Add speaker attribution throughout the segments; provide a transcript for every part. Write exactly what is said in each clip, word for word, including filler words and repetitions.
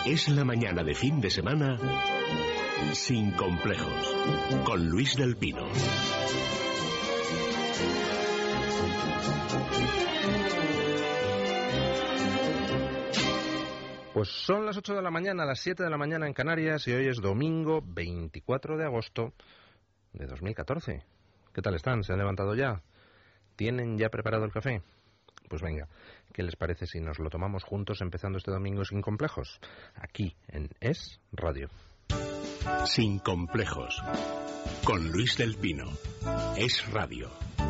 Speaker 1: Es la mañana de fin de semana sin complejos, con Luis del Pino.
Speaker 2: Pues son las ocho de la mañana, las siete de la mañana en Canarias, y hoy es domingo veinticuatro de agosto de dos mil catorce. ¿Qué tal están? ¿Se han levantado ya? ¿Tienen ya preparado el café? Pues venga, ¿qué les parece si nos lo tomamos juntos empezando este domingo sin complejos? Aquí, en Es Radio.
Speaker 1: Sin complejos, con Luis del Pino. Es Radio.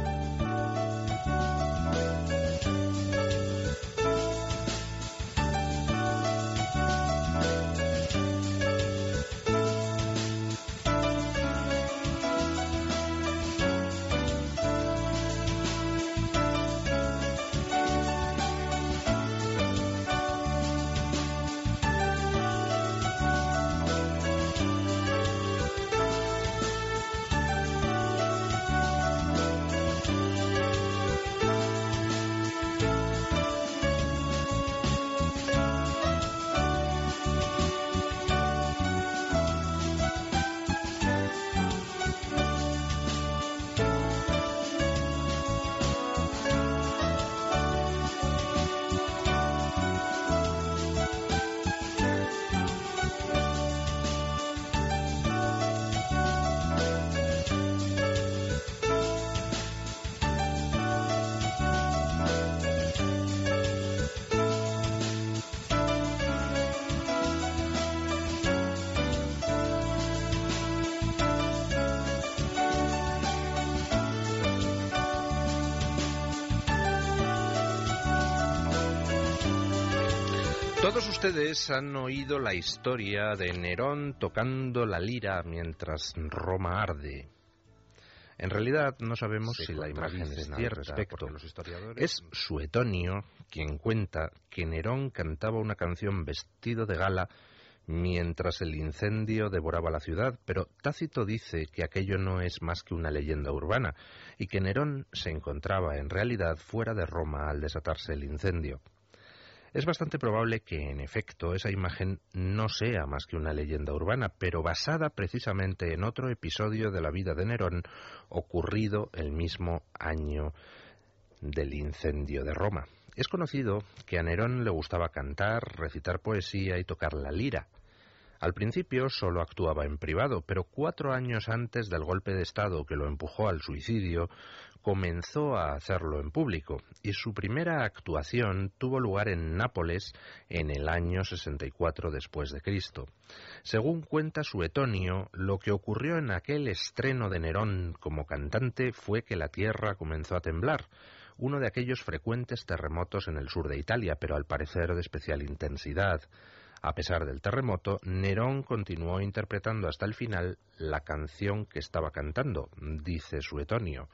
Speaker 2: Todos ustedes han oído la historia de Nerón tocando la lira mientras Roma arde. En realidad no sabemos si la imagen es cierta al respecto. Los historiadores... Es Suetonio quien cuenta que Nerón cantaba una canción vestido de gala mientras el incendio devoraba la ciudad, pero Tácito dice que aquello no es más que una leyenda urbana y que Nerón se encontraba en realidad fuera de Roma al desatarse el incendio. Es bastante probable que, en efecto, esa imagen no sea más que una leyenda urbana, pero basada precisamente en otro episodio de la vida de Nerón ocurrido el mismo año del incendio de Roma. Es conocido que a Nerón le gustaba cantar, recitar poesía y tocar la lira. Al principio solo actuaba en privado, pero cuatro años antes del golpe de Estado que lo empujó al suicidio, comenzó a hacerlo en público, y su primera actuación tuvo lugar en Nápoles en el año sesenta y cuatro después de Cristo. Según cuenta Suetonio, lo que ocurrió en aquel estreno de Nerón como cantante fue que la tierra comenzó a temblar, uno de aquellos frecuentes terremotos en el sur de Italia, pero al parecer de especial intensidad. A pesar del terremoto, Nerón continuó interpretando hasta el final la canción que estaba cantando, dice Suetonio.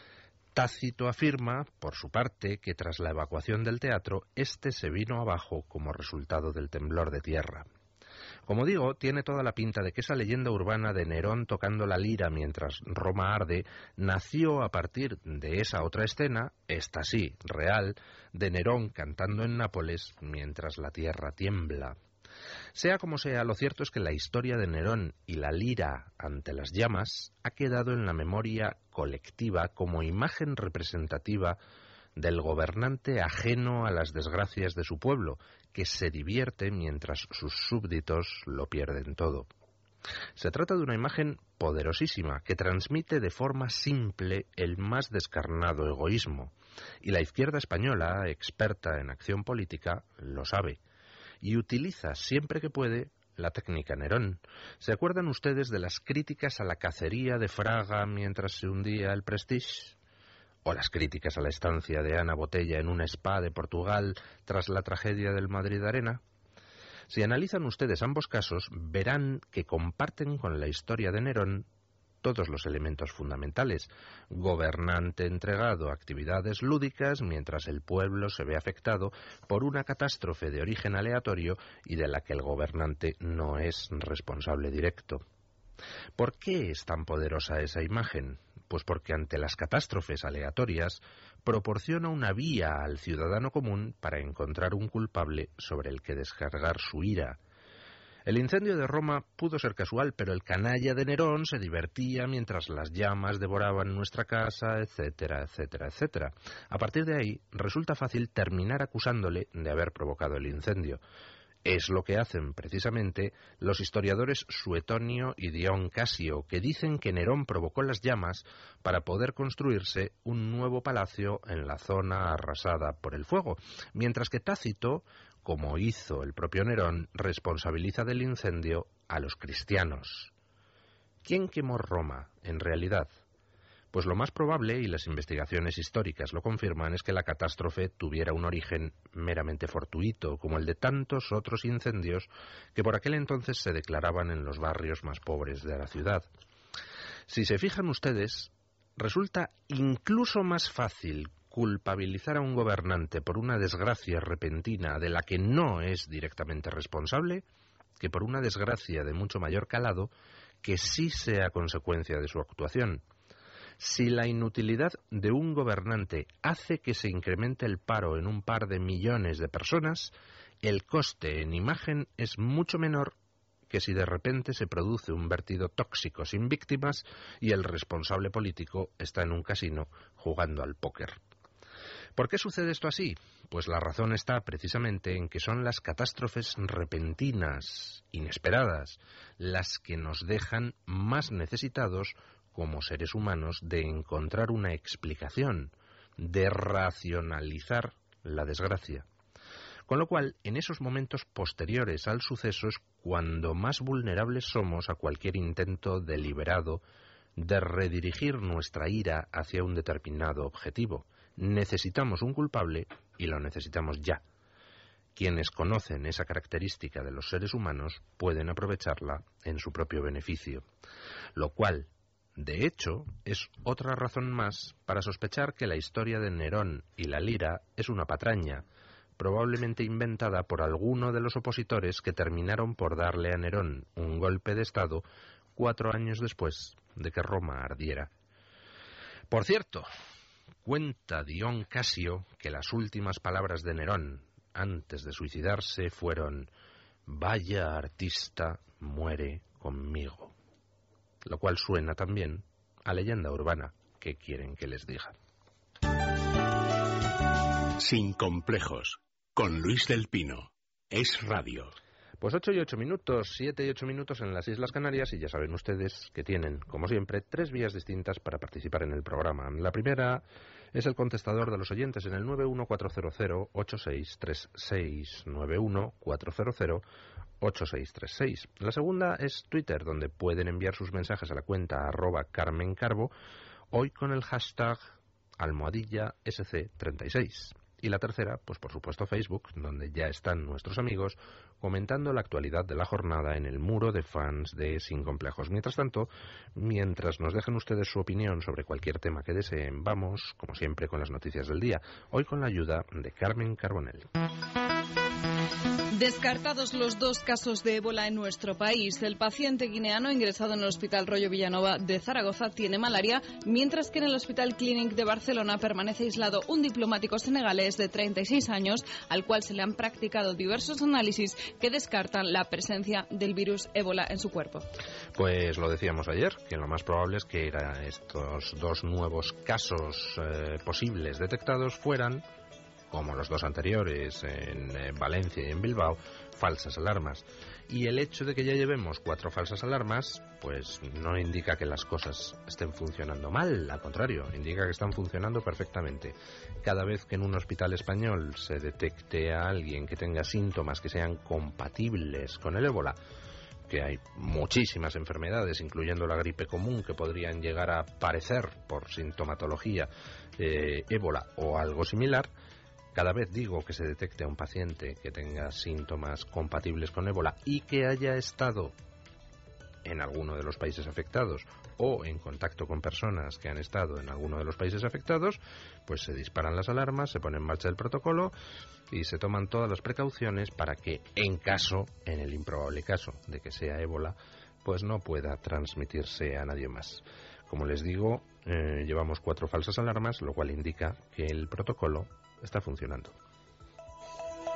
Speaker 2: Tácito afirma, por su parte, que tras la evacuación del teatro, éste se vino abajo como resultado del temblor de tierra. Como digo, tiene toda la pinta de que esa leyenda urbana de Nerón tocando la lira mientras Roma arde nació a partir de esa otra escena, esta sí, real, de Nerón cantando en Nápoles mientras la tierra tiembla. Sea como sea, lo cierto es que la historia de Nerón y la lira ante las llamas ha quedado en la memoria colectiva como imagen representativa del gobernante ajeno a las desgracias de su pueblo, que se divierte mientras sus súbditos lo pierden todo. Se trata de una imagen poderosísima que transmite de forma simple el más descarnado egoísmo, y la izquierda española, experta en acción política, lo sabe, y utiliza siempre que puede la técnica Nerón. ¿Se acuerdan ustedes de las críticas a la cacería de Fraga mientras se hundía el Prestige? ¿O las críticas a la estancia de Ana Botella en un spa de Portugal tras la tragedia del Madrid Arena? Si analizan ustedes ambos casos, verán que comparten con la historia de Nerón todos los elementos fundamentales. Gobernante entregado a actividades lúdicas mientras el pueblo se ve afectado por una catástrofe de origen aleatorio y de la que el gobernante no es responsable directo. ¿Por qué es tan poderosa esa imagen? Pues porque ante las catástrofes aleatorias proporciona una vía al ciudadano común para encontrar un culpable sobre el que descargar su ira. El incendio de Roma pudo ser casual, pero el canalla de Nerón se divertía mientras las llamas devoraban nuestra casa, etcétera, etcétera, etcétera. A partir de ahí, resulta fácil terminar acusándole de haber provocado el incendio. Es lo que hacen, precisamente, los historiadores Suetonio y Dion Casio, que dicen que Nerón provocó las llamas para poder construirse un nuevo palacio en la zona arrasada por el fuego, mientras que Tácito, como hizo el propio Nerón, responsabiliza del incendio a los cristianos. ¿Quién quemó Roma, en realidad? Pues lo más probable, y las investigaciones históricas lo confirman, es que la catástrofe tuviera un origen meramente fortuito, como el de tantos otros incendios que por aquel entonces se declaraban en los barrios más pobres de la ciudad. Si se fijan ustedes, resulta incluso más fácil culpabilizar a un gobernante por una desgracia repentina de la que no es directamente responsable que por una desgracia de mucho mayor calado que sí sea consecuencia de su actuación. Si la inutilidad de un gobernante hace que se incremente el paro en un par de millones de personas, el coste en imagen es mucho menor que si de repente se produce un vertido tóxico sin víctimas y el responsable político está en un casino jugando al póker. ¿Por qué sucede esto así? Pues la razón está precisamente en que son las catástrofes repentinas, inesperadas, las que nos dejan más necesitados como seres humanos de encontrar una explicación, de racionalizar la desgracia. Con lo cual, en esos momentos posteriores al suceso es cuando más vulnerables somos a cualquier intento deliberado de redirigir nuestra ira hacia un determinado objetivo. Necesitamos un culpable y lo necesitamos ya. Quienes conocen esa característica de los seres humanos pueden aprovecharla en su propio beneficio, lo cual, de hecho, es otra razón más para sospechar que la historia de Nerón y la lira es una patraña, probablemente inventada por alguno de los opositores que terminaron por darle a Nerón un golpe de estado cuatro años después de que Roma ardiera. Por cierto, cuenta Dion Casio que las últimas palabras de Nerón antes de suicidarse fueron: «Vaya artista muere conmigo», lo cual suena también a leyenda urbana. ¿Qué quieren que les diga?
Speaker 1: Sin complejos, con Luis del Pino. Es radio.
Speaker 2: Pues ocho y ocho minutos, siete y ocho minutos en las Islas Canarias, y ya saben ustedes que tienen, como siempre, tres vías distintas para participar en el programa. La primera es el contestador de los oyentes en el nueve uno cuatro cero cero ocho seis tres seis, nueve uno cuatro cero cero ocho seis tres seis. La segunda es Twitter, donde pueden enviar sus mensajes a la cuenta arroba Carmen Carbo, hoy con el hashtag almohadilla S C treinta y seis. Y la tercera, pues por supuesto Facebook, donde ya están nuestros amigos comentando la actualidad de la jornada en el muro de fans de Sin Complejos. Mientras tanto, mientras nos dejen ustedes su opinión sobre cualquier tema que deseen, vamos, como siempre, con las noticias del día, hoy con la ayuda de Carmen Carbonell.
Speaker 3: Descartados los dos casos de ébola en nuestro país. El paciente guineano ingresado en el Hospital Rollo Villanova de Zaragoza tiene malaria, mientras que en el Hospital Clínic de Barcelona permanece aislado un diplomático senegalés de treinta y seis años, al cual se le han practicado diversos análisis que descartan la presencia del virus ébola en su cuerpo.
Speaker 2: Pues lo decíamos ayer, que lo más probable es que estos dos nuevos casos eh, posibles detectados fueran, como los dos anteriores en eh, Valencia y en Bilbao, falsas alarmas. Y el hecho de que ya llevemos cuatro falsas alarmas, pues no indica que las cosas estén funcionando mal, al contrario, indica que están funcionando perfectamente. Cada vez que en un hospital español se detecte a alguien que tenga síntomas que sean compatibles con el ébola, que hay muchísimas enfermedades, incluyendo la gripe común, que podrían llegar a parecer por sintomatología eh, ébola o algo similar. Cada vez digo que se detecte a un paciente que tenga síntomas compatibles con ébola y que haya estado en alguno de los países afectados o en contacto con personas que han estado en alguno de los países afectados, pues se disparan las alarmas, se pone en marcha el protocolo y se toman todas las precauciones para que, en caso, en el improbable caso de que sea ébola, pues no pueda transmitirse a nadie más. Como les digo, eh, llevamos cuatro falsas alarmas, lo cual indica que el protocolo está funcionando.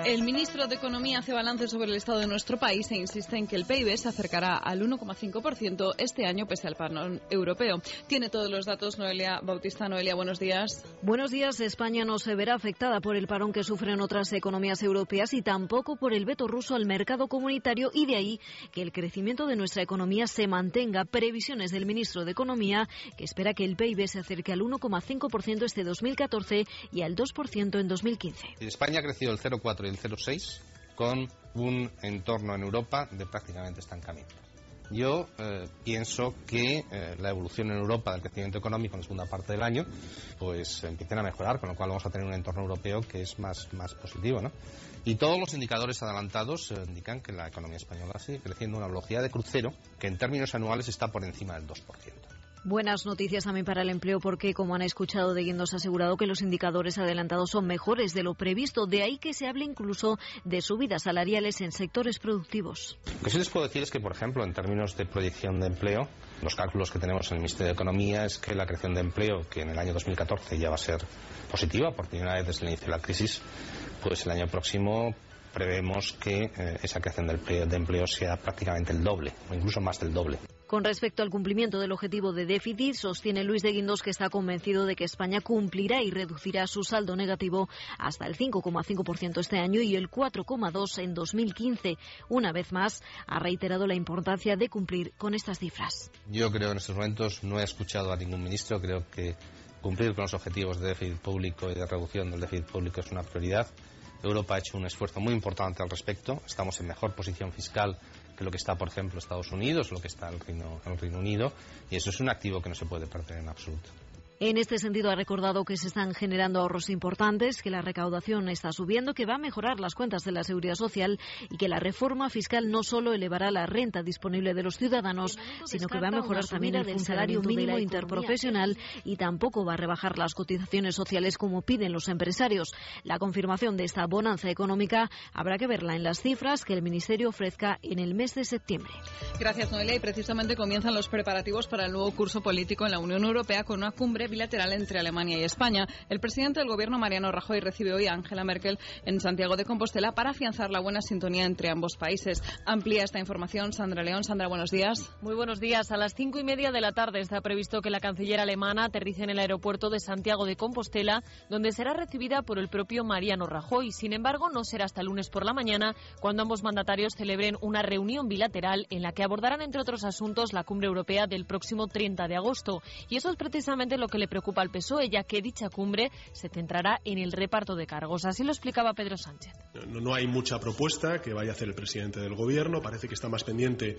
Speaker 3: El ministro de Economía hace balance sobre el estado de nuestro país e insiste en que el P I B se acercará al uno coma cinco por ciento este año pese al parón europeo. Tiene todos los datos Noelia Bautista. Noelia, buenos días.
Speaker 4: Buenos días. España no se verá afectada por el parón que sufren otras economías europeas y tampoco por el veto ruso al mercado comunitario, y de ahí que el crecimiento de nuestra economía se mantenga. Previsiones del ministro de Economía, que espera que el P I B se acerque al uno coma cinco por ciento este dos mil catorce y al dos por ciento en dos mil quince.
Speaker 5: España ha crecido el cero coma cuatro y el cero coma seis con un entorno en Europa de prácticamente estancamiento. Yo eh, pienso que eh, la evolución en Europa del crecimiento económico en la segunda parte del año pues empiecen a mejorar, con lo cual vamos a tener un entorno europeo que es más, más positivo, ¿no? Y todos los indicadores adelantados eh, indican que la economía española sigue creciendo a una velocidad de crucero que en términos anuales está por encima del dos por ciento.
Speaker 4: Buenas noticias también para el empleo porque, como han escuchado, de Guindos ha asegurado que los indicadores adelantados son mejores de lo previsto. De ahí que se hable incluso de subidas salariales en sectores productivos.
Speaker 5: Lo que sí les puedo decir es que, por ejemplo, en términos de proyección de empleo, los cálculos que tenemos en el Ministerio de Economía es que la creación de empleo, que en el año dos mil catorce ya va a ser positiva por primera vez desde el inicio de la crisis, pues el año próximo prevemos que eh, esa creación de empleo, de empleo sea prácticamente el doble, o incluso más del doble.
Speaker 4: Con respecto al cumplimiento del objetivo de déficit, sostiene Luis de Guindos que está convencido de que España cumplirá y reducirá su saldo negativo hasta el cinco coma cinco por ciento este año y el cuatro coma dos por ciento en dos mil quince. Una vez más, ha reiterado la importancia de cumplir con estas cifras.
Speaker 5: Yo creo que en estos momentos no he escuchado a ningún ministro. Creo que cumplir con los objetivos de déficit público y de reducción del déficit público es una prioridad. Europa ha hecho un esfuerzo muy importante al respecto. Estamos en mejor posición fiscal que lo que está, por ejemplo, Estados Unidos, lo que está el Reino, el Reino Unido, y eso es un activo que no se puede perder en absoluto.
Speaker 4: En este sentido, ha recordado que se están generando ahorros importantes, que la recaudación está subiendo, que va a mejorar las cuentas de la Seguridad Social y que la reforma fiscal no solo elevará la renta disponible de los ciudadanos, sino que va a mejorar también el salario mínimo interprofesional y tampoco va a rebajar las cotizaciones sociales como piden los empresarios. La confirmación de esta bonanza económica habrá que verla en las cifras que el Ministerio ofrezca en el mes de septiembre.
Speaker 3: Gracias, Noelia. Y precisamente comienzan los preparativos para el nuevo curso político en la Unión Europea con una cumbre bilateral entre Alemania y España. El presidente del Gobierno, Mariano Rajoy, recibe hoy a Angela Merkel en Santiago de Compostela para afianzar la buena sintonía entre ambos países. Amplía esta información Sandra León. Sandra, buenos días.
Speaker 6: Muy buenos días. A las cinco y media de la tarde está previsto que la canciller alemana aterrice en el aeropuerto de Santiago de Compostela, donde será recibida por el propio Mariano Rajoy. Sin embargo, no será hasta el lunes por la mañana, cuando ambos mandatarios celebren una reunión bilateral en la que abordarán, entre otros asuntos, la cumbre europea del próximo treinta de agosto. Y eso es precisamente lo que le preocupa al P S O E, ya que dicha cumbre se centrará en el reparto de cargos. Así lo explicaba Pedro Sánchez.
Speaker 7: No, no hay mucha propuesta que vaya a hacer el presidente del Gobierno. Parece que está más pendiente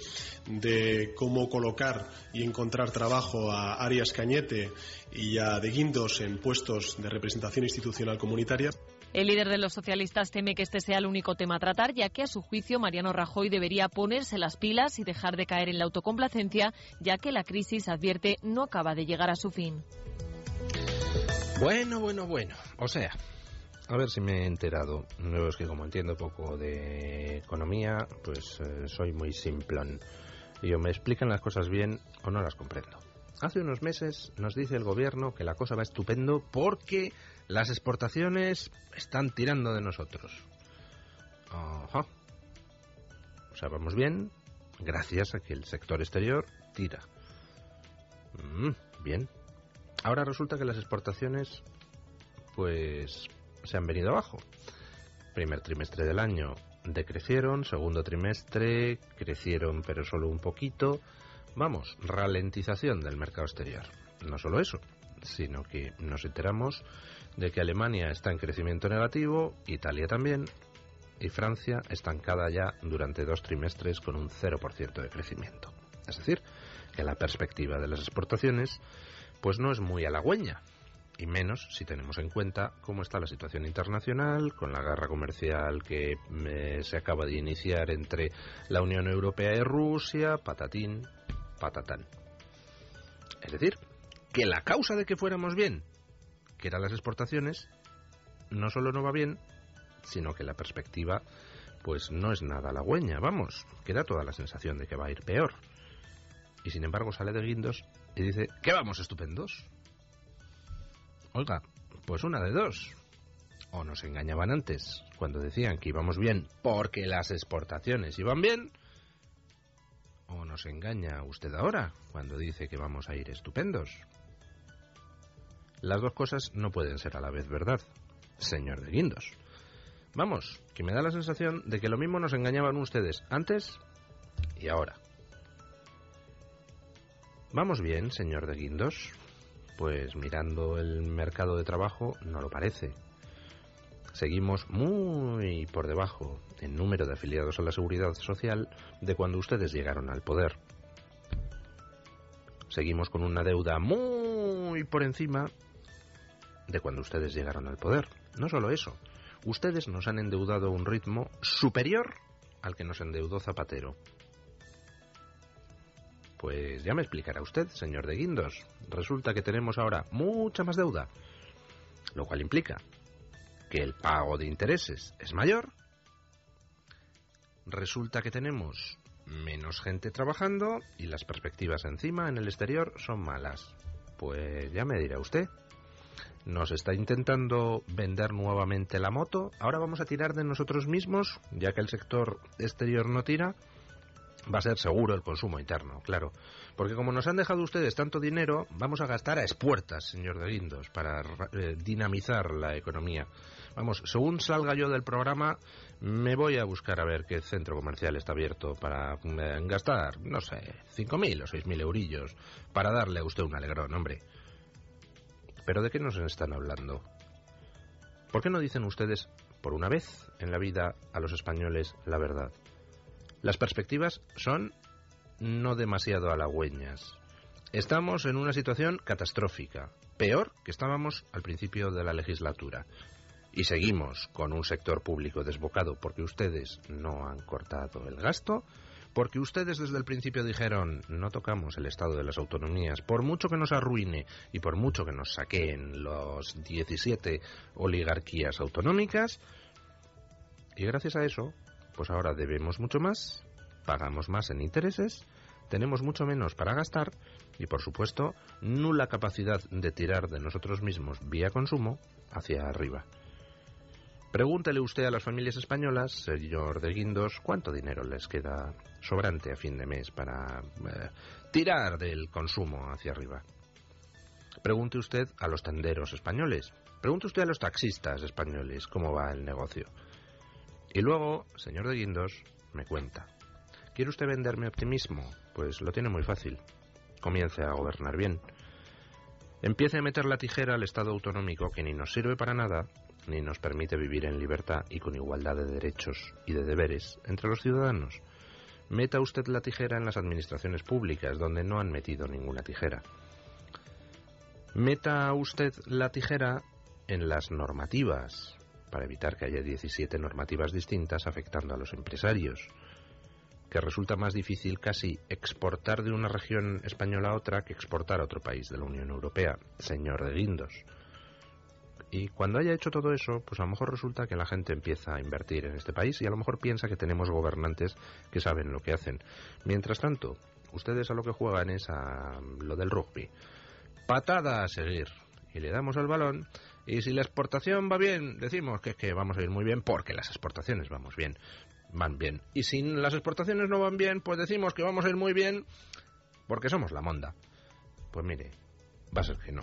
Speaker 7: de cómo colocar y encontrar trabajo a Arias Cañete y a De Guindos en puestos de representación institucional comunitaria.
Speaker 6: El líder de los socialistas teme que este sea el único tema a tratar, ya que a su juicio Mariano Rajoy debería ponerse las pilas y dejar de caer en la autocomplacencia, ya que la crisis, advierte, no acaba de llegar a su fin.
Speaker 2: Bueno, bueno, bueno. O sea, a ver si me he enterado. No, es que como entiendo poco de economía, pues eh, soy muy simplón. Y o me explican las cosas bien o no las comprendo. Hace unos meses nos dice el gobierno que la cosa va estupendo porque las exportaciones están tirando de nosotros. Ajá. O sea, vamos bien gracias a que el sector exterior tira. Mm, bien. Ahora resulta que las exportaciones pues se han venido abajo. Primer trimestre del año decrecieron, segundo trimestre crecieron pero solo un poquito. Vamos, ralentización del mercado exterior. No solo eso, sino que nos enteramos de que Alemania está en crecimiento negativo, Italia también, y Francia estancada ya durante dos trimestres con un cero por ciento de crecimiento. Es decir, que la perspectiva de las exportaciones pues no es muy halagüeña, y menos si tenemos en cuenta cómo está la situación internacional, con la guerra comercial que eh, se acaba de iniciar entre la Unión Europea y Rusia, patatín, patatán. Es decir, que la causa de que fuéramos bien, que eran las exportaciones, no solo no va bien, sino que la perspectiva pues no es nada halagüeña, vamos, que da toda la sensación de que va a ir peor. Y sin embargo sale de Guindos y dice que vamos estupendos. Oiga, pues una de dos. o nos engañaban antes, cuando decían que íbamos bien porque las exportaciones iban bien, o nos engaña usted ahora, cuando dice que vamos a ir estupendos. Las dos cosas no pueden ser a la vez verdad, señor de Guindos. Vamos, que me da la sensación de que lo mismo nos engañaban ustedes antes y ahora. ¿Vamos bien, señor de Guindos? Pues mirando el mercado de trabajo no lo parece. Seguimos muy por debajo en número de afiliados a la Seguridad Social de cuando ustedes llegaron al poder. Seguimos con una deuda muy por encima de cuando ustedes llegaron al poder. No solo eso, ustedes nos han endeudado a un ritmo superior al que nos endeudó Zapatero. Pues ya me explicará usted, señor de Guindos. Resulta que tenemos ahora mucha más deuda, lo cual implica que el pago de intereses es mayor. Resulta que tenemos menos gente trabajando y las perspectivas encima en el exterior son malas. Pues ya me dirá usted. Nos está intentando vender nuevamente la moto. Ahora vamos a tirar de nosotros mismos, ya que el sector exterior no tira. Va a ser seguro el consumo interno, claro. Porque como nos han dejado ustedes tanto dinero, vamos a gastar a espuertas, señor de Guindos, para eh, dinamizar la economía. Vamos, según salga yo del programa, me voy a buscar a ver qué centro comercial está abierto para eh, gastar, no sé, cinco mil o seis mil eurillos, para darle a usted un alegrón, hombre. ¿Pero de qué nos están hablando? ¿Por qué no dicen ustedes, por una vez en la vida, a los españoles la verdad? Las perspectivas son no demasiado halagüeñas. Estamos en una situación catastrófica, peor que estábamos al principio de la legislatura. Y seguimos con un sector público desbocado porque ustedes no han cortado el gasto, porque ustedes desde el principio dijeron no tocamos el estado de las autonomías, por mucho que nos arruine y por mucho que nos saqueen los diecisiete oligarquías autonómicas. Y gracias a eso, pues ahora debemos mucho más, pagamos más en intereses, tenemos mucho menos para gastar y, por supuesto, nula capacidad de tirar de nosotros mismos vía consumo hacia arriba. Pregúntele usted a las familias españolas, señor de Guindos, cuánto dinero les queda sobrante a fin de mes para eh, tirar del consumo hacia arriba. Pregunte usted a los tenderos españoles, pregunte usted a los taxistas españoles cómo va el negocio. Y luego, señor de Guindos, me cuenta. ¿Quiere usted venderme optimismo? Pues lo tiene muy fácil. Comience a gobernar bien. Empiece a meter la tijera al Estado autonómico que ni nos sirve para nada, ni nos permite vivir en libertad y con igualdad de derechos y de deberes entre los ciudadanos. Meta usted la tijera en las administraciones públicas, donde no han metido ninguna tijera. Meta usted la tijera en las normativas, para evitar que haya diecisiete normativas distintas afectando a los empresarios, que resulta más difícil casi exportar de una región española a otra que exportar a otro país de la Unión Europea, señor de Guindos. Y cuando haya hecho todo eso, pues a lo mejor resulta que la gente empieza a invertir en este país y a lo mejor piensa que tenemos gobernantes que saben lo que hacen. Mientras tanto, ustedes a lo que juegan es a lo del rugby. Patada a seguir. Y le damos al balón. Y si la exportación va bien, decimos que es que vamos a ir muy bien porque las exportaciones vamos bien, van bien. Y si las exportaciones no van bien, pues decimos que vamos a ir muy bien porque somos la monda. Pues mire, va a ser que no.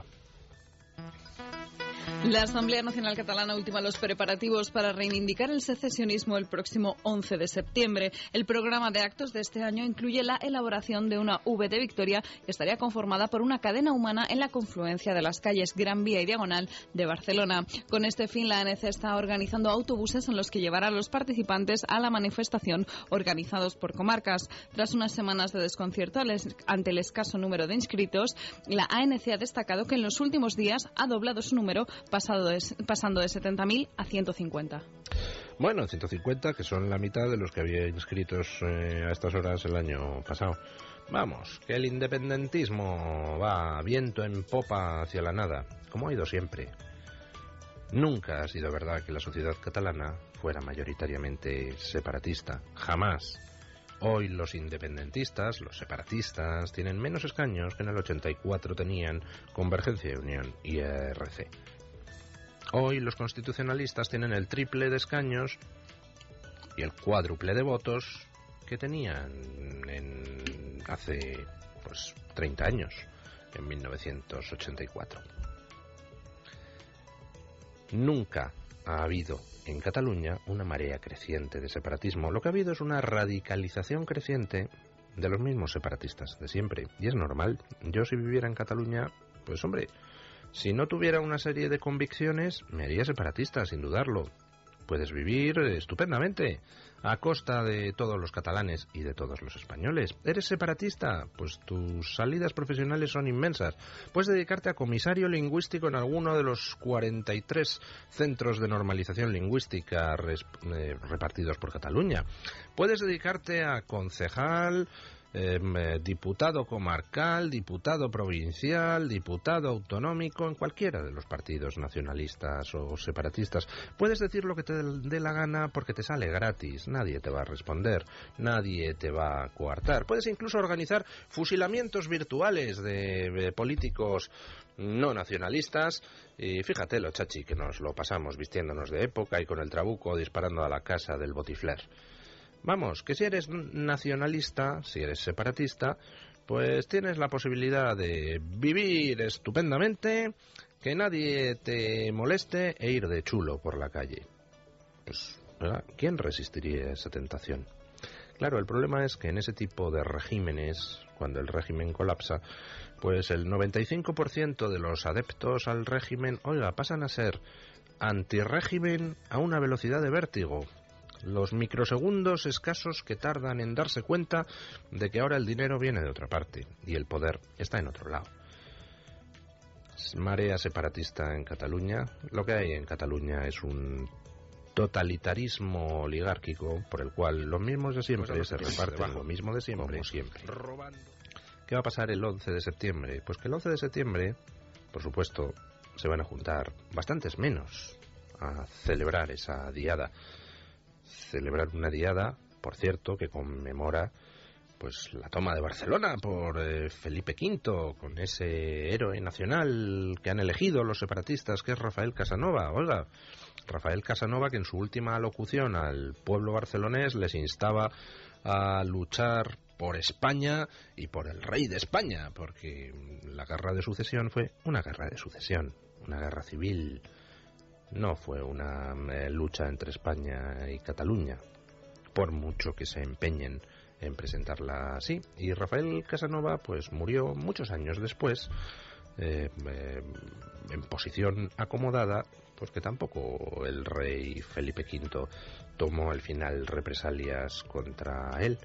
Speaker 3: La Asamblea Nacional Catalana ultima los preparativos para reivindicar el secesionismo el próximo once de septiembre. El programa de actos de este año incluye la elaboración de una V de Victoria que estaría conformada por una cadena humana en la confluencia de las calles Gran Vía y Diagonal de Barcelona. Con este fin, la A N C está organizando autobuses en los que llevará a los participantes a la manifestación organizados por comarcas. Tras unas semanas de desconcierto ante el escaso número de inscritos, la A N C ha destacado que en los últimos días ha doblado su número, pasado de, pasando de setenta mil a ciento cincuenta.
Speaker 2: Bueno, ciento cincuenta, que son la mitad de los que había inscritos eh, a estas horas el año pasado. Vamos, que el independentismo va viento en popa hacia la nada, como ha ido siempre. Nunca ha sido verdad que la sociedad catalana fuera mayoritariamente separatista, jamás. Hoy los independentistas, los separatistas, tienen menos escaños que en el ochenta y cuatro tenían Convergencia y Unión y E R C. Hoy los constitucionalistas tienen el triple de escaños y el cuádruple de votos que tenían en hace pues treinta años, en mil novecientos ochenta y cuatro. Nunca ha habido en Cataluña una marea creciente de separatismo. Lo que ha habido es una radicalización creciente de los mismos separatistas de siempre. Y es normal. Yo, si viviera en Cataluña, pues hombre, si no tuviera una serie de convicciones, me haría separatista, sin dudarlo. Puedes vivir estupendamente a costa de todos los catalanes y de todos los españoles. ¿Eres separatista? Pues tus salidas profesionales son inmensas. Puedes dedicarte a comisario lingüístico en alguno de los cuarenta y tres centros de normalización lingüística res, eh, repartidos por Cataluña. Puedes dedicarte a concejal, Eh, diputado comarcal, diputado provincial, diputado autonómico, en cualquiera de los partidos nacionalistas o separatistas. Puedes decir lo que te dé la gana porque te sale gratis, nadie te va a responder, nadie te va a coartar. Puedes incluso organizar fusilamientos virtuales de, de políticos no nacionalistas, y fíjate lo chachi que nos lo pasamos vistiéndonos de época y con el trabuco disparando a la casa del botifler. Vamos, que si eres nacionalista, si eres separatista, pues tienes la posibilidad de vivir estupendamente, que nadie te moleste e ir de chulo por la calle. Pues, ¿verdad? ¿Quién resistiría esa tentación? Claro, el problema es que en ese tipo de regímenes, cuando el régimen colapsa, pues el noventa y cinco por ciento de los adeptos al régimen, oiga, pasan a ser antirrégimen a una velocidad de vértigo. Los microsegundos escasos que tardan en darse cuenta de que ahora el dinero viene de otra parte y el poder está en otro lado. Marea separatista en Cataluña. Lo que hay en Cataluña es un totalitarismo oligárquico por el cual los mismos de siempre pues se reparten lo mismo de siempre, como siempre. ¿Qué va a pasar el once de septiembre? Pues que el once de septiembre, por supuesto, se van a juntar bastantes menos a celebrar esa diada. Celebrar una diada, por cierto, que conmemora pues la toma de Barcelona por eh, Felipe quinto, con ese héroe nacional que han elegido los separatistas, que es Rafael Casanova. Oiga, Rafael Casanova, que en su última alocución al pueblo barcelonés les instaba a luchar por España y por el rey de España, porque la guerra de sucesión fue una guerra de sucesión, una guerra civil. No fue una eh, lucha entre España y Cataluña, por mucho que se empeñen en presentarla así. Y Rafael Casanova pues murió muchos años después, eh, eh, en posición acomodada, porque tampoco el rey Felipe quinto tomó al final represalias contra él.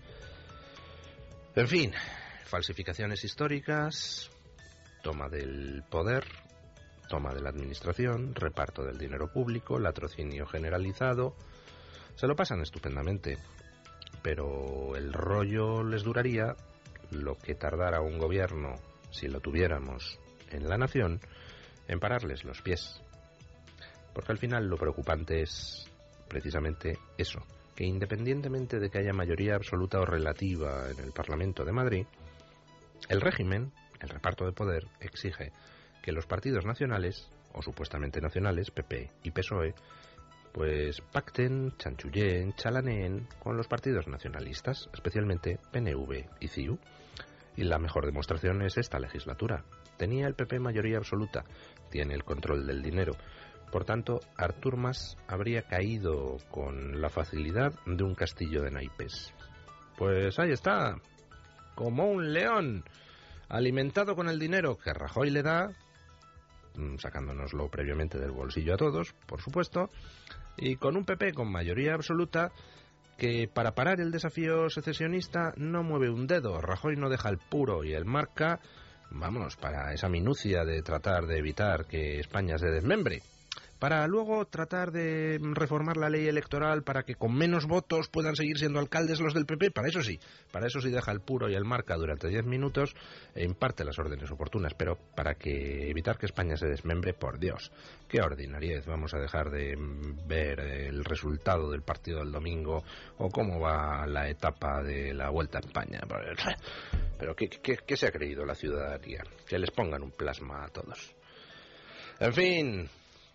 Speaker 2: En fin, falsificaciones históricas, toma del poder, toma de la administración, reparto del dinero público, latrocinio generalizado. Se lo pasan estupendamente, pero el rollo les duraría lo que tardara un gobierno, si lo tuviéramos en la nación, en pararles los pies. Porque al final lo preocupante es precisamente eso, que independientemente de que haya mayoría absoluta o relativa en el Parlamento de Madrid, el régimen, el reparto de poder, exige que los partidos nacionales, o supuestamente nacionales, P P y P S O E, pues pacten, chanchullen, chalaneen con los partidos nacionalistas, especialmente P N V y C I U. Y la mejor demostración es esta legislatura. Tenía el P P mayoría absoluta, tiene el control del dinero. Por tanto, Artur Mas habría caído con la facilidad de un castillo de naipes. Pues ahí está, como un león, alimentado con el dinero que Rajoy le da, sacándonoslo previamente del bolsillo a todos, por supuesto, y con un P P con mayoría absoluta que para parar el desafío secesionista no mueve un dedo. Rajoy no deja el puro y el marca, vamos, para esa minucia de tratar de evitar que España se desmembre, para luego tratar de reformar la ley electoral para que con menos votos puedan seguir siendo alcaldes los del P P, para eso sí, para eso sí deja el puro y el marca durante diez minutos e imparte las órdenes oportunas, pero para que evitar que España se desmembre, por Dios, qué ordinariez, vamos a dejar de ver el resultado del partido del domingo o cómo va la etapa de la Vuelta a España. Pero ¿qué, qué, qué se ha creído la ciudadanía? Que les pongan un plasma a todos. En fin,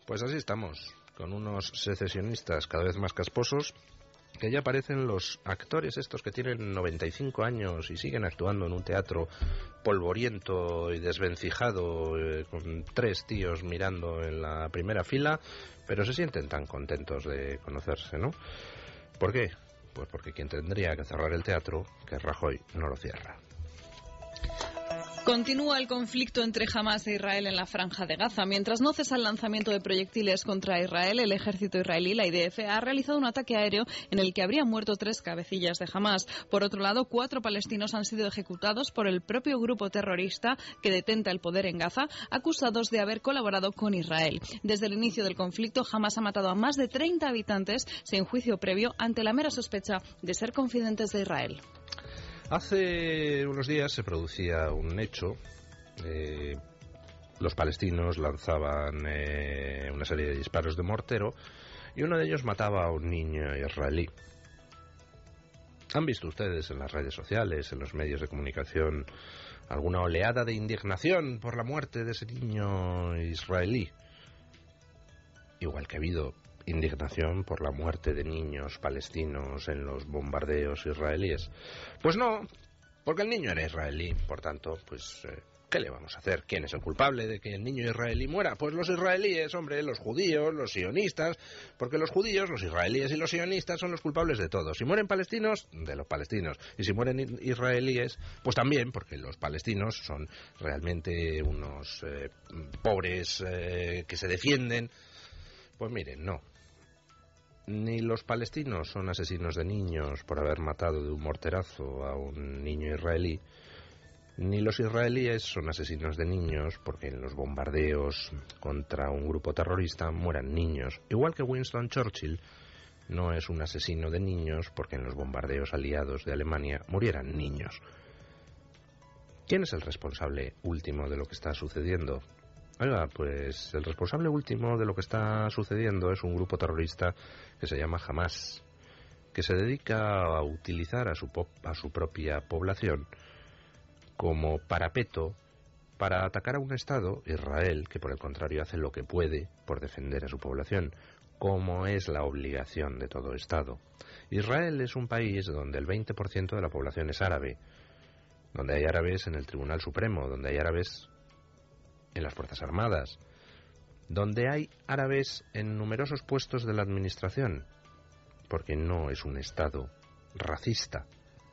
Speaker 2: Pues así estamos, con unos secesionistas cada vez más casposos, que ya parecen los actores estos que tienen noventa y cinco años y siguen actuando en un teatro polvoriento y desvencijado, eh, con tres tíos mirando en la primera fila, pero se sienten tan contentos de conocerse, ¿no? ¿Por qué? Pues porque quien tendría que cerrar el teatro, que es Rajoy, no lo cierra.
Speaker 3: Continúa el conflicto entre Hamás e Israel en la Franja de Gaza. Mientras no cesa el lanzamiento de proyectiles contra Israel, el ejército israelí, la I D F, ha realizado un ataque aéreo en el que habrían muerto tres cabecillas de Hamás. Por otro lado, cuatro palestinos han sido ejecutados por el propio grupo terrorista que detenta el poder en Gaza, acusados de haber colaborado con Israel. Desde el inicio del conflicto, Hamás ha matado a más de treinta habitantes sin juicio previo ante la mera sospecha de ser confidentes de Israel.
Speaker 2: Hace unos días se producía un hecho. Eh, los palestinos lanzaban eh, una serie de disparos de mortero y uno de ellos mataba a un niño israelí. ¿Han visto ustedes en las redes sociales, en los medios de comunicación, alguna oleada de indignación por la muerte de ese niño israelí? Igual que ha habido indignación por la muerte de niños palestinos en los bombardeos israelíes. Pues no, porque el niño era israelí, por tanto, pues, eh, ¿qué le vamos a hacer? ¿Quién es el culpable de que el niño israelí muera? Pues los israelíes, hombre, los judíos, los sionistas, porque los judíos, los israelíes y los sionistas son los culpables de todo. Si mueren palestinos, de los palestinos, y si mueren israelíes, pues también, porque los palestinos son realmente unos eh, pobres eh, que se defienden. Pues miren, no. Ni los palestinos son asesinos de niños por haber matado de un morterazo a un niño israelí, ni los israelíes son asesinos de niños porque en los bombardeos contra un grupo terrorista mueran niños. Igual que Winston Churchill no es un asesino de niños porque en los bombardeos aliados de Alemania murieran niños. ¿Quién es el responsable último de lo que está sucediendo? Oiga, pues el responsable último de lo que está sucediendo es un grupo terrorista que se llama Hamás, que se dedica a utilizar a su, po- a su propia población como parapeto para atacar a un Estado, Israel, que por el contrario hace lo que puede por defender a su población, como es la obligación de todo Estado. Israel es un país donde el veinte por ciento de la población es árabe, donde hay árabes en el Tribunal Supremo, donde hay árabes en las Fuerzas Armadas, donde hay árabes en numerosos puestos de la administración, porque no es un Estado racista,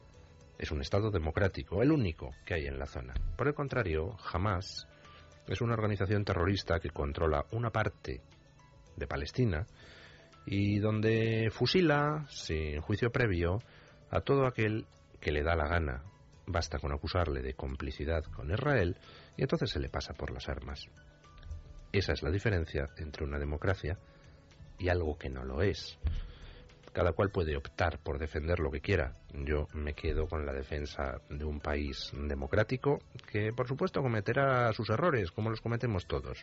Speaker 2: es un Estado democrático, el único que hay en la zona. Por el contrario, Hamás es una organización terrorista que controla una parte de Palestina y donde fusila, sin juicio previo, a todo aquel que le da la gana. Basta con acusarle de complicidad con Israel y entonces se le pasa por las armas. Esa es la diferencia entre una democracia y algo que no lo es. Cada cual puede optar por defender lo que quiera. Yo me quedo con la defensa de un país democrático que, por supuesto, cometerá sus errores, como los cometemos todos.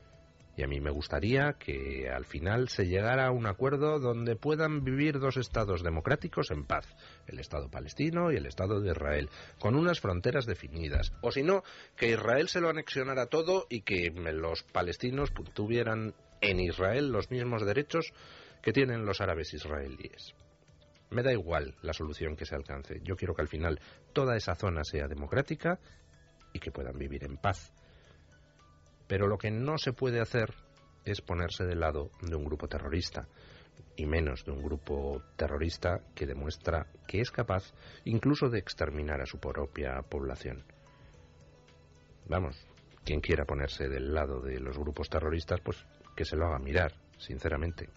Speaker 2: Y a mí me gustaría que al final se llegara a un acuerdo donde puedan vivir dos estados democráticos en paz, el Estado palestino y el Estado de Israel, con unas fronteras definidas. O si no, que Israel se lo anexionara todo y que los palestinos tuvieran en Israel los mismos derechos que tienen los árabes israelíes. Me da igual la solución que se alcance. Yo quiero que al final toda esa zona sea democrática y que puedan vivir en paz. Pero lo que no se puede hacer es ponerse del lado de un grupo terrorista, y menos de un grupo terrorista que demuestra que es capaz incluso de exterminar a su propia población. Vamos, quien quiera ponerse del lado de los grupos terroristas, pues que se lo haga mirar, sinceramente.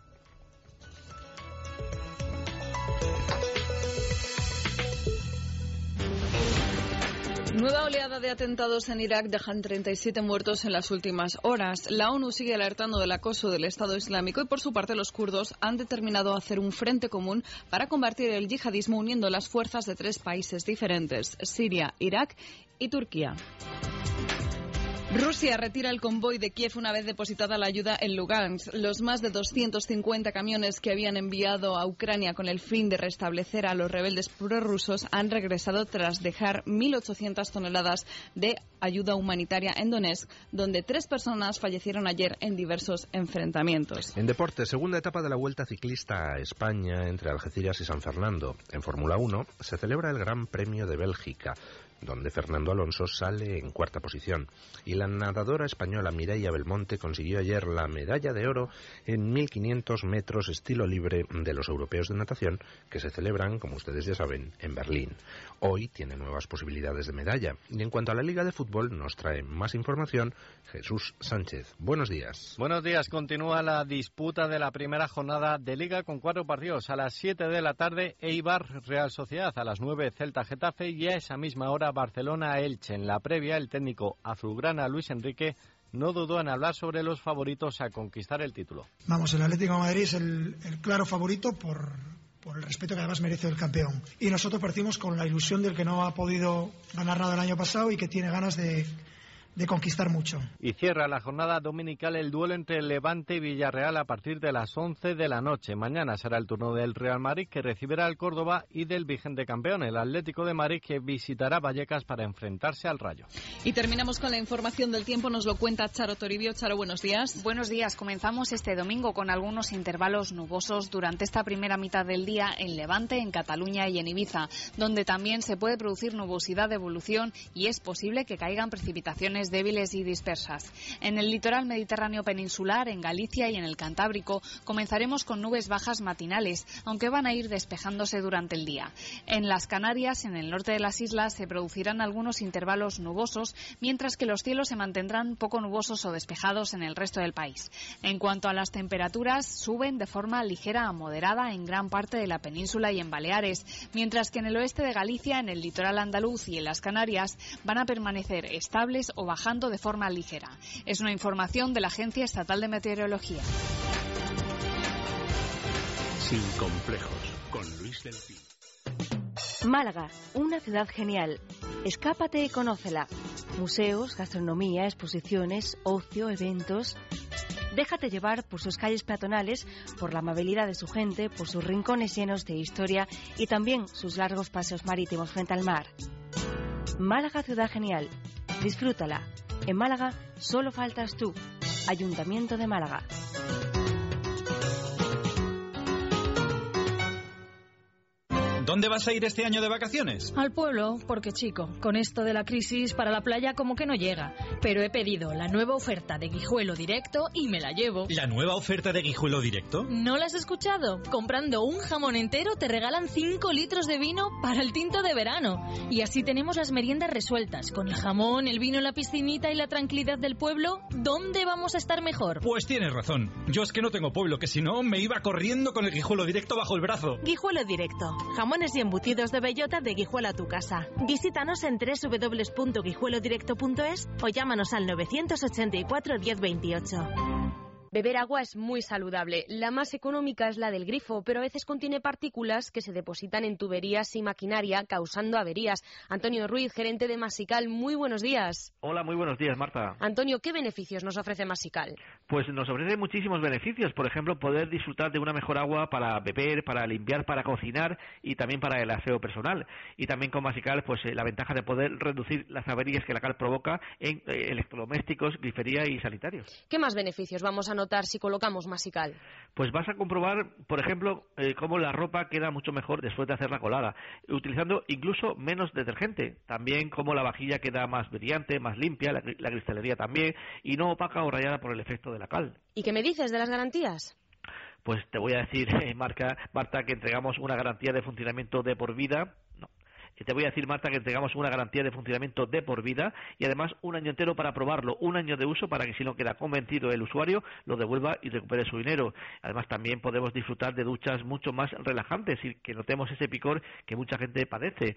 Speaker 3: Nueva oleada de atentados en Irak dejan treinta y siete muertos en las últimas horas. La ONU sigue alertando del acoso del Estado Islámico y, por su parte, los kurdos han determinado hacer un frente común para combatir el yihadismo uniendo las fuerzas de tres países diferentes: Siria, Irak y Turquía. Rusia retira el convoy de Kiev una vez depositada la ayuda en Lugansk. Los más de doscientos cincuenta camiones que habían enviado a Ucrania con el fin de restablecer a los rebeldes prorrusos han regresado tras dejar mil ochocientas toneladas de ayuda humanitaria en Donetsk, donde tres personas fallecieron ayer en diversos enfrentamientos.
Speaker 2: En deporte, segunda etapa de la Vuelta Ciclista a España entre Algeciras y San Fernando. En Fórmula uno se celebra el Gran Premio de Bélgica, donde Fernando Alonso sale en cuarta posición. Y la nadadora española Mireia Belmonte consiguió ayer la medalla de oro en mil quinientos metros estilo libre de los europeos de natación, que se celebran, como ustedes ya saben, en Berlín. Hoy tiene nuevas posibilidades de medalla. Y en cuanto a la Liga de Fútbol, nos trae más información Jesús Sánchez. Buenos días.
Speaker 8: Buenos días. Continúa la disputa de la primera jornada de Liga con cuatro partidos. A las siete de la tarde, Eibar Real Sociedad. A las nueve, Celta Getafe. Y a esa misma hora, Barcelona-Elche. En la previa, el técnico azulgrana Luis Enrique no dudó en hablar sobre los favoritos a conquistar el título.
Speaker 9: Vamos, el Atlético de Madrid es el, el claro favorito por, por el respeto que además merece el campeón. Y nosotros partimos con la ilusión del que no ha podido ganar nada el año pasado y que tiene ganas de... de conquistar mucho.
Speaker 8: Y cierra la jornada dominical el duelo entre Levante y Villarreal a partir de las once de la noche. Mañana será el turno del Real Madrid, que recibirá al Córdoba, y del vigente campeón, el Atlético de Madrid, que visitará Vallecas para enfrentarse al Rayo.
Speaker 3: Y terminamos con la información del tiempo, nos lo cuenta Charo Toribio. Charo, buenos días.
Speaker 10: Buenos días. Comenzamos este domingo con algunos intervalos nubosos durante esta primera mitad del día en Levante, en Cataluña y en Ibiza, donde también se puede producir nubosidad de evolución y es posible que caigan precipitaciones débiles y dispersas. En el litoral mediterráneo peninsular, en Galicia y en el Cantábrico, comenzaremos con nubes bajas matinales, aunque van a ir despejándose durante el día. En las Canarias, en el norte de las islas, se producirán algunos intervalos nubosos, mientras que los cielos se mantendrán poco nubosos o despejados en el resto del país. En cuanto a las temperaturas, suben de forma ligera a moderada en gran parte de la península y en Baleares, mientras que en el oeste de Galicia, en el litoral andaluz y en las Canarias, van a permanecer estables o bajando de forma ligera. Es una información de la Agencia Estatal de Meteorología.
Speaker 1: Sin complejos, con Luis del Pi.
Speaker 11: Málaga, una ciudad genial. Escápate y conócela. Museos, gastronomía, exposiciones, ocio, eventos. Déjate llevar por sus calles peatonales, por la amabilidad de su gente, por sus rincones llenos de historia y también sus largos paseos marítimos frente al mar. Málaga, ciudad genial. Disfrútala. En Málaga solo faltas tú. Ayuntamiento de Málaga.
Speaker 12: ¿Dónde vas a ir este año de vacaciones?
Speaker 13: Al pueblo, porque chico, con esto de la crisis para la playa como que no llega. Pero he pedido la nueva oferta de Guijuelo Directo y me la llevo.
Speaker 12: ¿La nueva oferta de Guijuelo Directo?
Speaker 13: ¿No la has escuchado? Comprando un jamón entero te regalan cinco litros de vino para el tinto de verano. Y así tenemos las meriendas resueltas. Con el jamón, el vino, la piscinita y la tranquilidad del pueblo, ¿dónde vamos a estar mejor?
Speaker 12: Pues tienes razón. Yo es que no tengo pueblo, que si no me iba corriendo con el Guijuelo Directo bajo el brazo.
Speaker 14: Guijuelo Directo. Jamón y embutidos de bellota de Guijuelo a tu casa. Visítanos en doble u doble u doble u punto guijuelo directo punto es o llámanos al nueve ochenta y cuatro diez veintiocho.
Speaker 15: Beber agua es muy saludable. La más económica es la del grifo, pero a veces contiene partículas que se depositan en tuberías y maquinaria, causando averías. Antonio Ruiz, gerente de Masical, muy buenos días.
Speaker 16: Hola, muy buenos días, Marta.
Speaker 15: Antonio, ¿qué beneficios nos ofrece Masical?
Speaker 16: Pues nos ofrece muchísimos beneficios. Por ejemplo, poder disfrutar de una mejor agua para beber, para limpiar, para cocinar y también para el aseo personal. Y también con Masical, pues eh, la ventaja de poder reducir las averías que la cal provoca en eh, electrodomésticos, grifería y sanitarios.
Speaker 15: ¿Qué más beneficios vamos a notar si colocamos Masical?
Speaker 16: Pues vas a comprobar, por ejemplo, eh, cómo la ropa queda mucho mejor después de hacer la colada, utilizando incluso menos detergente. También cómo la vajilla queda más brillante, más limpia, la, la cristalería también, y no opaca o rayada por el efecto de la cal.
Speaker 15: ¿Y qué me dices de las garantías?
Speaker 16: Pues te voy a decir, eh, Marca, Marta, que entregamos una garantía de funcionamiento de por vida. No. Te voy a decir, Marta, que entregamos una garantía de funcionamiento de por vida y además un año entero para probarlo, un año de uso para que si no queda convencido el usuario lo devuelva y recupere su dinero. Además también podemos disfrutar de duchas mucho más relajantes y que notemos ese picor que mucha gente padece.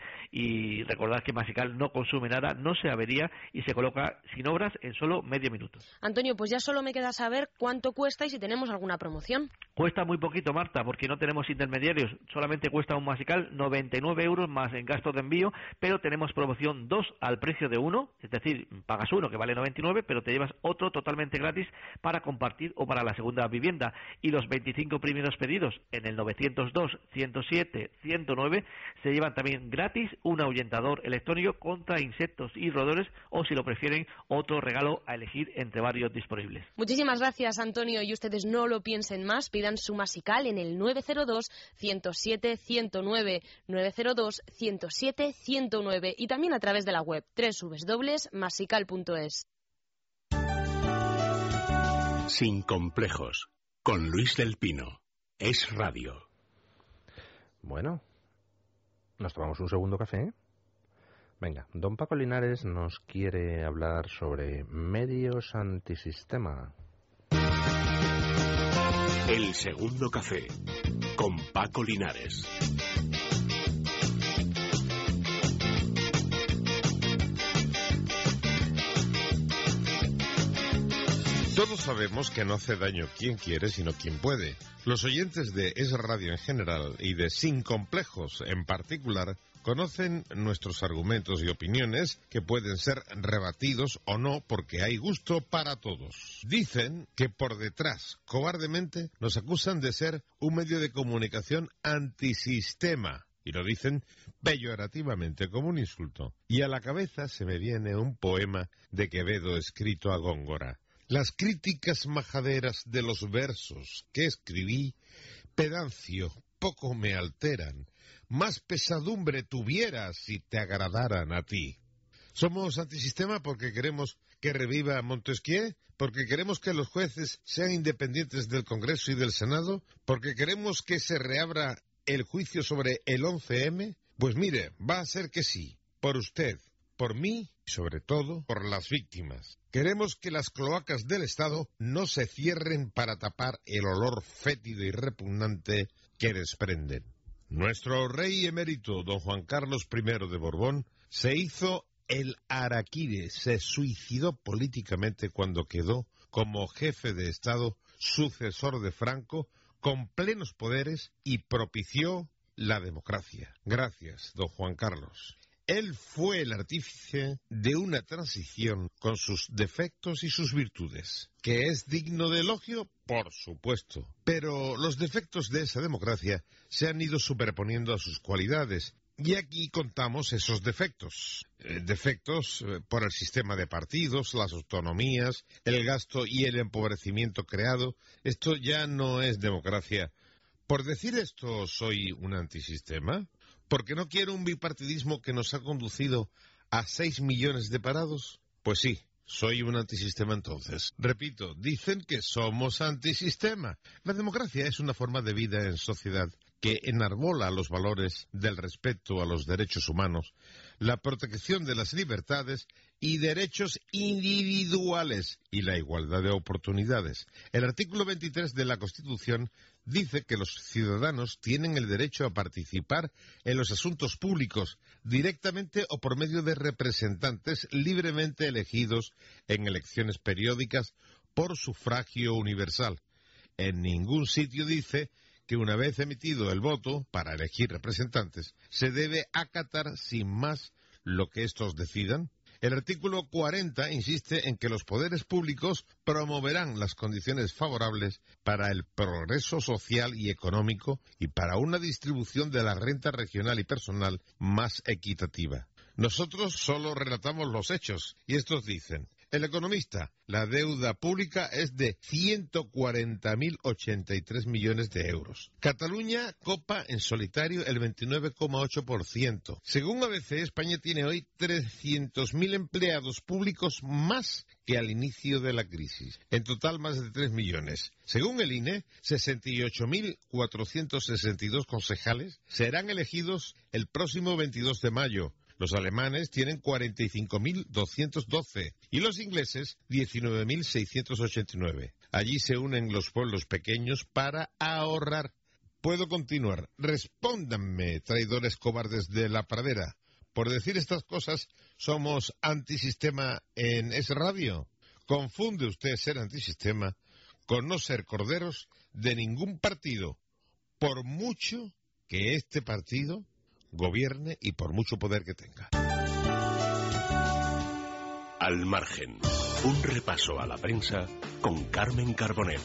Speaker 16: Y recordad que Masical no consume nada, no se avería y se coloca sin obras en solo medio minuto.
Speaker 15: Antonio, pues ya solo me queda saber cuánto cuesta y si tenemos alguna promoción.
Speaker 16: Cuesta muy poquito, Marta, porque no tenemos intermediarios. Solamente cuesta un Masical noventa y nueve euros más en gas gastos de envío, pero tenemos promoción dos al precio de uno, es decir, pagas uno que vale noventa y nueve, pero te llevas otro totalmente gratis para compartir o para la segunda vivienda. Y los veinticinco primeros pedidos en el novecientos dos, ciento siete, ciento nueve se llevan también gratis un ahuyentador electrónico contra insectos y roedores, o si lo prefieren, otro regalo a elegir entre varios disponibles.
Speaker 15: Muchísimas gracias, Antonio, y ustedes no lo piensen más, pidan su Masical en el nueve cero dos, ciento siete, ciento nueve, nueve cero dos, ciento siete, ciento nueve y también a través de la web doble u doble u doble u punto masical punto es.
Speaker 1: Sin complejos, con Luis del Pino. Es radio.
Speaker 2: Bueno, ¿nos tomamos un segundo café? Venga, don Paco Linares nos quiere hablar sobre medios antisistema.
Speaker 1: El segundo café, con Paco Linares.
Speaker 17: Todos sabemos que no hace daño quien quiere, sino quien puede. Los oyentes de Es Radio en general y de Sin Complejos en particular conocen nuestros argumentos y opiniones, que pueden ser rebatidos o no porque hay gusto para todos. Dicen que por detrás, cobardemente, nos acusan de ser un medio de comunicación antisistema. Y lo dicen peyorativamente, como un insulto. Y a la cabeza se me viene un poema de Quevedo escrito a Góngora. Las críticas majaderas de los versos que escribí, pedancio, poco me alteran. Más pesadumbre tuviera si te agradaran a ti. Somos antisistema porque queremos que reviva Montesquieu, porque queremos que los jueces sean independientes del Congreso y del Senado, porque queremos que se reabra el juicio sobre el once eme. Pues mire, va a ser que sí, por usted, por mí y sobre todo por las víctimas. Queremos que las cloacas del Estado no se cierren para tapar el olor fétido y repugnante que desprenden. Nuestro rey emérito, don Juan Carlos primero de Borbón, se hizo el harakiri, se suicidó políticamente cuando quedó como jefe de Estado, sucesor de Franco, con plenos poderes, y propició la democracia. Gracias, don Juan Carlos. Él fue el artífice de una transición con sus defectos y sus virtudes, que es digno de elogio, por supuesto. Pero los defectos de esa democracia se han ido superponiendo a sus cualidades, y aquí contamos esos defectos. Eh, defectos eh, por el sistema de partidos, las autonomías, el gasto y el empobrecimiento creado. Esto ya no es democracia. Por decir esto, ¿soy un antisistema? ¿Porque no quiero un bipartidismo que nos ha conducido a seis millones de parados? Pues sí, soy un antisistema entonces. Repito, dicen que somos antisistema. La democracia es una forma de vida en sociedad que enarbola los valores del respeto a los derechos humanos, la protección de las libertades y derechos individuales y la igualdad de oportunidades. El artículo veintitrés de la Constitución dice que los ciudadanos tienen el derecho a participar en los asuntos públicos, directamente o por medio de representantes libremente elegidos en elecciones periódicas por sufragio universal. En ningún sitio dice que una vez emitido el voto para elegir representantes, se debe acatar sin más lo que estos decidan. El artículo cuarenta insiste en que los poderes públicos promoverán las condiciones favorables para el progreso social y económico y para una distribución de la renta regional y personal más equitativa. Nosotros solo relatamos los hechos, y estos dicen: El Economista, la deuda pública es de ciento cuarenta mil ochenta y tres millones de euros. Cataluña copa en solitario el veintinueve coma ocho por ciento. Según A B C, España tiene hoy trescientos mil empleados públicos más que al inicio de la crisis. En total, más de tres millones. Según el I N E, sesenta y ocho mil cuatrocientos sesenta y dos concejales serán elegidos el próximo veintidós de mayo. Los alemanes tienen cuarenta y cinco mil doscientos doce y los ingleses diecinueve mil seiscientos ochenta y nueve. Allí se unen los pueblos pequeños para ahorrar. Puedo continuar. Respóndanme, traidores cobardes de la pradera. Por decir estas cosas, ¿somos antisistema en Es Radio? Confunde usted ser antisistema con no ser corderos de ningún partido, por mucho que este partido gobierne y por mucho poder que tenga.
Speaker 1: Al margen, un repaso a la prensa con Carmen Carbonell.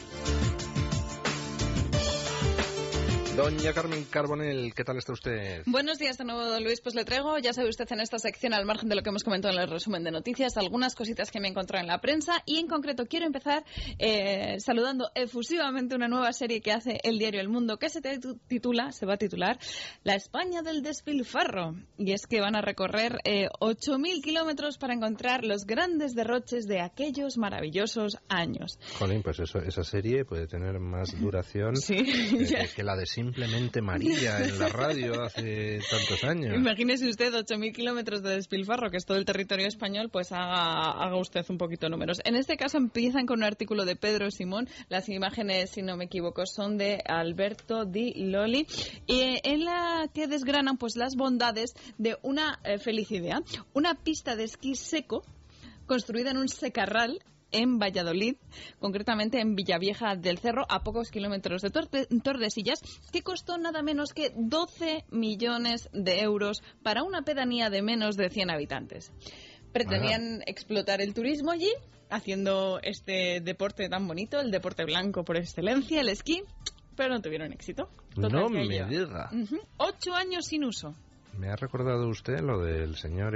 Speaker 2: Doña Carmen Carbonell, ¿qué tal está usted?
Speaker 3: Buenos días de nuevo, don Luis. Pues le traigo, ya sabe usted, en esta sección, al margen de lo que hemos comentado en el resumen de noticias, algunas cositas que me he encontrado en la prensa, y en concreto quiero empezar eh, saludando efusivamente una nueva serie que hace el diario El Mundo, que se titula, se va a titular La España del despilfarro. Y es que van a recorrer eh, ocho mil kilómetros para encontrar los grandes derroches de aquellos maravillosos años.
Speaker 2: Jolín, pues eso, esa serie puede tener más duración
Speaker 3: sí,
Speaker 2: eh, que la de Simplemente María en la radio hace tantos años.
Speaker 3: Imagínese usted ocho mil kilómetros de despilfarro, que es todo el territorio español, pues haga, haga usted un poquito números. En este caso empiezan con un artículo de Pedro Simón. Las imágenes, si no me equivoco, son de Alberto Di Loli, y en la que desgranan pues las bondades de una eh, feliz idea. Una pista de esquí seco construida en un secarral en Valladolid, concretamente en Villavieja del Cerro, a pocos kilómetros de Torde- Tordesillas, que costó nada menos que doce millones de euros para una pedanía de menos de cien habitantes. Pretendían explotar el turismo allí, haciendo este deporte tan bonito, el deporte blanco por excelencia, el esquí, pero no tuvieron éxito. Total,
Speaker 2: no
Speaker 3: que
Speaker 2: me
Speaker 3: lleva.
Speaker 2: diga.
Speaker 3: Uh-huh. Ocho años sin uso.
Speaker 2: Me ha recordado usted lo del señor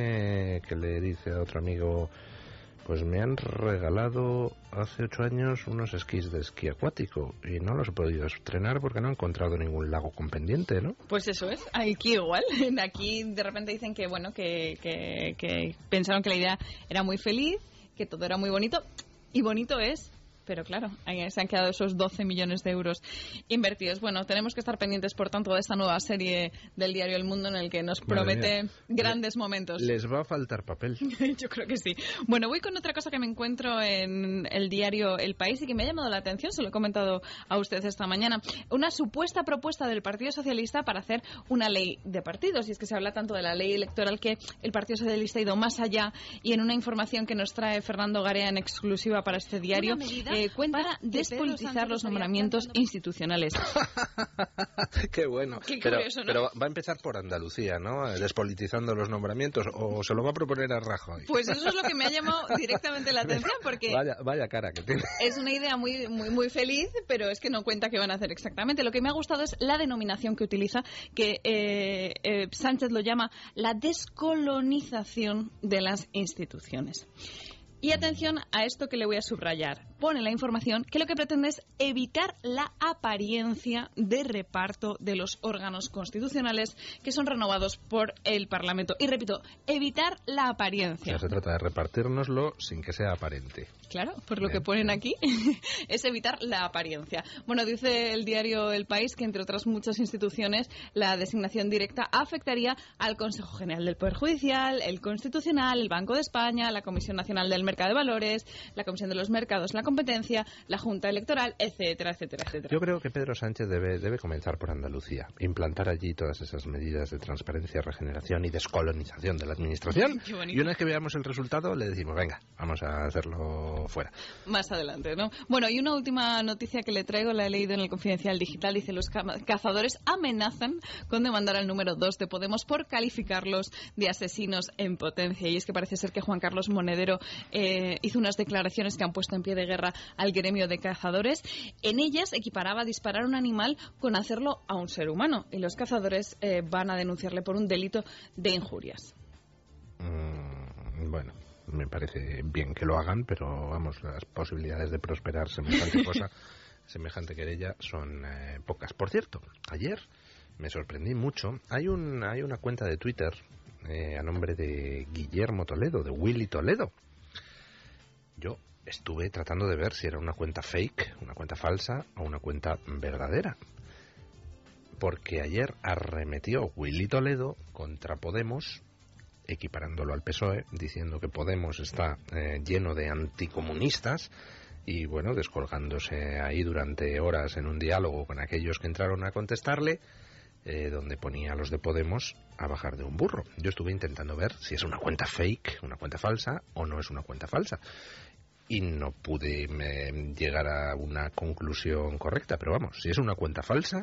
Speaker 2: ese que le dice a otro amigo: pues me han regalado hace ocho años unos esquís de esquí acuático y no los he podido estrenar porque no he encontrado ningún lago con pendiente, ¿no?
Speaker 3: Pues eso es, aquí igual. Aquí de repente dicen que, bueno, que, que, que pensaron que la idea era muy feliz, que todo era muy bonito, y bonito es, pero claro, ahí se han quedado esos doce millones de euros invertidos. Bueno, tenemos que estar pendientes, por tanto, de esta nueva serie del diario El Mundo en el que nos promete grandes
Speaker 2: Le,
Speaker 3: momentos.
Speaker 2: Les va a faltar papel.
Speaker 3: Yo creo que sí. Bueno, voy con otra cosa que me encuentro en el diario El País y que me ha llamado la atención, se lo he comentado a usted esta mañana. Una supuesta propuesta del Partido Socialista para hacer una ley de partidos. Y es que se habla tanto de la ley electoral que el Partido Socialista ha ido más allá, y en una información que nos trae Fernando Garea en exclusiva para este diario, Eh, cuenta para despolitizar los nombramientos institucionales.
Speaker 2: Qué bueno.
Speaker 3: Qué
Speaker 2: pero,
Speaker 3: curioso, ¿no?
Speaker 2: pero va a empezar por Andalucía, ¿no? Despolitizando los nombramientos, o se lo va a proponer a Rajoy.
Speaker 3: Pues eso es lo que me ha llamado directamente la atención, porque
Speaker 2: vaya, vaya cara que tiene.
Speaker 3: Es una idea muy, muy, muy feliz, pero es que no cuenta qué van a hacer exactamente. Lo que me ha gustado es la denominación que utiliza, que eh, eh, Sánchez lo llama la descolonización de las instituciones. Y atención a esto que le voy a subrayar. Pone la información que lo que pretende es evitar la apariencia de reparto de los órganos constitucionales que son renovados por el Parlamento. Y repito, evitar la apariencia.
Speaker 2: O sea, se trata de repartírnoslo sin que sea aparente.
Speaker 3: Claro, por lo
Speaker 2: Bien,
Speaker 3: que ponen
Speaker 2: bien.
Speaker 3: aquí, es evitar la apariencia. Bueno, dice el diario El País que, entre otras muchas instituciones, la designación directa afectaría al Consejo General del Poder Judicial, el Constitucional, el Banco de España, la Comisión Nacional del Mercado de Valores, la Comisión de los Mercados, la Competencia, la Junta Electoral, etcétera, etcétera, etcétera.
Speaker 2: Yo creo que Pedro Sánchez debe, debe comenzar por Andalucía, implantar allí todas esas medidas de transparencia, regeneración y descolonización de la administración.
Speaker 3: Qué bonito.
Speaker 2: Y una vez que veamos el resultado, le decimos, venga, vamos a hacerlo fuera.
Speaker 3: Más adelante, ¿no? Bueno, y una última noticia que le traigo, la he leído en el Confidencial Digital, dice: los ca- cazadores amenazan con demandar al número dos de Podemos por calificarlos de asesinos en potencia. Y es que parece ser que Juan Carlos Monedero eh, hizo unas declaraciones que han puesto en pie de guerra al gremio de cazadores. En ellas equiparaba disparar a un animal con hacerlo a un ser humano, y los cazadores eh, van a denunciarle por un delito de injurias.
Speaker 2: Mm, bueno, me parece bien que lo hagan, pero vamos, las posibilidades de prosperar semejante cosa, semejante querella, son eh, pocas. Por cierto, ayer me sorprendí mucho. Hay un hay una cuenta de Twitter eh, a nombre de Guillermo Toledo, de Willy Toledo. Yo estuve tratando de ver si era una cuenta fake, una cuenta falsa o una cuenta verdadera. Porque ayer arremetió Willy Toledo contra Podemos, equiparándolo al P S O E, diciendo que Podemos está eh, lleno de anticomunistas y, bueno, descolgándose ahí durante horas en un diálogo con aquellos que entraron a contestarle, eh, donde ponía a los de Podemos a bajar de un burro. Yo estuve intentando ver si es una cuenta fake, una cuenta falsa, o no es una cuenta falsa. Y no pude me, llegar a una conclusión correcta, pero vamos, si es una cuenta falsa,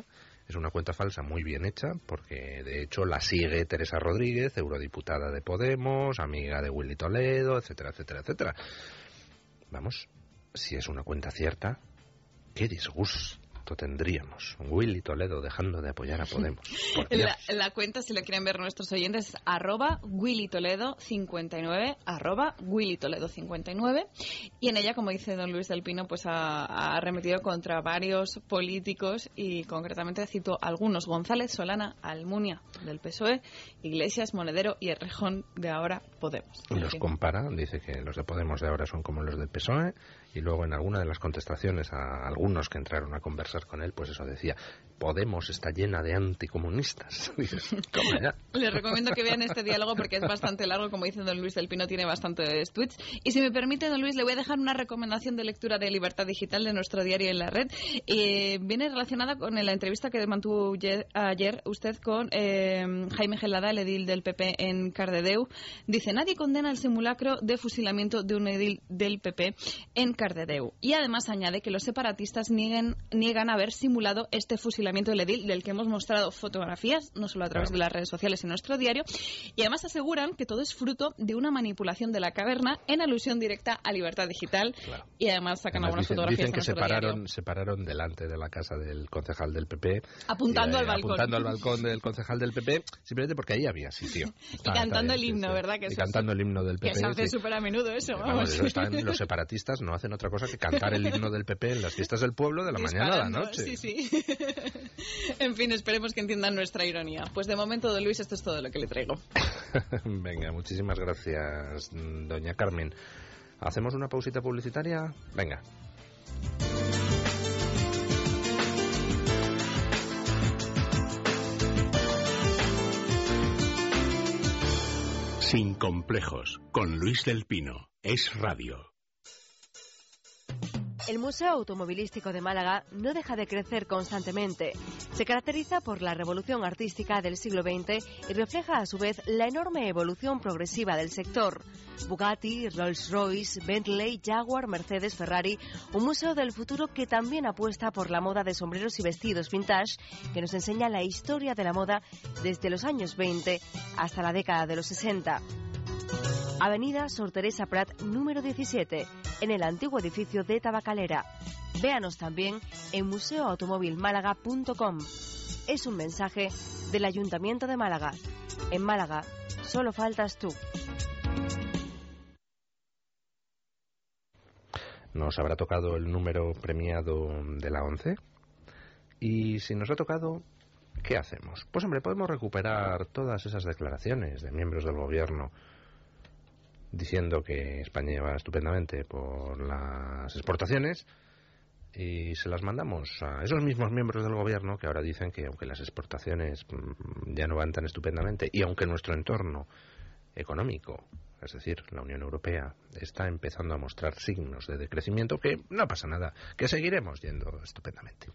Speaker 2: Es una cuenta falsa muy bien hecha, porque de hecho la sigue Teresa Rodríguez, eurodiputada de Podemos, amiga de Willy Toledo, etcétera, etcétera, etcétera. Vamos, si es una cuenta cierta, qué disgusto tendríamos. Willy Toledo dejando de apoyar a Podemos.
Speaker 3: La, la cuenta, si la quieren ver nuestros oyentes, es arroba Willy Toledo cincuenta y nueve, arroba Willy Toledo cincuenta y nueve, y en ella, como dice don Luis del Pino, pues ha, ha arremetido contra varios políticos, y concretamente cito algunos: González, Solana, Almunia del P S O E, Iglesias, Monedero y Errejón de ahora Podemos.
Speaker 2: Los compara, dice que los de Podemos de ahora son como los del P S O E, y luego en alguna de las contestaciones a algunos que entraron a conversar con él, pues eso decía: Podemos está llena de anticomunistas. ¿Cómo ya?
Speaker 3: Les recomiendo que vean este diálogo porque es bastante largo, como dice don Luis del Pino, tiene bastantes tweets. Y si me permite, don Luis, le voy a dejar una recomendación de lectura de Libertad Digital de nuestro diario En la Red. Eh, viene relacionada con la entrevista que mantuvo ayer, ayer usted con eh, Jaime Gelada, el edil del P P en Cardedeu. Dice: nadie condena el simulacro de fusilamiento de un edil del P P en Cardedeu. Y además añade que los separatistas nieguen, niegan haber simulado este fusilamiento del edil, del que hemos mostrado fotografías, no solo a través de las redes sociales en nuestro diario, y además aseguran que todo es fruto de una manipulación de la caverna en alusión directa a Libertad Digital. Claro. Y además sacan
Speaker 2: además
Speaker 3: algunas
Speaker 2: dicen,
Speaker 3: fotografías
Speaker 2: dicen que se pararon,
Speaker 3: diario.
Speaker 2: se pararon delante de la casa del concejal del P P,
Speaker 3: apuntando
Speaker 2: y,
Speaker 3: al
Speaker 2: eh,
Speaker 3: balcón
Speaker 2: apuntando al balcón del concejal del P P, simplemente porque ahí había sitio.
Speaker 3: Y ah, cantando el himno,
Speaker 2: sí,
Speaker 3: ¿verdad? Que
Speaker 2: y
Speaker 3: eso
Speaker 2: cantando el himno del P P.
Speaker 3: Que se hace
Speaker 2: sí.
Speaker 3: súper a menudo eso, vamos.
Speaker 2: Vamos, eso están, los separatistas no hacen otra cosa que cantar el himno del P P en las fiestas del pueblo de la mañana a la noche.
Speaker 3: Sí, sí. En fin, esperemos que entiendan nuestra ironía. Pues de momento, don Luis, esto es todo lo que le traigo.
Speaker 2: Venga, muchísimas gracias, doña Carmen. ¿Hacemos una pausita publicitaria? Venga.
Speaker 1: Sin complejos, con Luis del Pino. Es radio.
Speaker 11: El Museo Automovilístico de Málaga no deja de crecer constantemente. Se caracteriza por la revolución artística del siglo veinte y refleja a su vez la enorme evolución progresiva del sector. Bugatti, Rolls-Royce, Bentley, Jaguar, Mercedes, Ferrari, un museo del futuro que también apuesta por la moda de sombreros y vestidos vintage, que nos enseña la historia de la moda desde los años veinte hasta la década de los sesenta. Avenida Sor Teresa Prat, número diecisiete, en el antiguo edificio de Tabacalera. Véanos también en museo automóvil málaga punto com. Es un mensaje del Ayuntamiento de Málaga. En Málaga, solo faltas tú.
Speaker 2: Nos habrá tocado el número premiado de la once. Y si nos ha tocado, ¿qué hacemos? Pues hombre, podemos recuperar todas esas declaraciones de miembros del gobierno diciendo que España lleva estupendamente por las exportaciones, y se las mandamos a esos mismos miembros del gobierno que ahora dicen que aunque las exportaciones ya no van tan estupendamente, y aunque nuestro entorno económico, es decir, la Unión Europea, está empezando a mostrar signos de decrecimiento, que no pasa nada, que seguiremos yendo estupendamente.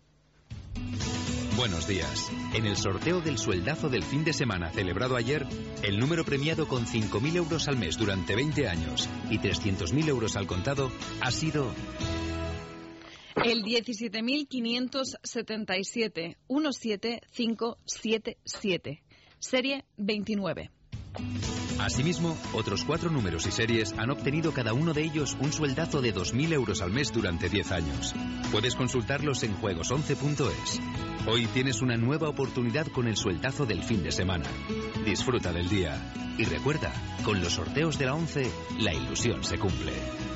Speaker 18: Buenos días. En el sorteo del sueldazo del fin de semana celebrado ayer, el número premiado con cinco mil euros al mes durante veinte años y trescientos mil euros al contado ha sido
Speaker 3: el diecisiete mil quinientos setenta y siete, uno siete cinco siete siete, serie veintinueve.
Speaker 18: Asimismo, otros cuatro números y series han obtenido cada uno de ellos un sueldazo de dos mil euros al mes durante diez años. Puedes consultarlos en juegos once punto es. Hoy tienes una nueva oportunidad con el sueldazo del fin de semana. Disfruta del día. Y recuerda, con los sorteos de la once, la ilusión se cumple.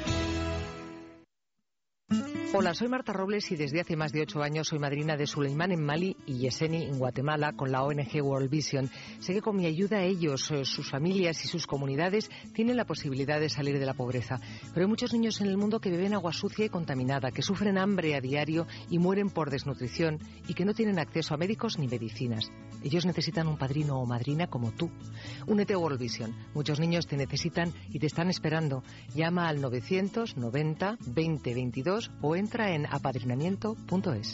Speaker 19: Hola, soy Marta Robles y desde hace más de ocho años soy madrina de Suleimán en Mali y Yeseni en Guatemala con la O N G World Vision. Sé que con mi ayuda ellos, sus familias y sus comunidades tienen la posibilidad de salir de la pobreza. Pero hay muchos niños en el mundo que beben agua sucia y contaminada, que sufren hambre a diario y mueren por desnutrición y que no tienen acceso a médicos ni medicinas. Ellos necesitan un padrino o madrina como tú. Únete a World Vision. Muchos niños te necesitan y te están esperando. Llama al novecientos noventa veinte veintidós o entra en apadrinamiento punto es.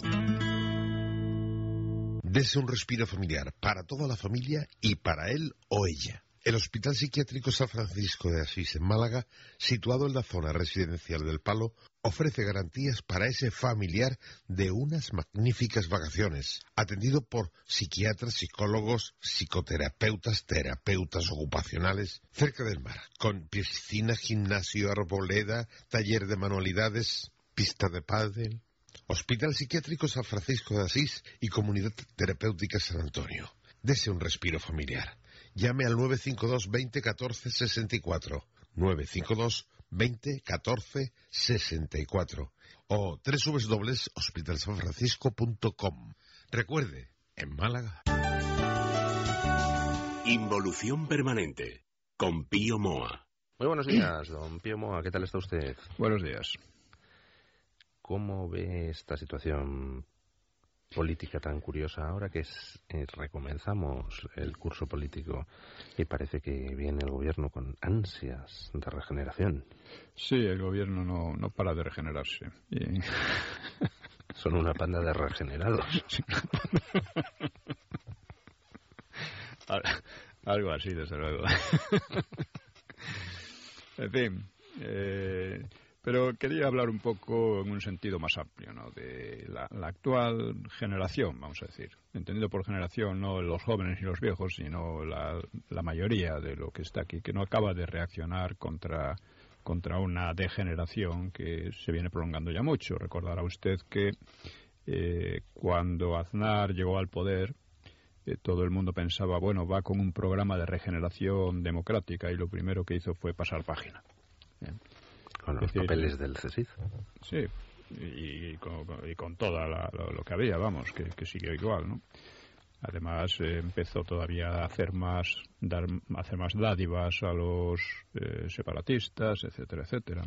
Speaker 17: Dese un respiro familiar para toda la familia y para él o ella. El Hospital Psiquiátrico San Francisco de Asís en Málaga, situado en la zona residencial del Palo, ofrece garantías para ese familiar de unas magníficas vacaciones, atendido por psiquiatras, psicólogos, psicoterapeutas, terapeutas ocupacionales, cerca del mar, con piscina, gimnasio, arboleda, taller de manualidades, pista de pádel. Hospital Psiquiátrico San Francisco de Asís y Comunidad Terapéutica San Antonio. Dese un respiro familiar. Llame al nueve cinco dos veinte catorce sesenta y cuatro. nueve cinco dos veinte catorce sesenta y cuatro. O doble u doble u doble u punto hospital san francisco punto com. Recuerde, en Málaga.
Speaker 1: Involución permanente. Con Pío Moa.
Speaker 2: Muy buenos días, don Pío Moa. ¿Qué tal está usted?
Speaker 20: Buenos días.
Speaker 2: ¿Cómo ve esta situación política tan curiosa ahora que es, eh, recomenzamos el curso político y parece que viene el gobierno con ansias de regeneración?
Speaker 20: Sí, el gobierno no, no para de regenerarse. Y...
Speaker 2: Son una panda de regenerados.
Speaker 20: Algo así, desde luego. En fin... Eh... Pero quería hablar un poco en un sentido más amplio, ¿no? De la, la actual generación, vamos a decir. Entendido por generación no los jóvenes y los viejos, sino la, la mayoría de lo que está aquí, que no acaba de reaccionar contra, contra una degeneración que se viene prolongando ya mucho. Recordará usted que eh, cuando Aznar llegó al poder, eh, todo el mundo pensaba, bueno, va con un programa de regeneración democrática, y lo primero que hizo fue pasar página. Bien.
Speaker 2: Con los decir, papeles del C S I C.
Speaker 20: Sí, y, y, con, y con todo lo, lo que había, vamos, que, que siguió igual, ¿no? Además, eh, empezó todavía a hacer más, dar, a hacer más dádivas a los eh, separatistas, etcétera, etcétera.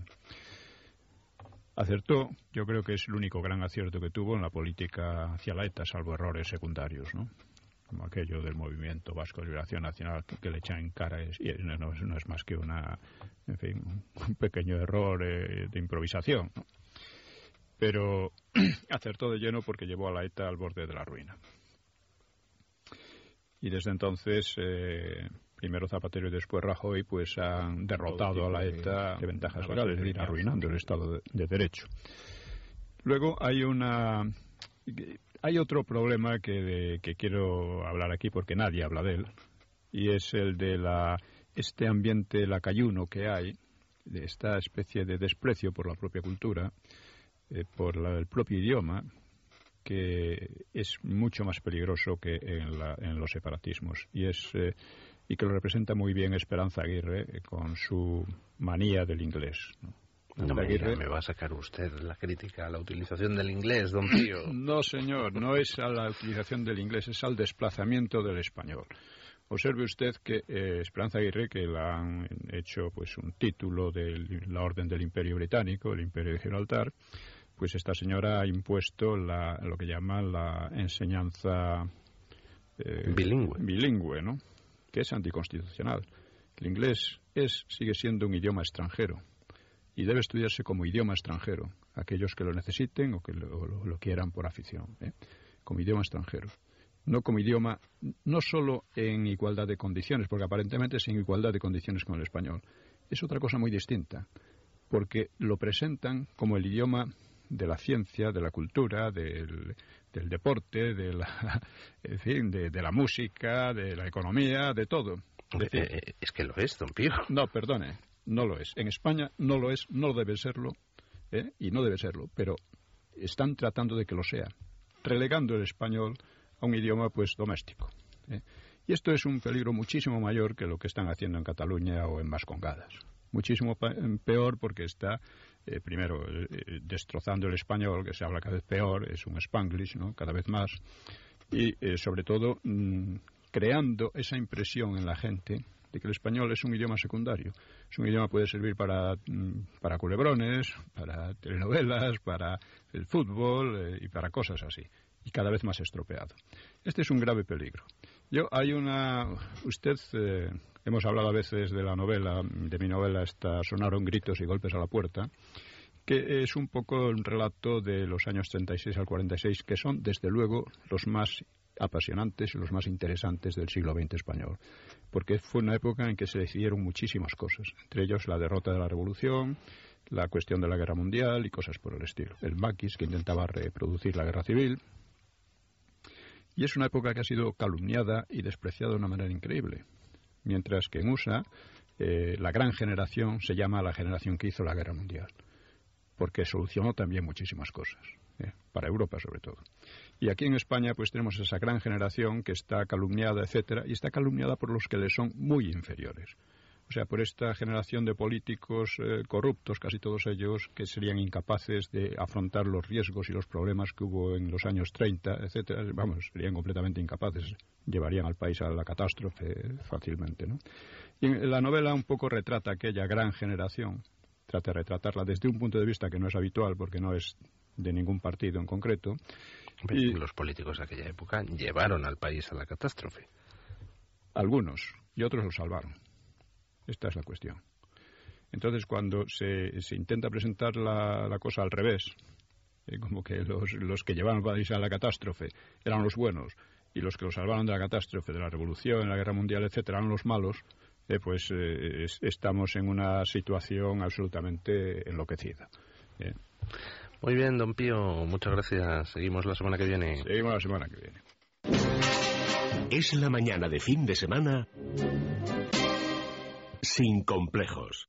Speaker 20: Acertó, yo creo que es el único gran acierto que tuvo en la política hacia la ETA, salvo errores secundarios, ¿no? Como aquello del Movimiento Vasco de Liberación Nacional que, que le echan en cara, es, y no, no es más que una, en fin, un pequeño error eh, de improvisación, ¿no? Pero acertó de lleno porque llevó a la ETA al borde de la ruina. Y desde entonces, eh, primero Zapatero y después Rajoy, pues han derrotado a la ETA de ventajas legales, es decir, arruinando el Estado de, de Derecho. Luego hay una... Hay otro problema que, de, que quiero hablar aquí porque nadie habla de él, y es el de la, este ambiente lacayuno que hay, de esta especie de desprecio por la propia cultura, eh, por la, el propio idioma, que es mucho más peligroso que en, la, en los separatismos, y, es, eh, y que lo representa muy bien Esperanza Aguirre eh, con su manía del inglés, ¿no?
Speaker 2: No me, diga, me va a sacar usted la crítica a la utilización del inglés, don Pío.
Speaker 20: No, señor, no es a la utilización del inglés, es al desplazamiento del español. Observe usted que eh, Esperanza Aguirre, que la han hecho pues un título de la Orden del Imperio Británico, el Imperio de Gibraltar, pues esta señora ha impuesto la, lo que llaman la enseñanza
Speaker 2: eh, bilingüe.
Speaker 20: bilingüe, ¿no? Que es anticonstitucional. El inglés es, sigue siendo un idioma extranjero y debe estudiarse como idioma extranjero, aquellos que lo necesiten o que lo, lo, lo quieran por afición, ¿eh? Como idioma extranjero. No como idioma, no solo en igualdad de condiciones, porque aparentemente es en igualdad de condiciones con el español. Es otra cosa muy distinta, porque lo presentan como el idioma de la ciencia, de la cultura, del, del deporte, de la, en fin, de, de la música, de la economía, de todo.
Speaker 2: Es decir, eh, es que lo es, don Pío.
Speaker 20: No, perdone, no lo es. En España no lo es, no debe serlo, ¿eh? Y no debe serlo, pero están tratando de que lo sea, relegando el español a un idioma pues doméstico, ¿eh? Y esto es un peligro muchísimo mayor que lo que están haciendo en Cataluña o en Vascongadas. Muchísimo peor porque está, eh, primero, eh, destrozando el español, que se habla cada vez peor, es un Spanglish, ¿no? Cada vez más, y eh, sobre todo mmm, creando esa impresión en la gente de que el español es un idioma secundario. Es un idioma que puede servir para, para culebrones, para telenovelas, para el fútbol eh, y para cosas así. Y cada vez más estropeado. Este es un grave peligro. Yo, hay una... Usted, eh, hemos hablado a veces de la novela, de mi novela, esta Sonaron gritos y golpes a la puerta, que es un poco el relato de los años treinta y seis al cuarenta y seis, que son, desde luego, los más apasionantes y los más interesantes del siglo veinte español, porque fue una época en que se decidieron muchísimas cosas, entre ellos la derrota de la Revolución, la cuestión de la guerra mundial y cosas por el estilo. El maquis, que intentaba reproducir la guerra civil. Y es una época que ha sido calumniada y despreciada de una manera increíble. Mientras que en U S A, eh, la gran generación se llama la generación que hizo la guerra mundial, porque solucionó también muchísimas cosas, eh, para Europa sobre todo. Y aquí en España pues tenemos esa gran generación que está calumniada, etcétera, y está calumniada por los que le son muy inferiores. O sea, por esta generación de políticos eh, corruptos, casi todos ellos, que serían incapaces de afrontar los riesgos y los problemas que hubo en los años treinta, etcétera. Vamos, serían completamente incapaces, llevarían al país a la catástrofe fácilmente, ¿no? Y en la novela un poco retrata aquella gran generación, trata de retratarla desde un punto de vista que no es habitual, porque no es de ningún partido en concreto.
Speaker 2: Y los políticos de aquella época llevaron al país a la catástrofe.
Speaker 20: Algunos, y otros lo salvaron. Esta es la cuestión. Entonces, cuando se, se intenta presentar la, la cosa al revés, eh, como que los, los que llevaron al país a la catástrofe eran los buenos y los que lo salvaron de la catástrofe, de la revolución, la guerra mundial, etcétera, eran los malos, eh, pues eh, es, estamos en una situación absolutamente enloquecida. Eh.
Speaker 2: Muy bien, don Pío, muchas gracias. Seguimos la semana que viene.
Speaker 20: Seguimos la semana que viene.
Speaker 1: Es la mañana de fin de semana sin complejos.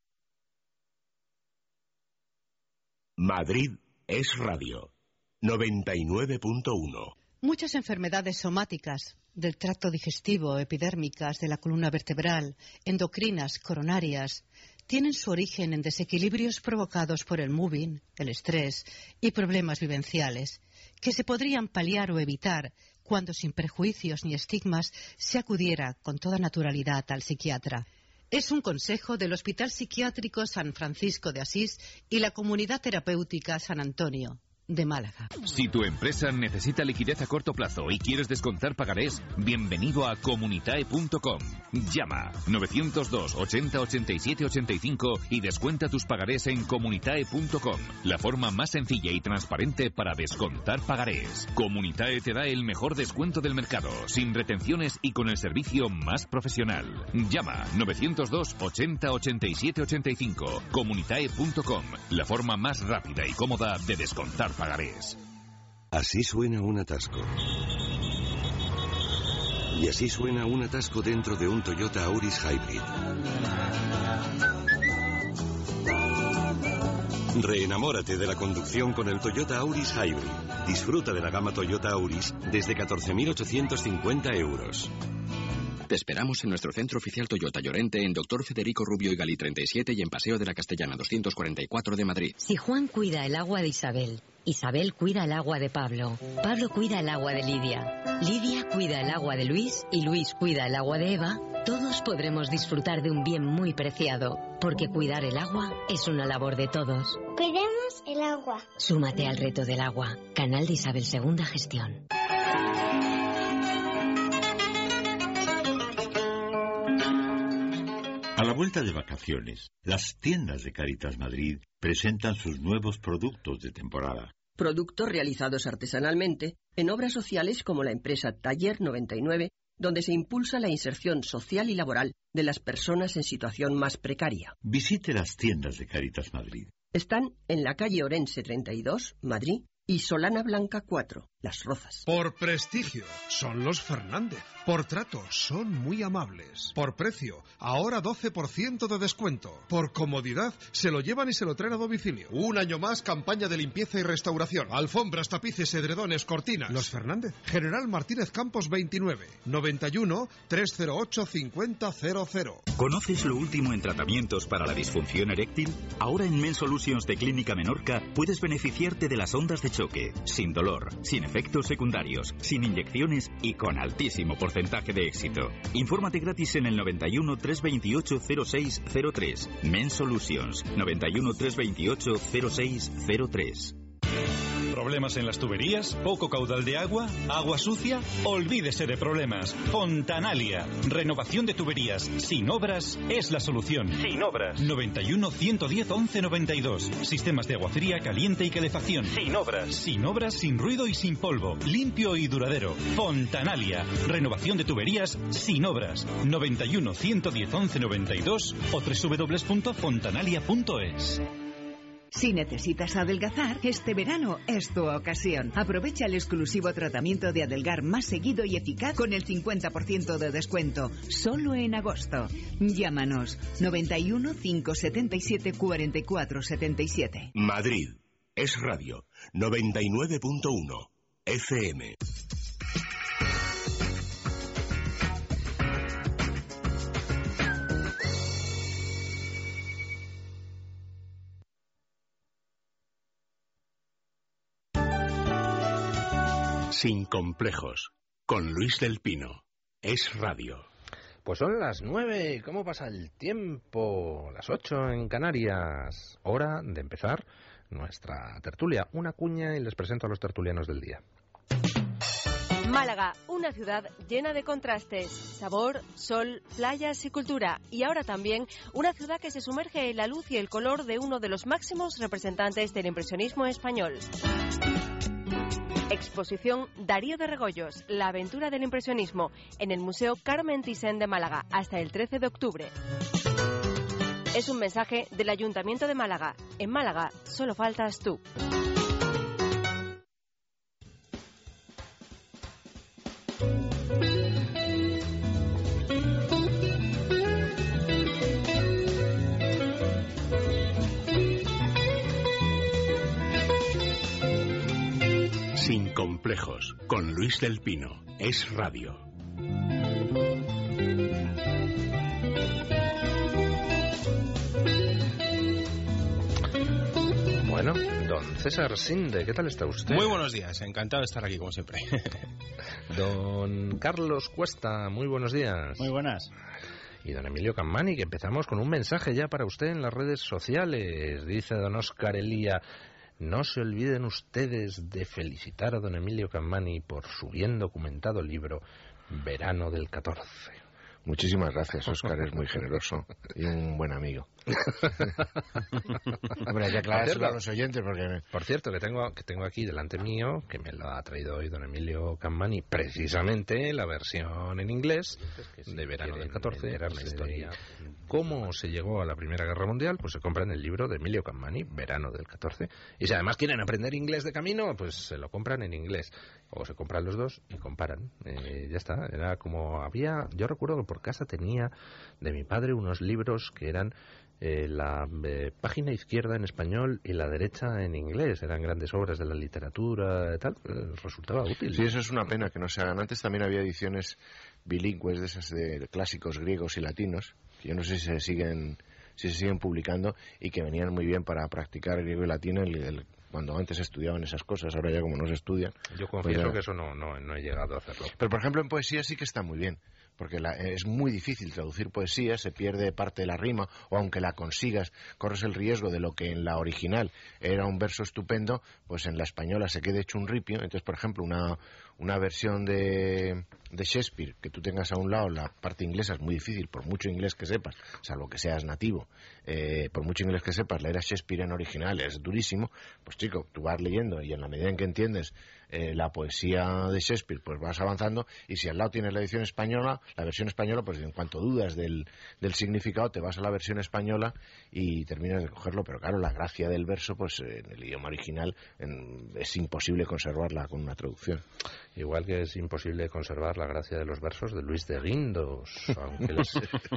Speaker 1: Madrid es radio. noventa y nueve punto uno.
Speaker 21: Muchas enfermedades somáticas del tracto digestivo, epidérmicas, de la columna vertebral, endocrinas, coronarias, tienen su origen en desequilibrios provocados por el moving, el estrés y problemas vivenciales, que se podrían paliar o evitar cuando, sin prejuicios ni estigmas, se acudiera con toda naturalidad al psiquiatra. Es un consejo del Hospital Psiquiátrico San Francisco de Asís y la Comunidad Terapéutica San Antonio de Málaga.
Speaker 22: Si tu empresa necesita liquidez a corto plazo y quieres descontar pagarés, bienvenido a comunitae punto com. Llama novecientos dos ochenta ochenta y siete ochenta y cinco y descuenta tus pagarés en comunitae punto com, la forma más sencilla y transparente para descontar pagarés. Comunitae te da el mejor descuento del mercado, sin retenciones y con el servicio más profesional. Llama novecientos dos ochenta ochenta y siete ochenta y cinco. comunitae punto com, la forma más rápida y cómoda de descontar pagarés.
Speaker 23: Así suena un atasco. Y así suena un atasco dentro de un Toyota Auris Hybrid. Reenamórate de la conducción con el Toyota Auris Hybrid. Disfruta de la gama Toyota Auris desde catorce mil ochocientos cincuenta euros.
Speaker 24: Te esperamos en nuestro centro oficial Toyota Llorente, en Doctor Federico Rubio y Galí treinta y siete y en Paseo de la Castellana doscientos cuarenta y cuatro de Madrid.
Speaker 25: Si Juan cuida el agua de Isabel, Isabel cuida el agua de Pablo, Pablo cuida el agua de Lidia, Lidia cuida el agua de Luis y Luis cuida el agua de Eva, todos podremos disfrutar de un bien muy preciado, porque cuidar el agua es una labor de todos.
Speaker 26: Cuidemos el agua.
Speaker 25: Súmate al reto del agua. Canal de Isabel segunda Gestión.
Speaker 27: A la vuelta de vacaciones, las tiendas de Cáritas Madrid presentan sus nuevos productos de temporada.
Speaker 28: Productos realizados artesanalmente en obras sociales como la empresa Taller noventa y nueve, donde se impulsa la inserción social y laboral de las personas en situación más precaria.
Speaker 27: Visite las tiendas de Cáritas Madrid.
Speaker 28: Están en la calle Orense treinta y dos, Madrid, y Solana Blanca cuatro, Las Rozas.
Speaker 29: Por prestigio, son los Fernández. Por trato, son muy amables. Por precio, ahora doce por ciento de descuento. Por comodidad, se lo llevan y se lo traen a domicilio. Un año más, campaña de limpieza y restauración. Alfombras, tapices, edredones, cortinas. Los Fernández. General Martínez Campos veintinueve, noventa y uno, trescientos ocho, cincuenta cero cero.
Speaker 30: ¿Conoces lo último en tratamientos para la disfunción eréctil? Ahora en Men Solutions de Clínica Menorca puedes beneficiarte de las ondas de choque, sin dolor, sin efectos secundarios, sin inyecciones y con altísimo porcentaje de éxito. Infórmate gratis en el noventa y uno, trescientos veintiocho, cero seis cero tres. Men Solutions, noventa y uno, trescientos veintiocho, cero seis cero tres.
Speaker 12: ¿Problemas en las tuberías? ¿Poco caudal de agua? ¿Agua sucia? Olvídese de problemas. Fontanalia. Renovación de tuberías. Sin obras es la solución. Sin obras. noventa y uno, ciento diez, once noventa y dos. Sistemas de agua fría, caliente y calefacción. Sin obras. Sin obras, sin ruido y sin polvo. Limpio y duradero. Fontanalia. Renovación de tuberías sin obras. noventa y uno, ciento diez, once noventa y dos o doble u doble u doble u punto fontanalia punto es.
Speaker 4: Si necesitas adelgazar, este verano es tu ocasión. Aprovecha el exclusivo tratamiento de Adelgar más seguido y eficaz con el cincuenta por ciento de descuento, solo en agosto. Llámanos noventa y uno, cinco setenta y siete, cuarenta y cuatro setenta y siete.
Speaker 1: Madrid es radio noventa y nueve punto uno F M. Sin complejos, con Luis del Pino. Es radio.
Speaker 2: Pues son las nueve. ¿Cómo pasa el tiempo? Las ocho en Canarias. Hora de empezar nuestra tertulia. Una cuña y les presento a los tertulianos del día.
Speaker 11: Málaga, una ciudad llena de contrastes, sabor, sol, playas y cultura. Y ahora también una ciudad que se sumerge en la luz y el color de uno de los máximos representantes del impresionismo español. Exposición Darío de Regoyos, la aventura del impresionismo, en el Museo Carmen Thyssen de Málaga, hasta el trece de octubre. Es un mensaje del Ayuntamiento de Málaga. En Málaga solo faltas tú.
Speaker 1: Sin complejos, con Luis del Pino. Es radio.
Speaker 2: Bueno, don César Sinde, ¿qué tal está usted?
Speaker 5: Muy buenos días, encantado de estar aquí como siempre.
Speaker 2: Don Carlos Cuesta, muy buenos días.
Speaker 6: Muy buenas.
Speaker 2: Y don Emilio Cammani, que empezamos con un mensaje ya para usted en las redes sociales. Dice don Óscar Elía: no se olviden ustedes de felicitar a don Emilio Cammani por su bien documentado libro Verano del catorce.
Speaker 7: Muchísimas gracias, Óscar, es muy generoso y un buen amigo. Hombre, hay que aclarárselo a los oyentes porque...
Speaker 2: Por cierto, que tengo, que tengo aquí delante mío, que me lo ha traído hoy don Emilio Cammani, precisamente la versión en inglés de Verano del catorce. Era una historia. ¿Cómo se llegó a la Primera Guerra Mundial? Pues se compran el libro de Emilio Cammani, Verano del catorce. Y si además quieren aprender inglés de camino, pues se lo compran en inglés. O se compran los dos y comparan. Eh, ya está. Era como había... Yo recuerdo que por casa tenía de mi padre unos libros que eran eh, la eh, página izquierda en español y la derecha en inglés. Eran grandes obras de la literatura y tal. Eh, resultaba útil.
Speaker 7: Sí, eso es una pena que no se hagan. Antes también había ediciones bilingües de esas de clásicos griegos y latinos, que yo no sé si se siguen si se siguen publicando y que venían muy bien para practicar griego y latino el, el, cuando antes estudiaban esas cosas. Ahora ya como no se estudian.
Speaker 2: Yo confieso pues ya... que eso no, no, no he llegado a hacerlo.
Speaker 7: Pero por ejemplo en poesía sí que está muy bien, porque la, es muy difícil traducir poesía, se pierde parte de la rima, o aunque la consigas, corres el riesgo de lo que en la original era un verso estupendo, pues en la española se quede hecho un ripio. Entonces, por ejemplo, una, una versión de, de Shakespeare, que tú tengas a un lado la parte inglesa, es muy difícil, por mucho inglés que sepas, salvo que seas nativo, eh, por mucho inglés que sepas, leer a Shakespeare en original es durísimo. Pues chico, tú vas leyendo y en la medida en que entiendes eh, la poesía de Shakespeare, pues vas avanzando, y si al lado tienes la edición española, la versión española, pues en cuanto dudas del, del significado, te vas a la versión española y terminas de cogerlo. Pero claro, la gracia del verso, pues en el idioma original en, es imposible conservarla con una traducción.
Speaker 2: Igual que es imposible conservar la gracia de los versos de Luis de Guindos. Aunque las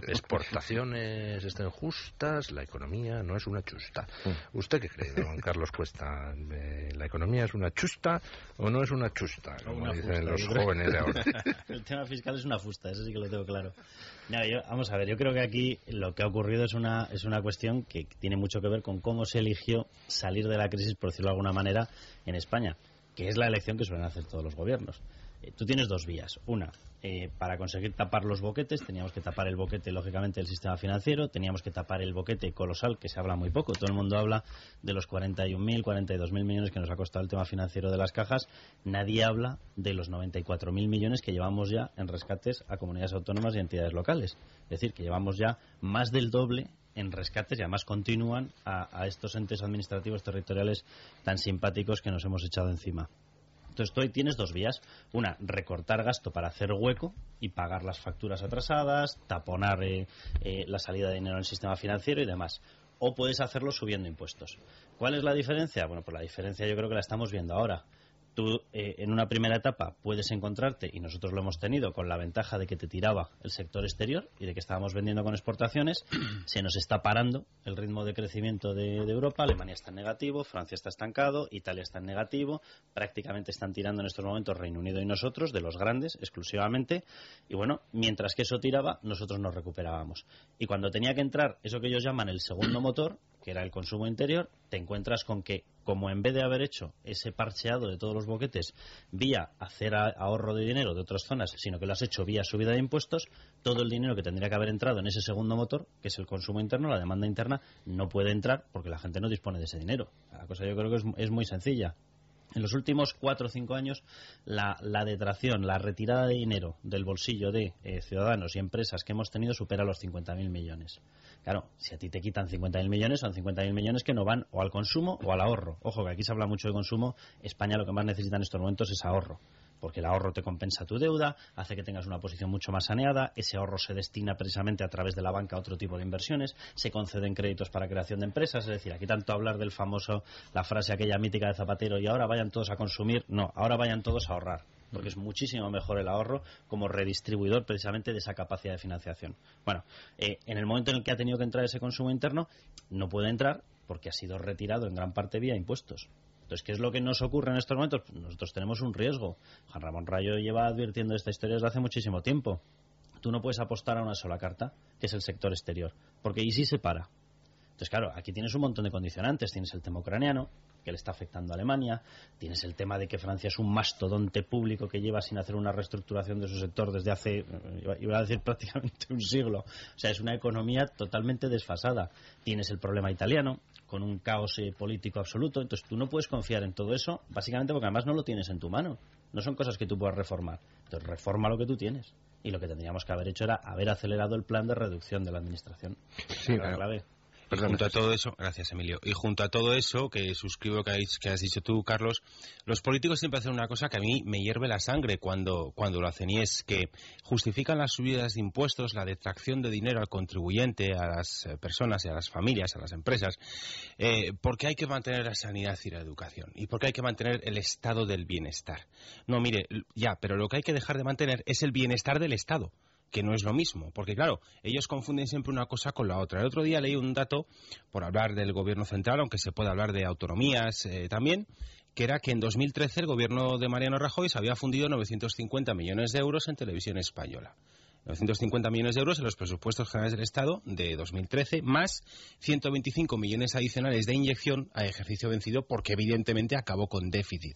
Speaker 2: exportaciones estén justas, la economía no es una chusta. ¿Usted qué cree, don Carlos Cuesta? ¿La economía es una chusta o no es una chusta, como
Speaker 6: una
Speaker 2: dicen
Speaker 6: fusta,
Speaker 2: los jóvenes de ahora?
Speaker 6: El tema fiscal es una fusta, eso sí que lo tengo claro. No, yo, vamos a ver, yo creo que aquí lo que ha ocurrido es una, es una cuestión que tiene mucho que ver con cómo se eligió salir de la crisis, por decirlo de alguna manera, en España, que es la elección que suelen hacer todos los gobiernos. Eh, tú tienes dos vías. Una, eh, para conseguir tapar los boquetes, teníamos que tapar el boquete, lógicamente, del sistema financiero, teníamos que tapar el boquete colosal, que se habla muy poco. Todo el mundo habla de los cuarenta y un mil, cuarenta y dos mil millones que nos ha costado el tema financiero de las cajas. Nadie habla de los noventa y cuatro mil millones que llevamos ya en rescates a comunidades autónomas y entidades locales. Es decir, que llevamos ya más del doble en rescates y además continúan a, a estos entes administrativos territoriales tan simpáticos que nos hemos echado encima. Entonces tú ahí tienes dos vías. Una, recortar gasto para hacer hueco y pagar las facturas atrasadas, taponar eh, eh, la salida de dinero en el sistema financiero y demás. o puedes hacerlo subiendo impuestos. ¿Cuál es la diferencia? Bueno, pues la diferencia yo creo que la estamos viendo ahora. Tú eh, en una primera etapa puedes encontrarte, y nosotros lo hemos tenido, con la ventaja de que te tiraba el sector exterior y de que estábamos vendiendo con exportaciones. Se nos está parando el ritmo de crecimiento de, de Europa. Alemania está en negativo, Francia está estancado, Italia está en negativo, prácticamente están tirando en estos momentos Reino Unido y nosotros, de los grandes exclusivamente, y bueno, mientras que eso tiraba, nosotros nos recuperábamos. Y cuando tenía que entrar eso que ellos llaman el segundo motor, que era el consumo interior, te encuentras con que, como en vez de haber hecho ese parcheado de todos los boquetes vía hacer ahorro de dinero de otras zonas, sino que lo has hecho vía subida de impuestos, todo el dinero que tendría que haber entrado en ese segundo motor, que es el consumo interno, la demanda interna, no puede entrar porque la gente no dispone de ese dinero. La cosa yo creo que es, es muy sencilla. En los últimos cuatro o cinco años, la, la detracción, la retirada de dinero del bolsillo de eh, ciudadanos y empresas que hemos tenido supera los cincuenta mil millones. Claro, si a ti te quitan cincuenta mil millones, son cincuenta mil millones que no van o al consumo o al ahorro. Ojo, que aquí se habla mucho de consumo. España lo que más necesita en estos momentos es ahorro, porque el ahorro te compensa tu deuda, hace que tengas una posición mucho más saneada. Ese ahorro se destina precisamente a través de la banca a otro tipo de inversiones, se conceden créditos para creación de empresas. Es decir, aquí tanto hablar del famoso, la frase aquella mítica de Zapatero, y ahora vayan todos a consumir, no, ahora vayan todos a ahorrar, porque es muchísimo mejor el ahorro como redistribuidor precisamente de esa capacidad de financiación. Bueno, eh, en el momento en el que ha tenido que entrar ese consumo interno, no puede entrar porque ha sido retirado en gran parte vía impuestos. Entonces, ¿qué es lo que nos ocurre en estos momentos? Pues nosotros tenemos un riesgo. Juan Ramón Rayo lleva advirtiendo de esta historia desde hace muchísimo tiempo. Tú no puedes apostar a una sola carta, que es el sector exterior, porque ¿y si se para? Entonces, claro, aquí tienes un montón de condicionantes. Tienes el tema ucraniano, que le está afectando a Alemania. Tienes el tema de que Francia es un mastodonte público que lleva sin hacer una reestructuración de su sector desde hace, iba a decir, prácticamente un siglo. O sea, es una economía totalmente desfasada. Tienes el problema italiano, con un caos eh, político absoluto. Entonces, tú no puedes confiar en todo eso, básicamente porque además no lo tienes en tu mano. No son cosas que tú puedas reformar. Entonces, reforma lo que tú tienes. Y lo que tendríamos que haber hecho era haber acelerado el plan de reducción de la administración.
Speaker 5: Sí,
Speaker 6: la clave.
Speaker 5: Y junto a todo eso, gracias Emilio, y junto a todo eso, que suscribo que, hay, que has dicho tú, Carlos, los políticos siempre hacen una cosa que a mí me hierve la sangre cuando, cuando lo hacen, y es que justifican las subidas de impuestos, la detracción de dinero al contribuyente, a las personas y a las familias, a las empresas, eh, porque hay que mantener la sanidad y la educación, y porque hay que mantener el estado del bienestar. No, mire, ya, pero lo que hay que dejar de mantener es el bienestar del Estado, que no es lo mismo, porque claro, ellos confunden siempre una cosa con la otra. El otro día leí un dato, por hablar del gobierno central, aunque se puede hablar de autonomías eh, también, que era que en dos mil trece el gobierno de Mariano Rajoy se había fundido novecientos cincuenta millones de euros en televisión española. novecientos cincuenta millones de euros en los presupuestos generales del Estado de dos mil trece, más ciento veinticinco millones adicionales de inyección a ejercicio vencido, porque evidentemente acabó con déficit.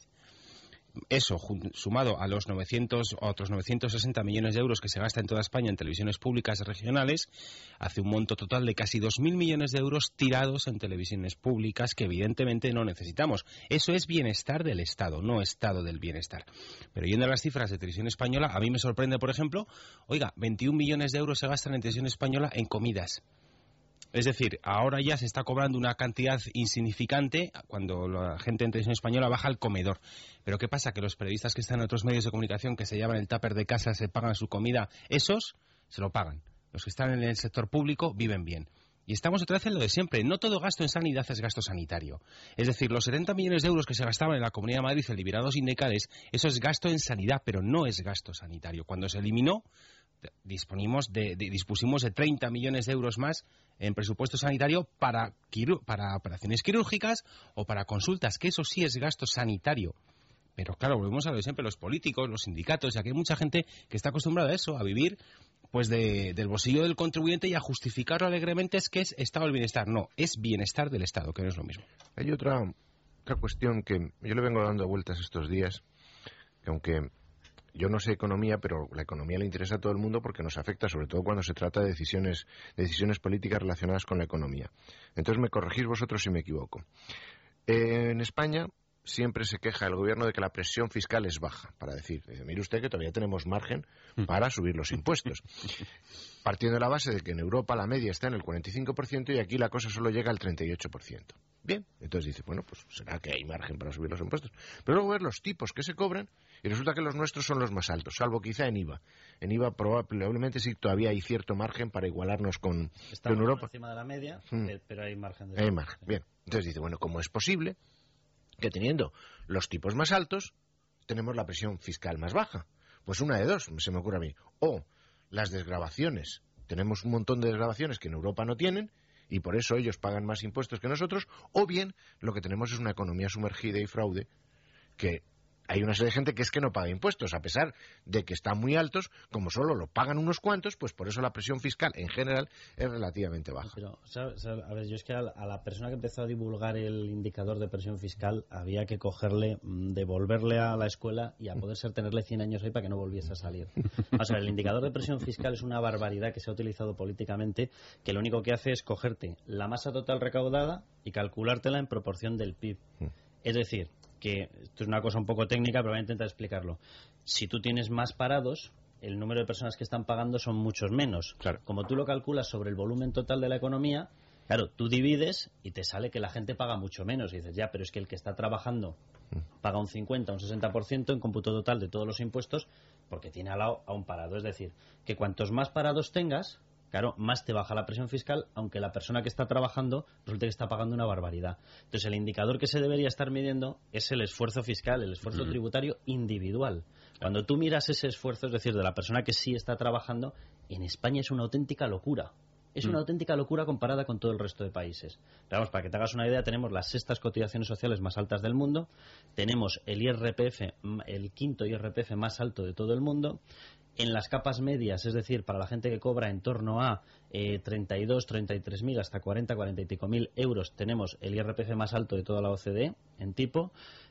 Speaker 5: Eso, sumado a los novecientos, a otros novecientos sesenta millones de euros que se gasta en toda España en televisiones públicas regionales, hace un monto total de casi dos mil millones de euros tirados en televisiones públicas que evidentemente no necesitamos. Eso es bienestar del Estado, no Estado del bienestar. Pero yendo a las cifras de televisión española, a mí me sorprende, por ejemplo, oiga, veintiún millones de euros se gastan en televisión española en comidas. Es decir, ahora ya se está cobrando una cantidad insignificante cuando la gente en televisión española baja al comedor. Pero ¿qué pasa? Que los periodistas que están en otros medios de comunicación que se llevan el tupper de casa, se pagan su comida, esos se lo pagan. Los que están en el sector público viven bien. Y estamos otra vez en lo de siempre. No todo gasto en sanidad es gasto sanitario. Es decir, los setenta millones de euros que se gastaban en la Comunidad de Madrid en liberados sindicales, eso es gasto en sanidad, pero no es gasto sanitario. Cuando se eliminó, disponimos de, de, dispusimos de treinta millones de euros más en presupuesto sanitario para, para operaciones quirúrgicas o para consultas, que eso sí es gasto sanitario. Pero claro, volvemos a lo de siempre, los políticos, los sindicatos, ya que hay mucha gente que está acostumbrada a eso, a vivir pues de, del bolsillo del contribuyente y a justificarlo alegremente es que es estado del bienestar. No, es bienestar del Estado, que no es lo mismo.
Speaker 7: Hay otra, otra cuestión que yo le vengo dando vueltas estos días, que aunque yo no sé economía, pero la economía le interesa a todo el mundo porque nos afecta, sobre todo cuando se trata de decisiones, de decisiones políticas relacionadas con la economía. Entonces me corregís vosotros si me equivoco. Eh, en España siempre se queja el gobierno de que la presión fiscal es baja, para decir, mire usted que todavía tenemos margen para subir los impuestos. Partiendo de la base de que en Europa la media está en el cuarenta y cinco por ciento y aquí la cosa solo llega al treinta y ocho por ciento. Bien, entonces dice, bueno, pues será que hay margen para subir los impuestos. Pero luego ver los tipos que se cobran y resulta que los nuestros son los más altos, salvo quizá en I V A. En I V A probablemente sí todavía hay cierto margen para igualarnos con,
Speaker 6: Estamos
Speaker 7: con Europa.
Speaker 6: por encima de la media,
Speaker 7: Mm.
Speaker 6: pero hay margen. De
Speaker 7: Hay margen, bien. Entonces dice, bueno, ¿cómo es posible que teniendo los tipos más altos tenemos la presión fiscal más baja? Pues una de dos, se me ocurre a mí. O las desgravaciones, tenemos un montón de desgravaciones que en Europa no tienen y por eso ellos pagan más impuestos que nosotros, o bien lo que tenemos es una economía sumergida y fraude que hay una serie de gente que es que no paga impuestos, a pesar de que están muy altos, como solo lo pagan unos cuantos, pues por eso la presión fiscal en general es relativamente baja.
Speaker 6: Pero, ¿sabes? A ver, yo es que a la persona que empezó a divulgar el indicador de presión fiscal había que cogerle, devolverle a la escuela y a poder ser tenerle cien años ahí para que no volviese a salir. O sea, el indicador de presión fiscal es una barbaridad que se ha utilizado políticamente, que lo único que hace es cogerte la masa total recaudada y calculártela en proporción del P I B. Es decir, que esto es una cosa un poco técnica, pero voy a intentar explicarlo. Si tú tienes más parados, el número de personas que están pagando son muchos menos.
Speaker 7: Claro.
Speaker 6: Como tú lo calculas sobre el volumen total de la economía, claro, tú divides y te sale que la gente paga mucho menos. Y dices, ya, pero es que el que está trabajando paga un cincuenta, un sesenta por ciento en cómputo total de todos los impuestos porque tiene al lado a un parado. Es decir, que cuantos más parados tengas, claro, más te baja la presión fiscal, aunque la persona que está trabajando resulte que está pagando una barbaridad. Entonces, el indicador que se debería estar midiendo es el esfuerzo fiscal, el esfuerzo
Speaker 7: Mm.
Speaker 6: tributario individual. Cuando tú miras ese esfuerzo, es decir, de la persona que sí está trabajando, en España es una auténtica locura. Es una
Speaker 7: Mm.
Speaker 6: auténtica locura comparada con todo el resto de países. Pero vamos, para que te hagas una idea, tenemos las sextas cotizaciones sociales más altas del mundo, tenemos el I R P F, el quinto I R P F más alto de todo el mundo. En las capas medias, es decir, para la gente que cobra en torno a eh, treinta y dos, treinta y tres mil hasta cuarenta, cuarenta y pico mil euros, tenemos el I R P F más alto de toda la O C D E en tipo.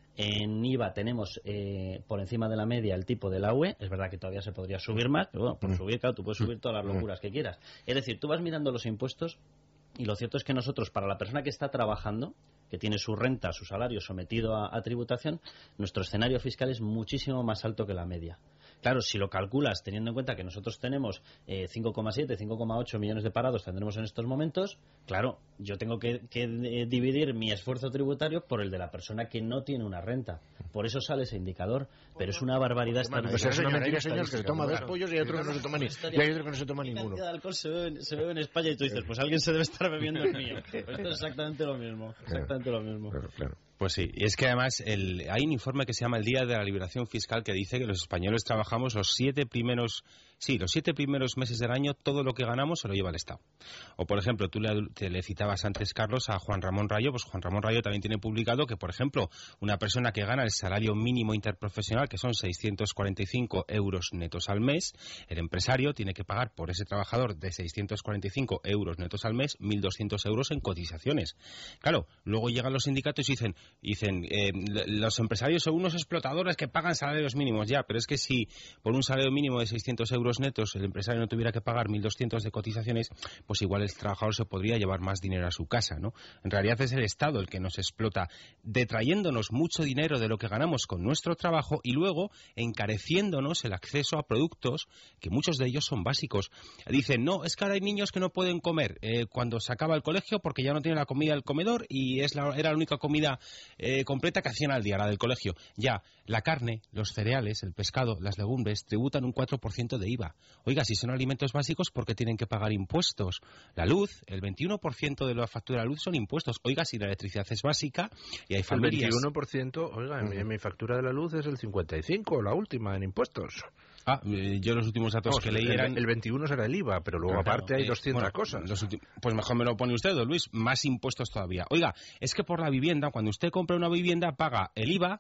Speaker 6: En I V A tenemos eh, por encima de la media el tipo de la U E. Es verdad que todavía se podría subir más, pero bueno, por
Speaker 7: Mm.
Speaker 6: subir, claro, tú puedes subir todas las locuras que quieras. Es decir, tú vas mirando los impuestos y lo cierto es que nosotros, para la persona que está trabajando, que tiene su renta, su salario sometido a, a tributación, nuestro escenario fiscal es muchísimo más alto que la media. Claro, si lo calculas teniendo en cuenta que nosotros tenemos eh, cinco coma siete, cinco coma ocho millones de parados tendremos en estos momentos, claro, yo tengo que, que eh, dividir mi esfuerzo tributario por el de la persona que no tiene una renta. Por eso sale ese indicador. Pero es una barbaridad estar...
Speaker 7: Pues es una mentira, señor, que se toma dos pollos y hay otro que no se toma ni, y hay otro que no se toma
Speaker 6: ¿Qué
Speaker 7: ninguno.
Speaker 6: cantidad de alcohol se bebe, en- se bebe en España? Y tú dices, pues alguien se debe estar bebiendo el mío. Pues esto es exactamente lo mismo. Exactamente lo mismo.
Speaker 5: Pues sí, y es que además el, hay un informe que se llama el Día de la Liberación Fiscal que dice que los españoles trabajamos los siete primeros, sí, los siete primeros meses del año, todo lo que ganamos se lo lleva el Estado. O por ejemplo, tú le, te le citabas antes, Carlos, a Juan Ramón Rayo, pues Juan Ramón Rayo también tiene publicado que, por ejemplo, una persona que gana el salario mínimo interprofesional, que son seiscientos cuarenta y cinco euros netos al mes, el empresario tiene que pagar por ese trabajador de seiscientos cuarenta y cinco euros netos al mes mil doscientos euros en cotizaciones. Claro, luego llegan los sindicatos y dicen, dicen eh, los empresarios son unos explotadores que pagan salarios mínimos, ya, pero es que si por un salario mínimo de seiscientos euros netos el empresario no tuviera que pagar mil doscientos de cotizaciones, pues igual el trabajador se podría llevar más dinero a su casa, ¿no? En realidad es el Estado el que nos explota, detrayéndonos mucho dinero de lo que ganamos con nuestro trabajo y luego encareciéndonos el acceso a productos que muchos de ellos son básicos. Dicen, no, es que ahora hay niños que no pueden comer eh, cuando se acaba el colegio porque ya no tienen la comida del comedor y es la, era la única comida eh, completa que hacían al día, la del colegio. Ya, la carne, los cereales, el pescado, las legumbres tributan un cuatro por ciento de I V A. Oiga, si son alimentos básicos, ¿por qué tienen que pagar impuestos? La luz, el veintiuno por ciento de la factura de la luz son impuestos. Oiga, si la electricidad es básica y hay
Speaker 2: El
Speaker 5: familias...
Speaker 2: veintiuno por ciento, oiga, en mi, en mi factura de la luz es el cincuenta y cinco por ciento, la última en impuestos.
Speaker 5: Ah, eh, yo los últimos datos
Speaker 2: Vamos,
Speaker 5: que leí
Speaker 2: el,
Speaker 5: eran...
Speaker 2: el veintiuno será el I V A, pero luego
Speaker 5: Claro,
Speaker 2: aparte hay
Speaker 5: eh,
Speaker 2: doscientas
Speaker 5: bueno,
Speaker 2: cosas.
Speaker 5: los ulti- pues mejor me lo pone usted, don Luis, más impuestos todavía. Oiga, es que por la vivienda, cuando usted compra una vivienda, paga el I V A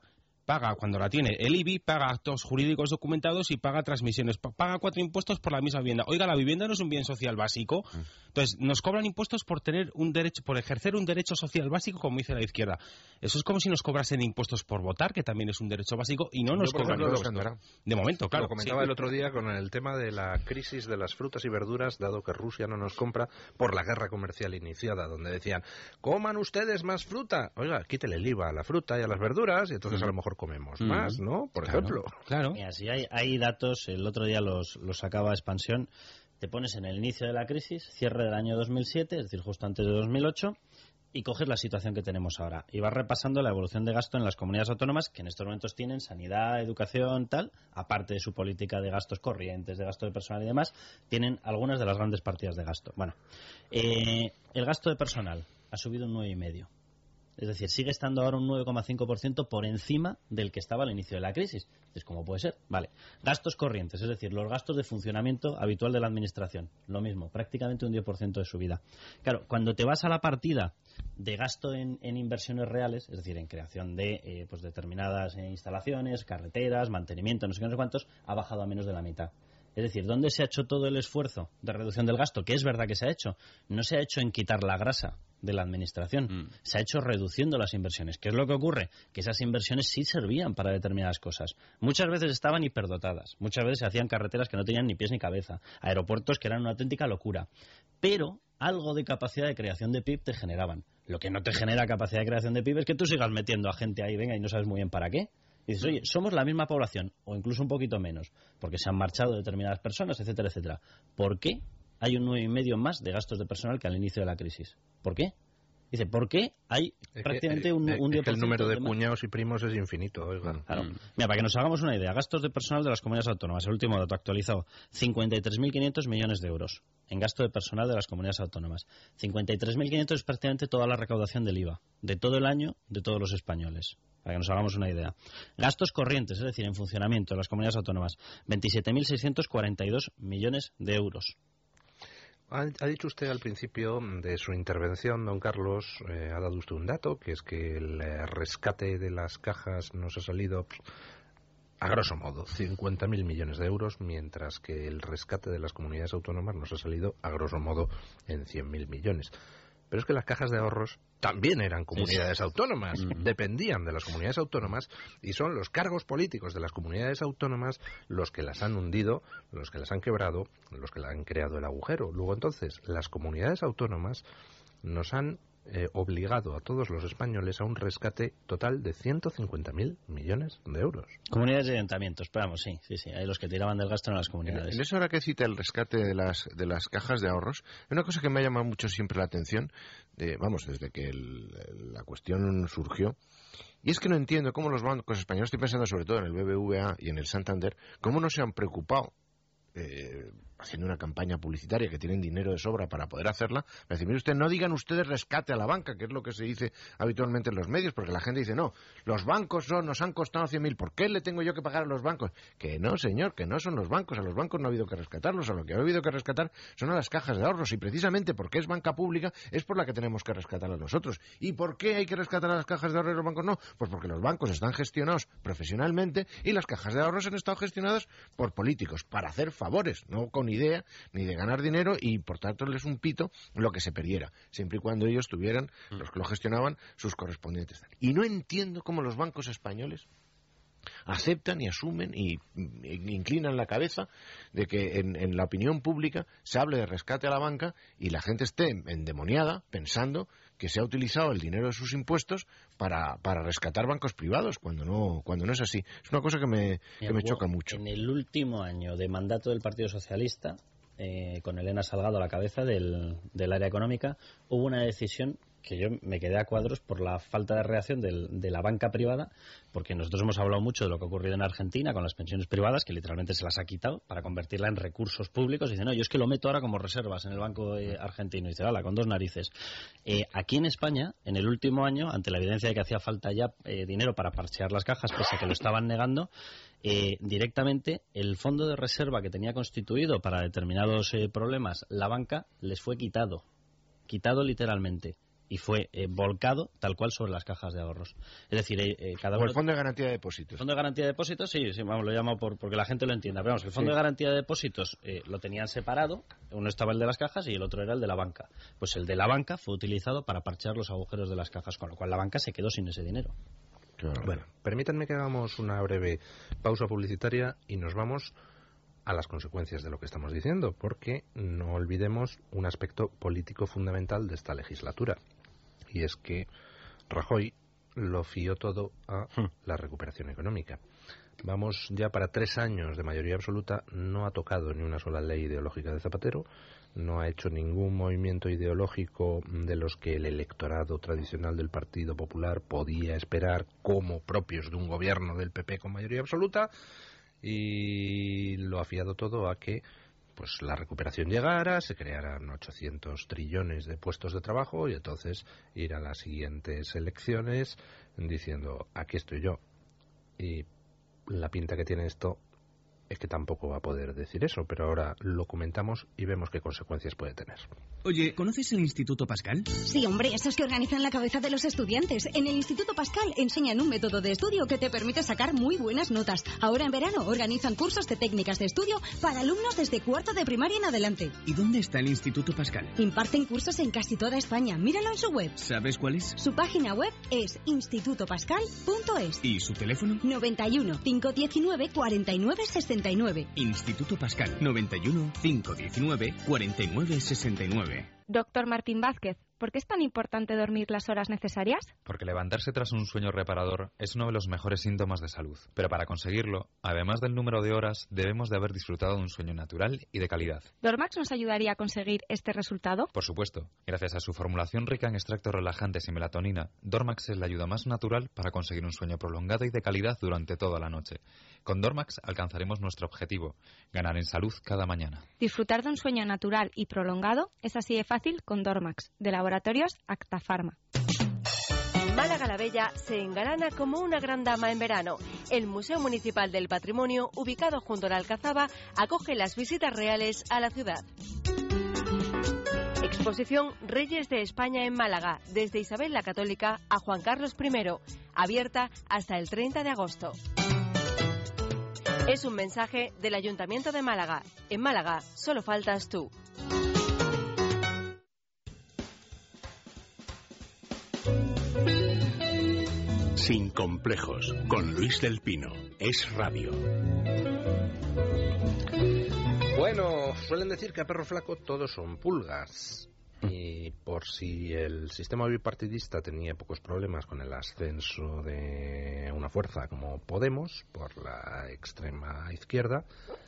Speaker 5: paga cuando la tiene el I B I, paga actos jurídicos documentados y paga transmisiones, paga cuatro impuestos por la misma vivienda. Oiga, la vivienda no es un bien social básico, entonces nos cobran impuestos por tener un derecho, por ejercer un derecho social básico, como dice la izquierda. Eso es como si nos cobrasen impuestos por votar, que también es un derecho básico, y no nos
Speaker 2: Yo, por
Speaker 5: cobran
Speaker 2: ejemplo,
Speaker 5: impuestos. De momento, claro.
Speaker 2: Lo comentaba
Speaker 5: sí.
Speaker 2: el otro día con el tema de la crisis de las frutas y verduras, dado que Rusia no nos compra por la guerra comercial iniciada, donde decían, coman ustedes más fruta. Oiga, quítele el I V A a la fruta y a las verduras, y entonces a lo mejor comemos
Speaker 6: Mm.
Speaker 2: más, ¿no? Por
Speaker 6: Claro,
Speaker 2: ejemplo.
Speaker 5: Claro.
Speaker 6: Mira, si hay, hay datos, el otro día los, los sacaba Expansión, te pones en el inicio de la crisis, cierre del año dos mil siete, es decir, justo antes de dos mil ocho, y coges la situación que tenemos ahora. Y vas repasando la evolución de gasto en las comunidades autónomas, que en estos momentos tienen sanidad, educación, tal, aparte de su política de gastos corrientes, de gasto de personal y demás, tienen algunas de las grandes partidas de gasto. Bueno, eh, el gasto de personal ha subido un nueve coma cinco por ciento. Es decir, sigue estando ahora un nueve coma cinco por ciento por encima del que estaba al inicio de la crisis. Entonces, ¿cómo puede ser? Vale. Gastos corrientes, es decir, los gastos de funcionamiento habitual de la administración. Lo mismo, prácticamente un diez por ciento de subida. Claro, cuando te vas a la partida de gasto en, en inversiones reales, es decir, en creación de eh, pues determinadas eh, instalaciones, carreteras, mantenimiento, no sé qué, no sé cuántos, ha bajado a menos de la mitad. Es decir, ¿dónde se ha hecho todo el esfuerzo de reducción del gasto? Que es verdad que se ha hecho. No se ha hecho en quitar la grasa de la administración. Mm. Se ha hecho reduciendo las inversiones. ¿Qué es lo que ocurre? Que esas inversiones sí servían para determinadas cosas. Muchas veces estaban hiperdotadas. Muchas veces se hacían carreteras que no tenían ni pies ni cabeza. Aeropuertos que eran una auténtica locura. Pero algo de capacidad de creación de P I B te generaban. Lo que no te genera capacidad de creación de P I B es que tú sigas metiendo a gente ahí, venga, y no sabes muy bien para qué. Y dices, oye, somos la misma población, o incluso un poquito menos, porque se han marchado determinadas personas, etcétera, etcétera. ¿Por qué hay un nueve y medio más de gastos de personal que al inicio de la crisis? ¿Por qué? Dice, ¿por qué hay
Speaker 2: es
Speaker 6: prácticamente
Speaker 2: que,
Speaker 6: un,
Speaker 2: es
Speaker 6: un diez por ciento
Speaker 2: que el número de,
Speaker 6: de
Speaker 2: cuñados y primos es infinito, oiga.
Speaker 6: Claro. Mira, para que nos hagamos una idea, gastos de personal de las comunidades autónomas, el último dato actualizado, cincuenta y tres mil quinientos millones de euros en gasto de personal de las comunidades autónomas. cincuenta y tres mil quinientos es prácticamente toda la recaudación del I V A, de todo el año, de todos los españoles. Para que nos hagamos una idea. Gastos corrientes, es decir, en funcionamiento de las comunidades autónomas, veintisiete mil seiscientos cuarenta y dos millones de euros.
Speaker 2: Ha, ha dicho usted al principio de su intervención, don Carlos, eh, ha dado usted un dato, que es que el eh, rescate de las cajas nos ha salido, pues, a grosso modo, cincuenta mil millones de euros, mientras que el rescate de las comunidades autónomas nos ha salido, a grosso modo, en cien mil millones. Pero es que las cajas de ahorros también eran comunidades sí, sí. autónomas, mm. dependían de las comunidades autónomas, y son los cargos políticos de las comunidades autónomas los que las han hundido, los que las han quebrado, los que le han creado el agujero. Luego entonces, las comunidades autónomas nos han eh, obligado a todos los españoles a un rescate total de ciento cincuenta mil millones de euros.
Speaker 6: Comunidades y ayuntamientos, esperamos, sí, sí, sí, hay los que tiraban del gasto en las comunidades.
Speaker 7: En eso ahora que cita el rescate de las de las cajas de ahorros, una cosa que me ha llamado mucho siempre la atención, eh, vamos, desde que el, la cuestión surgió, y es que no entiendo cómo los bancos españoles, estoy pensando sobre todo en el B B V A y en el Santander, cómo no se han preocupado Eh, haciendo una campaña publicitaria, que tienen dinero de sobra para poder hacerla, me dice, mire usted, no digan ustedes rescate a la banca, que es lo que se dice habitualmente en los medios, porque la gente dice, no, los bancos son, nos han costado cien mil, ¿por qué le tengo yo que pagar a los bancos? Que no, señor, que no son los bancos, a los bancos no ha habido que rescatarlos, a lo que ha habido que rescatar son a las cajas de ahorros, y precisamente porque es banca pública es por la que tenemos que rescatar a nosotros. ¿Y por qué hay que rescatar a las cajas de ahorros y los bancos no? Pues porque los bancos están gestionados profesionalmente y las cajas de ahorros han estado gestionadas por políticos, para hacer favores, no con idea ni de ganar dinero, y por tanto les un pito lo que se perdiera, siempre y cuando ellos tuvieran, los que lo gestionaban, sus correspondientes. Y no entiendo cómo los bancos españoles aceptan y asumen y, y inclinan la cabeza de que en, en la opinión pública se hable de rescate a la banca y la gente esté endemoniada pensando que se ha utilizado el dinero de sus impuestos para, para rescatar bancos privados, cuando no cuando no es así. Es una cosa que me, que me choca mucho.
Speaker 6: En el último año de mandato del Partido Socialista, eh, con Elena Salgado a la cabeza del, del área económica, hubo una decisión que yo me quedé a cuadros por la falta de reacción del, de la banca privada, porque nosotros hemos hablado mucho de lo que ha ocurrido en Argentina con las pensiones privadas, que literalmente se las ha quitado para convertirla en recursos públicos, y dice, no, yo es que lo meto ahora como reservas en el banco eh, argentino, y dice, hala, con dos narices. Eh, aquí en España, en el último año, ante la evidencia de que hacía falta ya eh, dinero para parchear las cajas, pese a que lo estaban negando, eh, directamente el fondo de reserva que tenía constituido para determinados eh, problemas, la banca les fue quitado, quitado literalmente. y fue eh, volcado tal cual sobre las cajas de ahorros. Es decir, eh, eh, cada
Speaker 7: o
Speaker 6: uno...
Speaker 7: el Fondo de Garantía de Depósitos.
Speaker 6: El Fondo de Garantía de Depósitos, sí, sí, vamos, lo llamo por, porque la gente lo entienda. Pero vamos, el Fondo sí. de Garantía de Depósitos eh, lo tenían separado, uno estaba el de las cajas y el otro era el de la banca. Pues el de la banca fue utilizado para parchar los agujeros de las cajas, con lo cual la banca se quedó sin ese dinero.
Speaker 2: Claro. Bueno, permítanme que hagamos una breve pausa publicitaria y nos vamos a las consecuencias de lo que estamos diciendo, porque no olvidemos un aspecto político fundamental de esta legislatura, y es que Rajoy lo fió todo a la recuperación económica. Vamos ya para tres años de mayoría absoluta, no ha tocado ni una sola ley ideológica de Zapatero, no ha hecho ningún movimiento ideológico de los que el electorado tradicional del Partido Popular podía esperar como propios de un gobierno del P P con mayoría absoluta, y lo ha fiado todo a que pues la recuperación llegara, se crearan ochocientos trillones de puestos de trabajo y entonces ir a las siguientes elecciones diciendo aquí estoy yo. Y la pinta que tiene esto es que tampoco va a poder decir eso, pero ahora lo comentamos y vemos qué consecuencias puede tener.
Speaker 3: Oye, ¿conoces el Instituto Pascal?
Speaker 8: Sí, hombre, esos que organizan la cabeza de los estudiantes. En el Instituto Pascal enseñan un método de estudio que te permite sacar muy buenas notas. Ahora en verano organizan cursos de técnicas de estudio para alumnos desde cuarto de primaria en adelante.
Speaker 3: ¿Y dónde está el Instituto Pascal?
Speaker 8: Imparten cursos en casi toda España. Míralo en su web.
Speaker 3: ¿Sabes cuál es?
Speaker 8: Su página web es instituto pascal punto es.
Speaker 3: ¿Y su teléfono?
Speaker 8: noventa y uno, cinco diecinueve, cuarenta y nueve sesenta y nueve.
Speaker 3: Instituto Pascal, noventa y uno, cinco diecinueve, cuarenta y nueve sesenta y nueve.
Speaker 9: Doctor Martín Vázquez, ¿por qué es tan importante dormir las horas necesarias?
Speaker 10: Porque levantarse tras un sueño reparador es uno de los mejores síntomas de salud. Pero para conseguirlo, además del número de horas, debemos de haber disfrutado de un sueño natural y de calidad.
Speaker 9: ¿Dormax nos ayudaría a conseguir este resultado?
Speaker 10: Por supuesto. Gracias a su formulación rica en extractos relajantes y melatonina, Dormax es la ayuda más natural para conseguir un sueño prolongado y de calidad durante toda la noche. Con Dormax alcanzaremos nuestro objetivo, ganar en salud cada mañana.
Speaker 9: Disfrutar de un sueño natural y prolongado es así de fácil con Dormax, de Laboratorios Acta Pharma.
Speaker 11: Málaga la Bella se engalana como una gran dama en verano. El Museo Municipal del Patrimonio, ubicado junto a la Alcazaba, acoge las visitas reales a la ciudad. Exposición Reyes de España en Málaga, desde Isabel la Católica a Juan Carlos primero, abierta hasta el treinta de agosto. Es un mensaje del Ayuntamiento de Málaga. En Málaga, solo faltas tú.
Speaker 1: Sin complejos, con Luis del Pino. Es radio.
Speaker 2: Bueno, suelen decir que a perro flaco todos son pulgas. Y por si el sistema bipartidista tenía pocos problemas con el ascenso de una fuerza como Podemos por la extrema izquierda,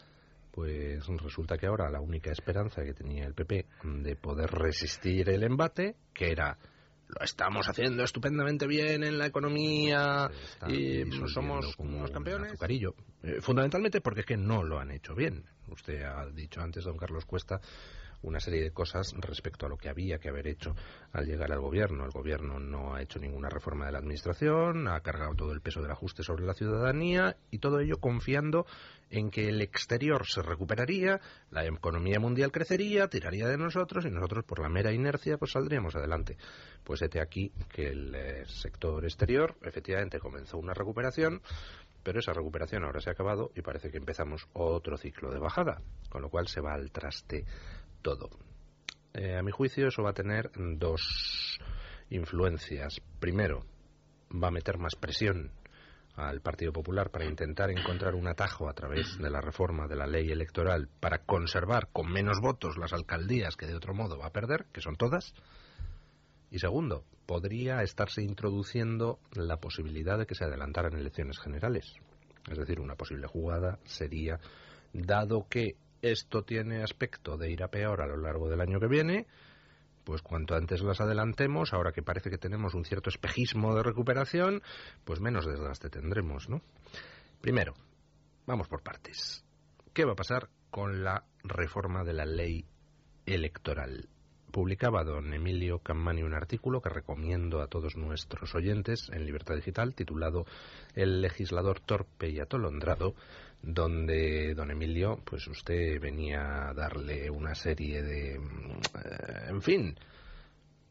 Speaker 2: pues resulta que ahora la única esperanza que tenía el P P de poder resistir el embate, que era lo estamos haciendo estupendamente bien en la economía y somos unos campeones, azucarillo. Eh, fundamentalmente porque es que no lo han hecho bien. Usted ha dicho antes, don Carlos Cuesta, una serie de cosas respecto a lo que había que haber hecho al llegar al gobierno. El gobierno no ha hecho ninguna reforma de la administración, ha cargado todo el peso del ajuste sobre la ciudadanía y todo ello confiando en que el exterior se recuperaría, la economía mundial crecería, tiraría de nosotros y nosotros por la mera inercia pues saldríamos adelante. Pues hete aquí que el eh, sector exterior efectivamente comenzó una recuperación, pero esa recuperación ahora se ha acabado y parece que empezamos otro ciclo de bajada, con lo cual se va al traste todo. Eh, a mi juicio eso va a tener dos influencias. Primero, va a meter más presión al Partido Popular para intentar encontrar un atajo a través de la reforma de la ley electoral para conservar con menos votos las alcaldías que de otro modo va a perder, que son todas. Y segundo, podría estarse introduciendo la posibilidad de que se adelantaran elecciones generales. Es decir, una posible jugada sería, dado que esto tiene aspecto de ir a peor a lo largo del año que viene, pues cuanto antes las adelantemos, ahora que parece que tenemos un cierto espejismo de recuperación, pues menos desgaste tendremos, ¿no? Primero, vamos por partes. ¿Qué va a pasar con la reforma de la ley electoral? Publicaba don Emilio Cammani un artículo que recomiendo a todos nuestros oyentes en Libertad Digital, titulado El legislador torpe y atolondrado, donde don Emilio, pues usted venía a darle una serie de, eh, en fin,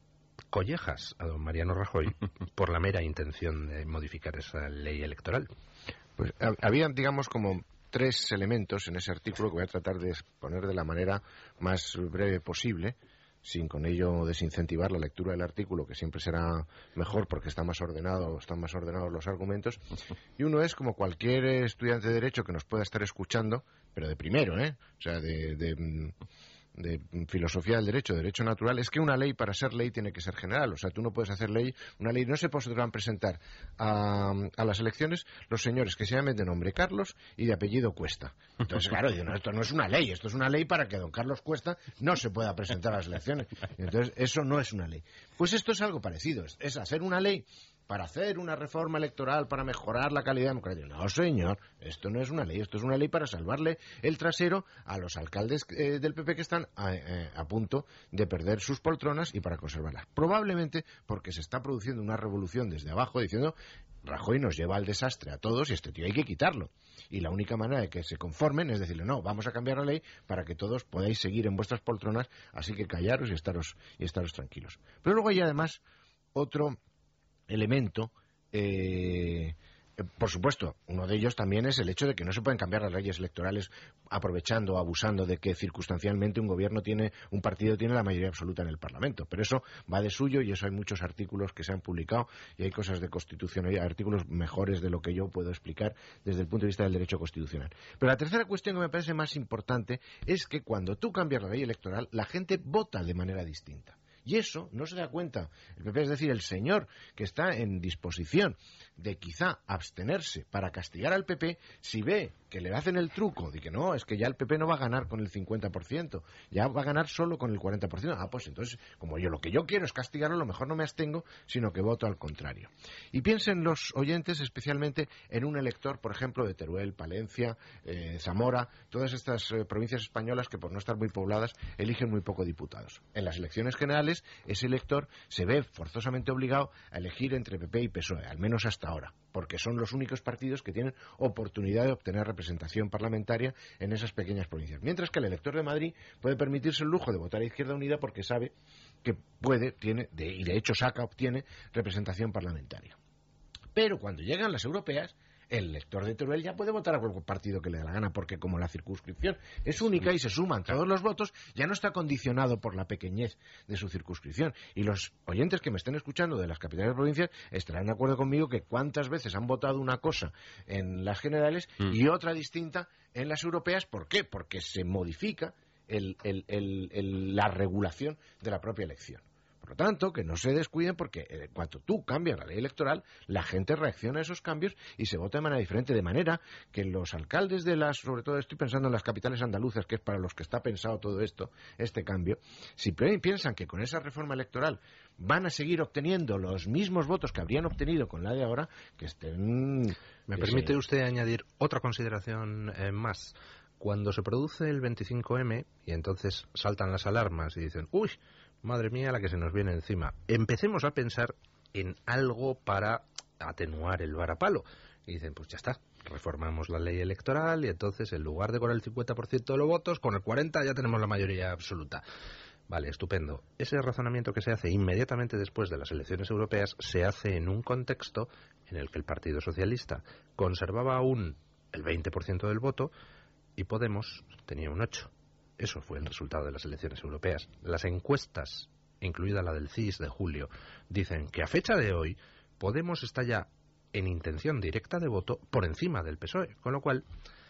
Speaker 2: collejas a don Mariano Rajoy por la mera intención de modificar esa ley electoral.
Speaker 7: Pues había, digamos, como tres elementos en ese artículo que voy a tratar de exponer de la manera más breve posible, sin con ello desincentivar la lectura del artículo, que siempre será mejor porque está más ordenado, están más ordenados los argumentos. Y uno es, como cualquier estudiante de Derecho que nos pueda estar escuchando, pero de primero, ¿eh? O sea, de... de de filosofía del derecho, de derecho natural, es que una ley, para ser ley, tiene que ser general. O sea, tú no puedes hacer ley, una ley, no se podrán presentar a, a las elecciones los señores que se llamen de nombre Carlos y de apellido Cuesta. Entonces, claro, no, esto no es una ley, esto es una ley para que don Carlos Cuesta no se pueda presentar a las elecciones. Entonces, eso no es una ley. Pues esto es algo parecido, es, es hacer una ley para hacer una reforma electoral, para mejorar la calidad democrática. No, señor, esto no es una ley, esto es una ley para salvarle el trasero a los alcaldes eh, del P P que están a, eh, a punto de perder sus poltronas y para conservarlas. Probablemente porque se está produciendo una revolución desde abajo diciendo Rajoy nos lleva al desastre a todos y este tío hay que quitarlo. Y la única manera de que se conformen es decirle, no, vamos a cambiar la ley para que todos podáis seguir en vuestras poltronas, así que callaros y estaros, y estaros tranquilos. Pero luego hay además otro elemento, eh, por supuesto, uno de ellos también es el hecho de que no se pueden cambiar las leyes electorales aprovechando o abusando de que circunstancialmente un gobierno tiene, un partido tiene la mayoría absoluta en el Parlamento. Pero eso va de suyo y eso hay muchos artículos que se han publicado y hay cosas de constitución, hay artículos mejores de lo que yo puedo explicar desde el punto de vista del derecho constitucional. Pero la tercera cuestión que me parece más importante es que cuando tú cambias la ley electoral, la gente vota de manera distinta. Y eso no se da cuenta el P P, es decir, el señor que está en disposición de quizá abstenerse para castigar al P P, si ve que le hacen el truco de que no, es que ya el P P no va a ganar con el cincuenta por ciento, ya va a ganar solo con el cuarenta por ciento. Ah, pues entonces, como yo lo que yo quiero es castigarlo, a lo mejor no me abstengo, sino que voto al contrario. Y piensen los oyentes especialmente en un elector, por ejemplo, de Teruel, Palencia, eh, Zamora, todas estas eh, provincias españolas que por no estar muy pobladas eligen muy poco diputados. En las elecciones generales, ese elector se ve forzosamente obligado a elegir entre P P y P S O E, al menos hasta ahora, porque son los únicos partidos que tienen oportunidad de obtener representación parlamentaria en esas pequeñas provincias. Mientras que el elector de Madrid puede permitirse el lujo de votar a Izquierda Unida porque sabe que puede, tiene, de, y de hecho saca, obtiene representación parlamentaria. Pero cuando llegan las europeas, el elector de Teruel ya puede votar a cualquier partido que le dé la gana, porque como la circunscripción es única y se suman todos los votos, ya no está condicionado por la pequeñez de su circunscripción. Y los oyentes que me estén escuchando de las capitales provincias estarán de acuerdo conmigo que cuántas veces han votado una cosa en las generales mm. y otra distinta en las europeas. ¿Por qué? Porque se modifica el, el, el, el, la regulación de la propia elección. Por lo tanto, que no se descuiden porque en cuanto tú cambias la ley electoral, la gente reacciona a esos cambios y se vota de manera diferente. De manera que los alcaldes de las, sobre todo estoy pensando en las capitales andaluzas, que es para los que está pensado todo esto, este cambio, si piensan que con esa reforma electoral van a seguir obteniendo los mismos votos que habrían obtenido con la de ahora, que estén...
Speaker 2: ¿Me permite se... usted añadir otra consideración eh, más? Cuando se produce el veinticinco eme y entonces saltan las alarmas y dicen, uy, madre mía, la que se nos viene encima. Empecemos a pensar en algo para atenuar el varapalo. Y dicen, pues ya está, reformamos la ley electoral y entonces en lugar de con el cincuenta por ciento de los votos, con el cuarenta por ciento ya tenemos la mayoría absoluta. Vale, estupendo. Ese razonamiento que se hace inmediatamente después de las elecciones europeas se hace en un contexto en el que el Partido Socialista conservaba aún el veinte por ciento del voto y Podemos tenía un ocho por ciento. Eso fue el resultado de las elecciones europeas. Las encuestas, incluida la del C I S de julio, dicen que a fecha de hoy Podemos está ya en intención directa de voto por encima del P S O E. Con lo cual,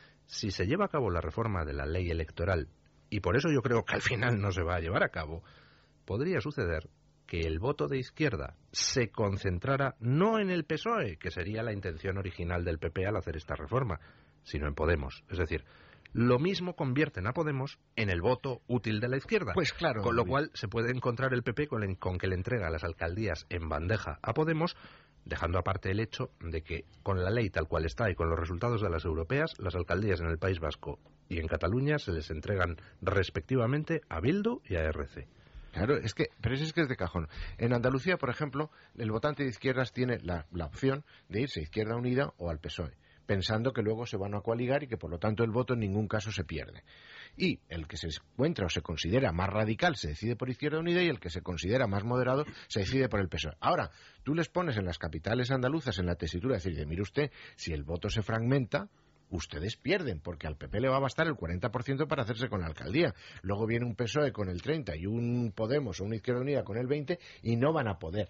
Speaker 2: si se lleva a cabo la reforma de la ley electoral, y por eso yo creo que al final no se va a llevar a cabo, podría suceder que el voto de izquierda se concentrara no en el P S O E, que sería la intención original del P P al hacer esta reforma, sino en Podemos. Es decir, lo mismo convierten a Podemos en el voto útil de la izquierda.
Speaker 7: Pues claro.
Speaker 2: Con lo cual se puede encontrar el P P con, el, con que le entrega las alcaldías en bandeja a Podemos, dejando aparte el hecho de que con la ley tal cual está y con los resultados de las europeas, las alcaldías en el País Vasco y en Cataluña se les entregan respectivamente a Bildu y a R C.
Speaker 7: Claro, es que, pero eso es que es de cajón. En Andalucía, por ejemplo, el votante de izquierdas tiene la, la opción de irse a Izquierda Unida o al P S O E, pensando que luego se van a coaligar y que por lo tanto el voto en ningún caso se pierde. Y el que se encuentra o se considera más radical se decide por Izquierda Unida y el que se considera más moderado se decide por el P S O E. Ahora, tú les pones en las capitales andaluzas en la tesitura de decir, mire usted, si el voto se fragmenta, ustedes pierden, porque al P P le va a bastar el cuarenta por ciento para hacerse con la alcaldía. Luego viene un P S O E con el treinta por ciento y un Podemos o una Izquierda Unida con el veinte por ciento y no van a poder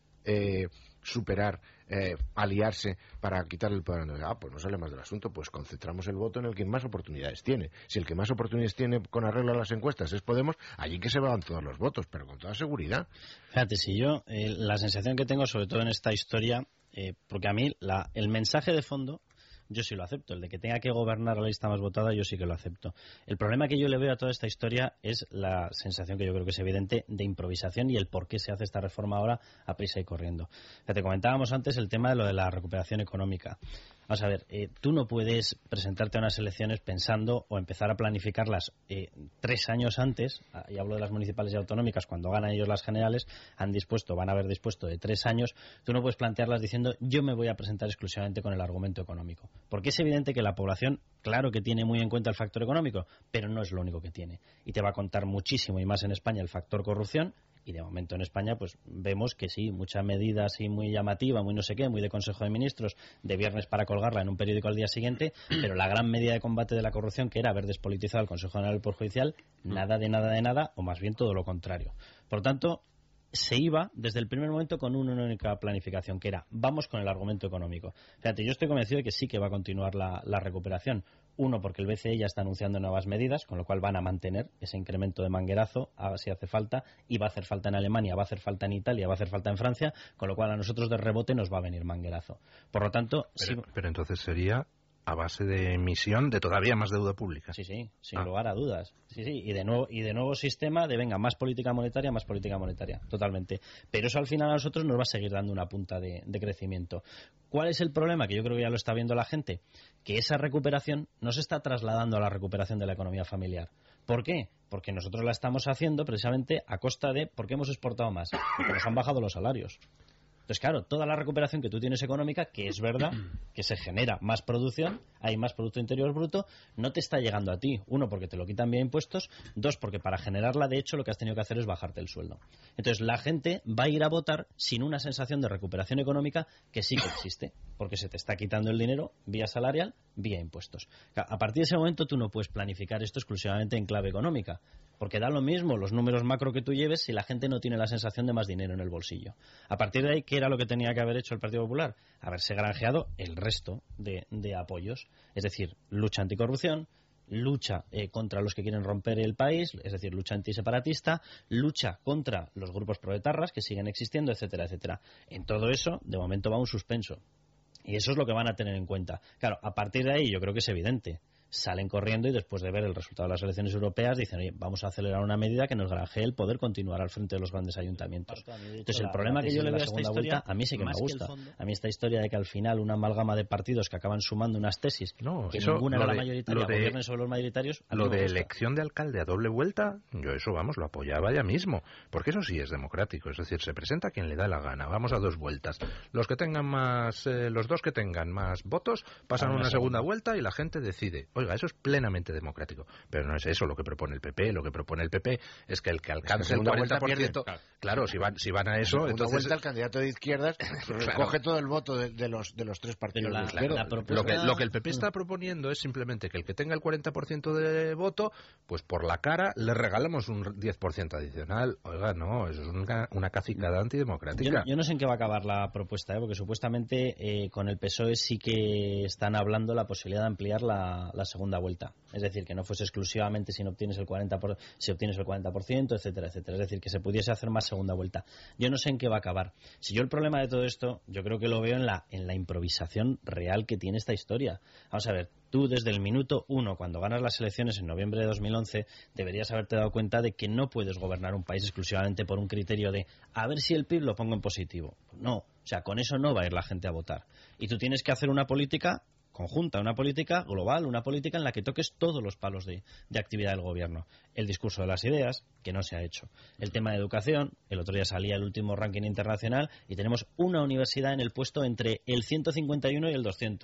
Speaker 7: eh, superar, eh, aliarse para quitar el poder. Ah, pues no sale más del asunto, pues concentramos el voto en el que más oportunidades tiene. Si el que más oportunidades tiene con arreglo a las encuestas es Podemos, allí que se van todos los votos, pero con toda seguridad.
Speaker 6: Fíjate, si yo, eh, la sensación que tengo, sobre todo en esta historia, eh, porque a mí la, el mensaje de fondo yo sí lo acepto. El de que tenga que gobernar la lista más votada, yo sí que lo acepto. El problema que yo le veo a toda esta historia es la sensación que yo creo que es evidente de improvisación y el por qué se hace esta reforma ahora a prisa y corriendo. Ya te comentábamos antes el tema de lo de la recuperación económica. Vamos a ver, eh, tú no puedes presentarte a unas elecciones pensando o empezar a planificarlas eh, tres años antes, y hablo de las municipales y autonómicas, cuando ganan ellos las generales, han dispuesto, van a haber dispuesto de tres años, tú no puedes plantearlas diciendo yo me voy a presentar exclusivamente con el argumento económico. Porque es evidente que la población, claro que tiene muy en cuenta el factor económico, pero no es lo único que tiene. Y te va a contar muchísimo, y más en España, el factor corrupción. Y de momento en España pues vemos que sí, mucha medida así muy llamativa, muy no sé qué, muy de Consejo de Ministros, de viernes para colgarla en un periódico al día siguiente, pero la gran medida de combate de la corrupción, que era haber despolitizado el Consejo General del Poder Judicial, nada de nada de nada, o más bien todo lo contrario. Por tanto, se iba desde el primer momento con una única planificación, que era vamos con el argumento económico. Fíjate, yo estoy convencido de que sí que va a continuar la, la recuperación. Uno, porque el B C E ya está anunciando nuevas medidas, con lo cual van a mantener ese incremento de manguerazo si hace falta, y va a hacer falta en Alemania, va a hacer falta en Italia, va a hacer falta en Francia, con lo cual a nosotros de rebote nos va a venir manguerazo. Por lo tanto...
Speaker 2: Pero,
Speaker 6: sí,
Speaker 2: pero entonces sería a base de emisión de todavía más deuda pública.
Speaker 6: Sí, sí, sin
Speaker 2: ah.
Speaker 6: lugar a dudas. Sí, sí, y de nuevo y de nuevo sistema de venga, más política monetaria, más política monetaria, totalmente. Pero eso al final a nosotros nos va a seguir dando una punta de, de crecimiento. ¿Cuál es el problema? Que yo creo que ya lo está viendo la gente, que esa recuperación no se está trasladando a la recuperación de la economía familiar. ¿Por qué? Porque nosotros la estamos haciendo precisamente a costa de, ¿por qué hemos exportado más? Porque nos han bajado los salarios. Entonces, claro, toda la recuperación que tú tienes económica, que es verdad, que se genera más producción, hay más Producto Interior Bruto, no te está llegando a ti. Uno, porque te lo quitan vía impuestos. Dos, porque para generarla, de hecho, lo que has tenido que hacer es bajarte el sueldo. Entonces, la gente va a ir a votar sin una sensación de recuperación económica que sí que existe, porque se te está quitando el dinero vía salarial, vía impuestos. A partir de ese momento, tú no puedes planificar esto exclusivamente en clave económica. Porque da lo mismo los números macro que tú lleves si la gente no tiene la sensación de más dinero en el bolsillo. A partir de ahí, ¿qué era lo que tenía que haber hecho el Partido Popular? Haberse granjeado el resto de, de apoyos. Es decir, lucha anticorrupción, lucha eh, contra los que quieren romper el país, es decir, lucha antiseparatista, lucha contra los grupos proetarras que siguen existiendo, etcétera, etcétera. En todo eso, de momento va un suspenso. Y eso es lo que van a tener en cuenta. Claro, a partir de ahí yo creo que es evidente. Salen corriendo y después de ver el resultado de las elecciones europeas dicen, oye, vamos a acelerar una medida que nos granjee el poder continuar al frente de los grandes ayuntamientos. Entonces el problema que yo le veo a esta historia, a mí sí que me gusta. A mí esta historia de que al final una amalgama de partidos que acaban sumando unas tesis
Speaker 2: no,
Speaker 6: que
Speaker 2: eso,
Speaker 6: ninguna era la
Speaker 2: de,
Speaker 6: mayoritaria,
Speaker 2: de,
Speaker 6: gobiernen sobre los mayoritarios,
Speaker 2: lo de elección de alcalde a doble vuelta, yo eso, vamos, lo apoyaba ya mismo, porque eso sí es democrático, es decir, se presenta quien le da la gana, vamos a dos vueltas. Los que tengan más, eh, los dos que tengan más votos pasan a una segunda vuelta y la gente decide. Oiga, eso es plenamente democrático, pero no es eso lo que propone el P P. Lo que propone el P P es que el que alcance el cuarenta por ciento, claro, claro, si van si van a eso,
Speaker 7: en
Speaker 2: entonces
Speaker 7: vuelta el candidato de izquierdas claro, coge todo el voto de, de los de los tres partidos
Speaker 6: la,
Speaker 7: de izquierda.
Speaker 6: La, la propuesta...
Speaker 2: lo que lo que el P P está proponiendo es simplemente que el que tenga el cuarenta por ciento de voto, pues por la cara le regalamos un diez por ciento adicional. Oiga, no, eso es una, una cacicada antidemocrática.
Speaker 6: Yo, yo no sé en qué va a acabar la propuesta, ¿eh? Porque supuestamente eh, con el P S O E sí que están hablando la posibilidad de ampliar la, la segunda vuelta. Es decir, que no fuese exclusivamente si no obtienes el cuarenta por ciento, si obtienes el cuarenta por ciento, etcétera, etcétera. Es decir, que se pudiese hacer más segunda vuelta. Yo no sé en qué va a acabar. Si yo el problema de todo esto, yo creo que lo veo en la, en la improvisación real que tiene esta historia. Vamos a ver, tú desde el minuto uno, cuando ganas las elecciones en noviembre de dos mil once, deberías haberte dado cuenta de que no puedes gobernar un país exclusivamente por un criterio de a ver si el P I B lo pongo en positivo. No, o sea, con eso no va a ir la gente a votar. Y tú tienes que hacer una política conjunta, una política global, una política en la que toques todos los palos de, de actividad del gobierno. El discurso de las ideas, que no se ha hecho. El tema de educación, el otro día salía el último ranking internacional y tenemos una universidad en el puesto entre el ciento cincuenta y uno y el doscientos.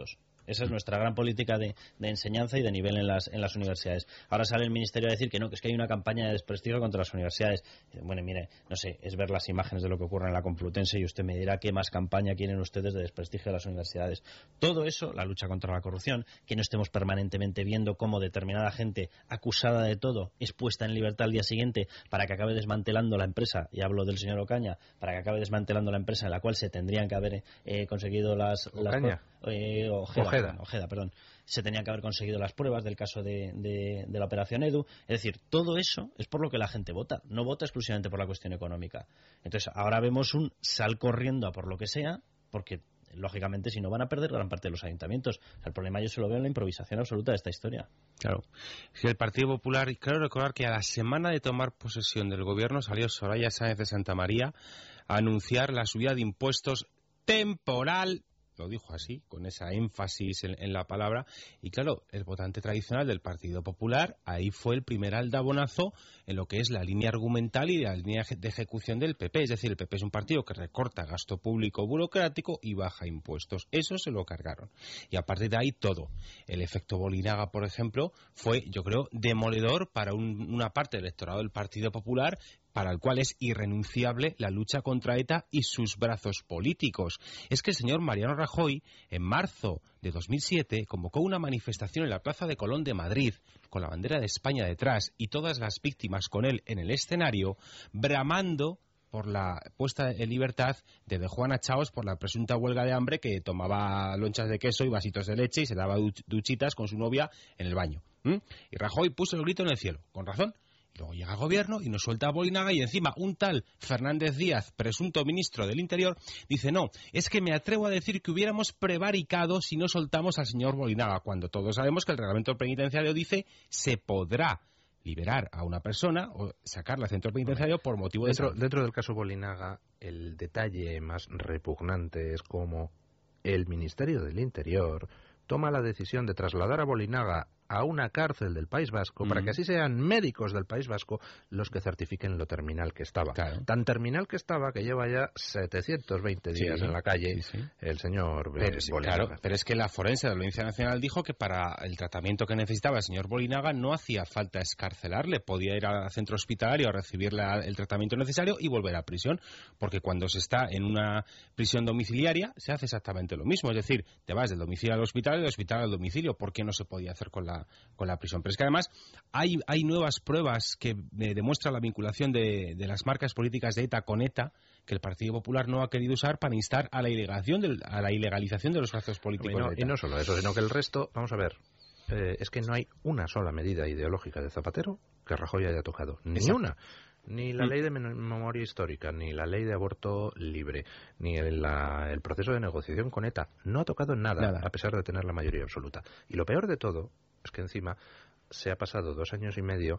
Speaker 6: Esa es nuestra gran política de, de enseñanza y de nivel en las, en las universidades. Ahora sale el Ministerio a decir que no, que es que hay una campaña de desprestigio contra las universidades. Bueno, mire, no sé, es ver las imágenes de lo que ocurre en la Complutense y usted me dirá qué más campaña quieren ustedes de desprestigio de las universidades. Todo eso, la lucha contra la corrupción, que no estemos permanentemente viendo cómo determinada gente acusada de todo es puesta en libertad al día siguiente para que acabe desmantelando la empresa, y hablo del señor Ocaña, para que acabe desmantelando la empresa en la cual se tendrían que haber eh, conseguido las...
Speaker 2: Ocaña.
Speaker 6: las eh, Ojeda,
Speaker 2: Ojeda.
Speaker 6: Perdón, Ojeda, perdón. Se tenían que haber conseguido las pruebas del caso de, de, de la operación Edu. Es decir, todo eso es por lo que la gente vota. No vota exclusivamente por la cuestión económica. Entonces, ahora vemos un sal corriendo a por lo que sea, porque lógicamente si no van a perder gran parte de los ayuntamientos. El problema yo se lo veo en la improvisación absoluta de esta historia.
Speaker 5: Claro. Si el Partido Popular, y quiero recordar que a la semana de tomar posesión del gobierno salió Soraya Sáenz de Santamaría a anunciar la subida de impuestos temporal, lo dijo así, con esa énfasis en, en la palabra, y claro, el votante tradicional del Partido Popular, ahí fue el primer aldabonazo en lo que es la línea argumental y la línea de ejecución del P P, es decir, el P P es un partido que recorta gasto público burocrático y baja impuestos, eso se lo cargaron, y a partir de ahí todo. El efecto Bolinaga, por ejemplo, fue, yo creo, demoledor para un, una parte del electorado del Partido Popular, para el cual es irrenunciable la lucha contra ETA y sus brazos políticos. Es que el señor Mariano Rajoy, en marzo de dos mil siete, convocó una manifestación en la Plaza de Colón de Madrid, con la bandera de España detrás y todas las víctimas con él en el escenario, bramando por la puesta en libertad de, de Juana Chaos por la presunta huelga de hambre, que tomaba lonchas de queso y vasitos de leche y se daba duchitas con su novia en el baño. ¿Mm? Y Rajoy puso el grito en el cielo, con razón. Luego llega el gobierno y nos suelta a Bolinaga, y encima un tal Fernández Díaz, presunto ministro del Interior, dice: no, es que me atrevo a decir que hubiéramos prevaricado si no soltamos al señor Bolinaga, cuando todos sabemos que el reglamento penitenciario dice se podrá liberar a una persona o sacarla al centro penitenciario por motivo de
Speaker 2: dentro,
Speaker 5: salud.
Speaker 2: dentro del caso Bolinaga, el detalle más repugnante es cómo el Ministerio del Interior toma la decisión de trasladar a Bolinaga a una cárcel del País Vasco, mm. para que así sean médicos del País Vasco los que certifiquen lo terminal que estaba.
Speaker 5: Claro.
Speaker 2: Tan terminal que estaba que lleva ya setecientos veinte días sí, en la calle sí, sí. el señor
Speaker 5: pero,
Speaker 2: Bolinaga.
Speaker 5: Claro, pero es que la forense de la Audiencia Nacional dijo que para el tratamiento que necesitaba el señor Bolinaga no hacía falta escarcelarle, podía ir al centro hospitalario a recibir la, el tratamiento necesario y volver a prisión, porque cuando se está en una prisión domiciliaria se hace exactamente lo mismo, es decir, te vas del domicilio al hospital y del hospital al domicilio. ¿Por qué no se podía hacer con la con la prisión? Pero es que además hay, hay nuevas pruebas que eh, demuestran la vinculación de, de las marcas políticas de ETA con ETA, que el Partido Popular no ha querido usar para instar a la ilegalización de, a la ilegalización de los brazos políticos
Speaker 2: y no,
Speaker 5: de ETA.
Speaker 2: Y no solo eso, sino que el resto, vamos a ver, eh, es que no hay una sola medida ideológica de Zapatero que Rajoy haya tocado, ni Exacto. una. Ni la ley de memoria histórica, ni la ley de aborto libre, ni el, la, el proceso de negociación con ETA. No ha tocado nada, nada, a pesar de tener la mayoría absoluta. Y lo peor de todo es que encima se ha pasado dos años y medio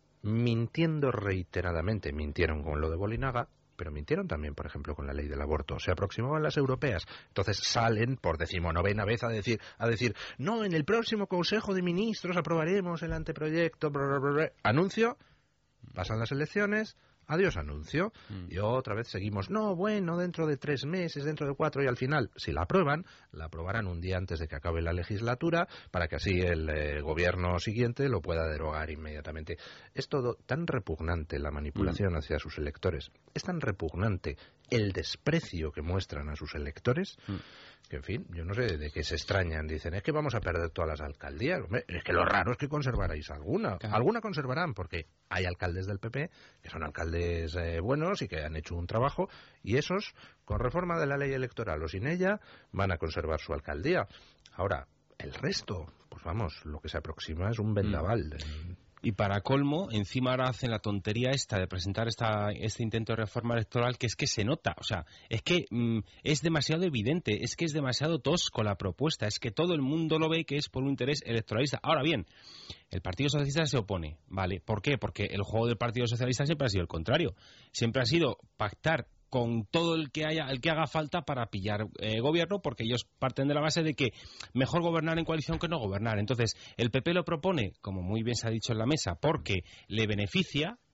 Speaker 2: mintiendo reiteradamente. Mintieron con lo de Bolinaga, pero mintieron también, por ejemplo, con la ley del aborto. Se aproximaban las europeas. Entonces salen por decimonovena vez a decir, a decir no, en el próximo Consejo de Ministros aprobaremos el anteproyecto. Bla, bla, bla, bla. Anuncio. Pasan las elecciones, adiós anuncio, mm. y otra vez seguimos, no, bueno, dentro de tres meses, dentro de cuatro, y al final, si la aprueban, la aprobarán un día antes de que acabe la legislatura, para que así el eh, gobierno siguiente lo pueda derogar inmediatamente. Es todo tan repugnante la manipulación mm. hacia sus electores, es tan repugnante el desprecio que muestran a sus electores, mm. que en fin, yo no sé de qué se extrañan. Dicen, es que vamos a perder todas las alcaldías. Hombre, es que lo raro es que conservaréis alguna. Claro. Alguna conservarán, porque hay alcaldes del P P que son alcaldes eh, buenos y que han hecho un trabajo, y esos, con reforma de la ley electoral o sin ella, van a conservar su alcaldía. Ahora, el resto, pues vamos, lo que se aproxima es un vendaval. Mm.
Speaker 5: Y para colmo, encima ahora hacen la tontería esta de presentar esta, este intento de reforma electoral, que es que se nota, o sea, es que mm, es demasiado evidente, es que es demasiado tosco la propuesta, es que todo el mundo lo ve que es por un interés electoralista. Ahora bien, el Partido Socialista se opone, ¿vale? ¿Por qué? Porque el juego del Partido Socialista siempre ha sido el contrario, siempre ha sido pactar con todo el que haya, el que haga falta para pillar eh, gobierno, porque ellos parten de la base de que mejor gobernar en coalición que no gobernar. Entonces, el P P lo propone, como muy bien se ha dicho en la mesa, porque le beneficia,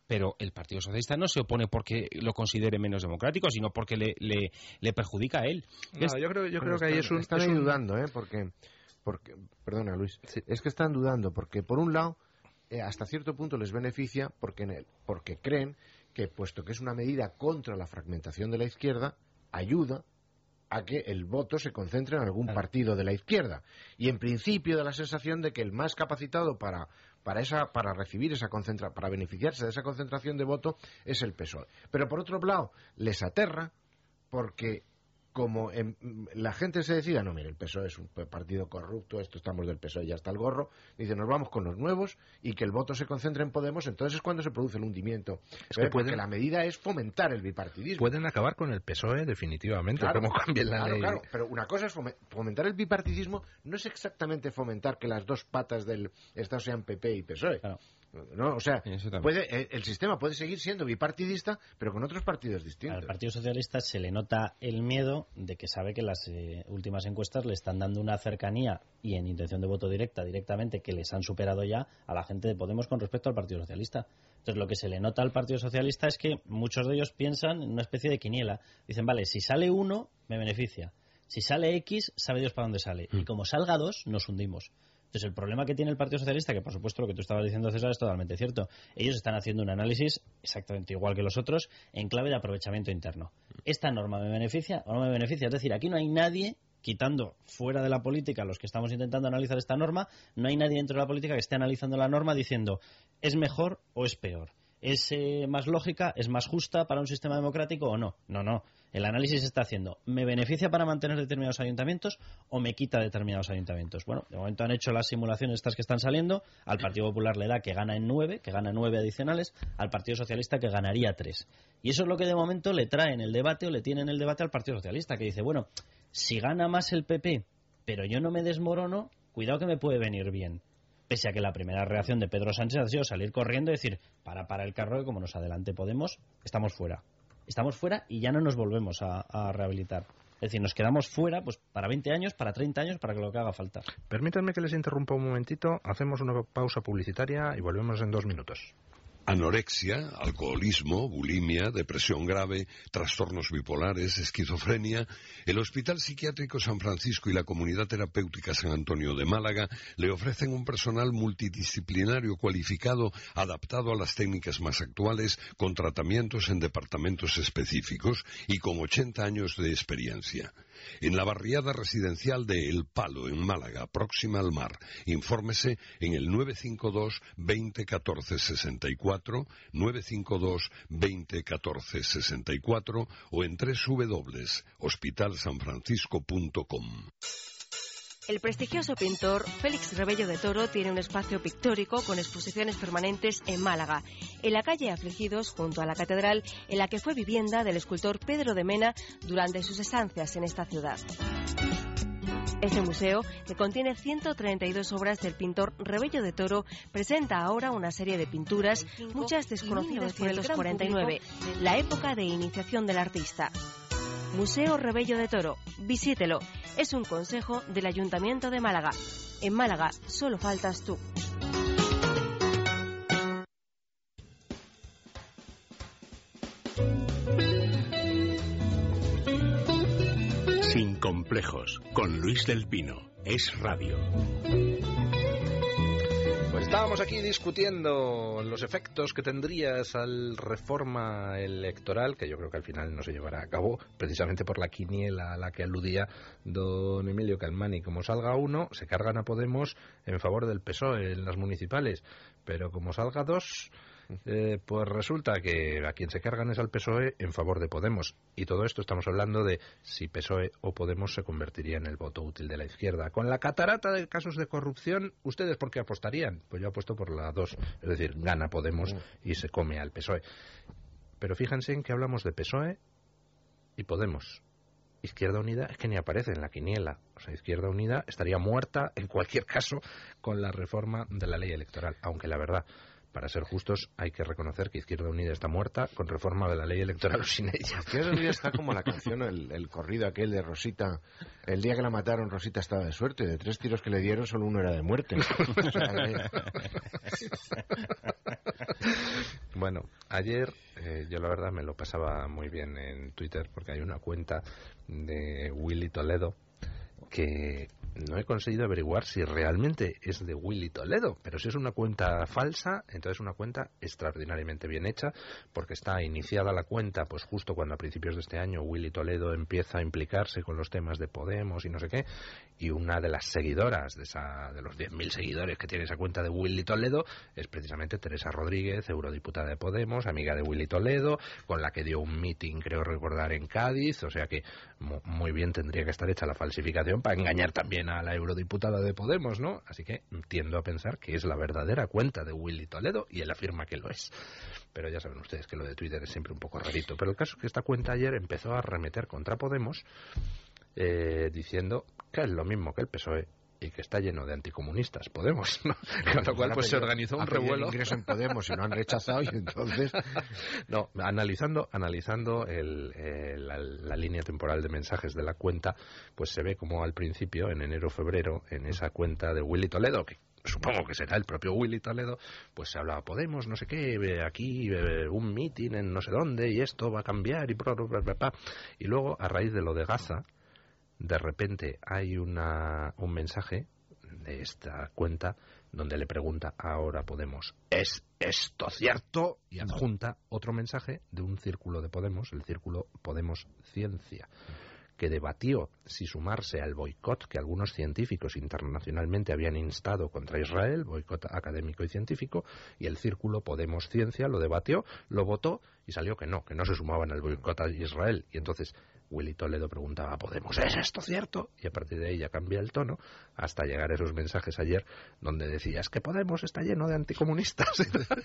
Speaker 5: pero el Partido Socialista no se opone porque lo considere menos democrático, sino porque le, le, le perjudica a él.
Speaker 2: No, yo creo, yo creo que ahí es un...
Speaker 7: Están
Speaker 2: es
Speaker 7: ahí
Speaker 2: un...
Speaker 7: dudando, ¿eh? Porque, porque perdona, Luis, sí. Es que están dudando, porque por un lado, eh, hasta cierto punto les beneficia, porque, en el, porque creen que, puesto que es una medida contra la fragmentación de la izquierda, ayuda a que el voto se concentre en algún partido de la izquierda. Y en principio da la sensación de que el más capacitado para, para, esa, para recibir esa concentra, para beneficiarse de esa concentración de voto es el P S O E. Pero por otro lado, les aterra porque como en, la gente se decida, no, mire, el P S O E es un partido corrupto, esto estamos del P S O E ya hasta el gorro, dice, nos vamos con los nuevos y que el voto se concentre en Podemos, entonces es cuando se produce el hundimiento. Es que porque pueden, la medida es fomentar el bipartidismo.
Speaker 2: Pueden acabar con el P S O E definitivamente, claro, como cambien la
Speaker 7: claro,
Speaker 2: ley.
Speaker 7: Claro, pero una cosa es fomentar el bipartidismo, no es exactamente fomentar que las dos patas del Estado sean P P y P S O E. Claro. No, o sea, puede, el sistema puede seguir siendo bipartidista, pero con otros partidos distintos.
Speaker 6: Al Partido Socialista se le nota el miedo de que sabe que las eh, últimas encuestas le están dando una cercanía y en intención de voto directa, directamente, que les han superado ya a la gente de Podemos con respecto al Partido Socialista. Entonces, lo que se le nota al Partido Socialista es que muchos de ellos piensan en una especie de quiniela. Dicen, vale, si sale uno, me beneficia. Si sale X, sabe Dios para dónde sale. Mm. Y como salga dos, nos hundimos. Entonces, el problema que tiene el Partido Socialista, que por supuesto lo que tú estabas diciendo, César, es totalmente cierto. Ellos están haciendo un análisis exactamente igual que los otros en clave de aprovechamiento interno. ¿Esta norma me beneficia o no me beneficia? Es decir, aquí no hay nadie, quitando fuera de la política los que estamos intentando analizar esta norma, no hay nadie dentro de la política que esté analizando la norma diciendo ¿es mejor o es peor? ¿Es eh, más lógica? ¿Es más justa para un sistema democrático o no? No, no. El análisis se está haciendo. ¿Me beneficia para mantener determinados ayuntamientos o me quita determinados ayuntamientos? Bueno, de momento han hecho las simulaciones estas que están saliendo. Al Partido Popular le da que gana en nueve, que gana nueve adicionales. Al Partido Socialista que ganaría tres. Y eso es lo que de momento le trae en el debate o le tiene en el debate al Partido Socialista, que dice, bueno, si gana más el P P, pero yo no me desmorono, cuidado que me puede venir bien. Pese a que la primera reacción de Pedro Sánchez ha sido salir corriendo y decir, para, para el carro, que como nos adelante Podemos, estamos fuera. Estamos fuera y ya no nos volvemos a, a rehabilitar. Es decir, nos quedamos fuera pues para veinte años, para treinta años, para que lo que haga falta.
Speaker 2: Permítanme que les interrumpa un momentito, hacemos una pausa publicitaria y volvemos en dos minutos.
Speaker 13: Anorexia, alcoholismo, bulimia, depresión grave, trastornos bipolares, esquizofrenia. El Hospital Psiquiátrico San Francisco y la Comunidad Terapéutica San Antonio de Málaga le ofrecen un personal multidisciplinario cualificado, adaptado a las técnicas más actuales, con tratamientos en departamentos específicos y con ochenta años de experiencia. En la barriada residencial de El Palo, en Málaga, próxima al mar. Infórmese en el nueve cinco dos, veinte, catorce, sesenta y cuatro, nueve cinco dos, veinte, catorce, sesenta y cuatro o en doble u doble u doble u punto hospital san francisco punto com.
Speaker 11: El prestigioso pintor Félix Rebello de Toro tiene un espacio pictórico con exposiciones permanentes en Málaga, en la calle Afligidos, junto a la catedral, en la que fue vivienda del escultor Pedro de Mena durante sus estancias en esta ciudad. Este museo, que contiene ciento treinta y dos obras del pintor Rebello de Toro, presenta ahora una serie de pinturas, muchas desconocidas por el gran público, la época de iniciación del artista. Museo Rebello de Toro, visítelo. Es un consejo del Ayuntamiento de Málaga. En Málaga solo faltas tú.
Speaker 1: Sin complejos, con Luis del Pino. Es radio.
Speaker 2: Pues estábamos aquí discutiendo los efectos que tendría esa reforma electoral, que yo creo que al final no se llevará a cabo, precisamente por la quiniela a la que aludía don Emilio Calmani. Como salga uno, se cargan a Podemos en favor del P S O E en las municipales, pero como salga dos, eh, pues resulta que a quien se cargan es al P S O E en favor de Podemos. Y todo esto estamos hablando de si P S O E o Podemos se convertiría en el voto útil de la izquierda. Con la catarata de casos de corrupción, ¿ustedes por qué apostarían? Pues yo apuesto por la dos, es decir, gana Podemos y se come al P S O E. Pero fíjense en que hablamos de P S O E y Podemos. Izquierda Unida es que ni aparece en la quiniela. O sea, Izquierda Unida estaría muerta en cualquier caso con la reforma de la ley electoral, aunque la verdad, para ser justos, hay que reconocer que Izquierda Unida está muerta con reforma de la ley electoral o sin ella.
Speaker 7: Izquierda Unida está como la canción, el, el corrido aquel de Rosita. El día que la mataron, Rosita estaba de suerte. De tres tiros que le dieron, solo uno era de muerte. O sea,
Speaker 2: bueno, ayer eh, yo la verdad me lo pasaba muy bien en Twitter porque hay una cuenta de Willy Toledo que no he conseguido averiguar si realmente es de Willy Toledo, pero si es una cuenta falsa, entonces es una cuenta extraordinariamente bien hecha, porque está iniciada la cuenta pues justo cuando a principios de este año Willy Toledo empieza a implicarse con los temas de Podemos y no sé qué, y una de las seguidoras de esa de los diez mil seguidores que tiene esa cuenta de Willy Toledo es precisamente Teresa Rodríguez, eurodiputada de Podemos, amiga de Willy Toledo, con la que dio un meeting, creo recordar, en Cádiz, o sea que muy bien tendría que estar hecha la falsificación para engañar también a la eurodiputada de Podemos, ¿no? Así que tiendo a pensar que es la verdadera cuenta de Willy Toledo y él afirma que lo es. Pero ya saben ustedes que lo de Twitter es siempre un poco rarito. Pero el caso es que esta cuenta ayer empezó a arremeter contra Podemos eh, diciendo que es lo mismo que el P S O E y que está lleno de anticomunistas, Podemos, ¿no? Con lo cual pues se organizó un revuelo.
Speaker 7: Ingreso en Podemos y lo han rechazado y entonces...
Speaker 2: No, analizando analizando el, el, la, la línea temporal de mensajes de la cuenta, pues se ve como al principio, en enero o febrero, en esa cuenta de Willy Toledo, que supongo que será el propio Willy Toledo, pues se hablaba Podemos, no sé qué, aquí un mitin en no sé dónde y esto va a cambiar y bla, bla, bla, bla. Y luego, a raíz de lo de Gaza, de repente hay una, un mensaje de esta cuenta donde le pregunta ahora Podemos, ¿es esto cierto? Y adjunta otro mensaje de un círculo de Podemos, el círculo Podemos Ciencia, que debatió si sumarse al boicot que algunos científicos internacionalmente habían instado contra Israel, boicot académico y científico, y el círculo Podemos Ciencia lo debatió, lo votó y salió que no, que no se sumaban al boicot a Israel. Y entonces Willy Toledo preguntaba a Podemos, ¿es esto cierto? Y a partir de ahí ya cambia el tono hasta llegar a esos mensajes ayer donde decías que Podemos está lleno de anticomunistas.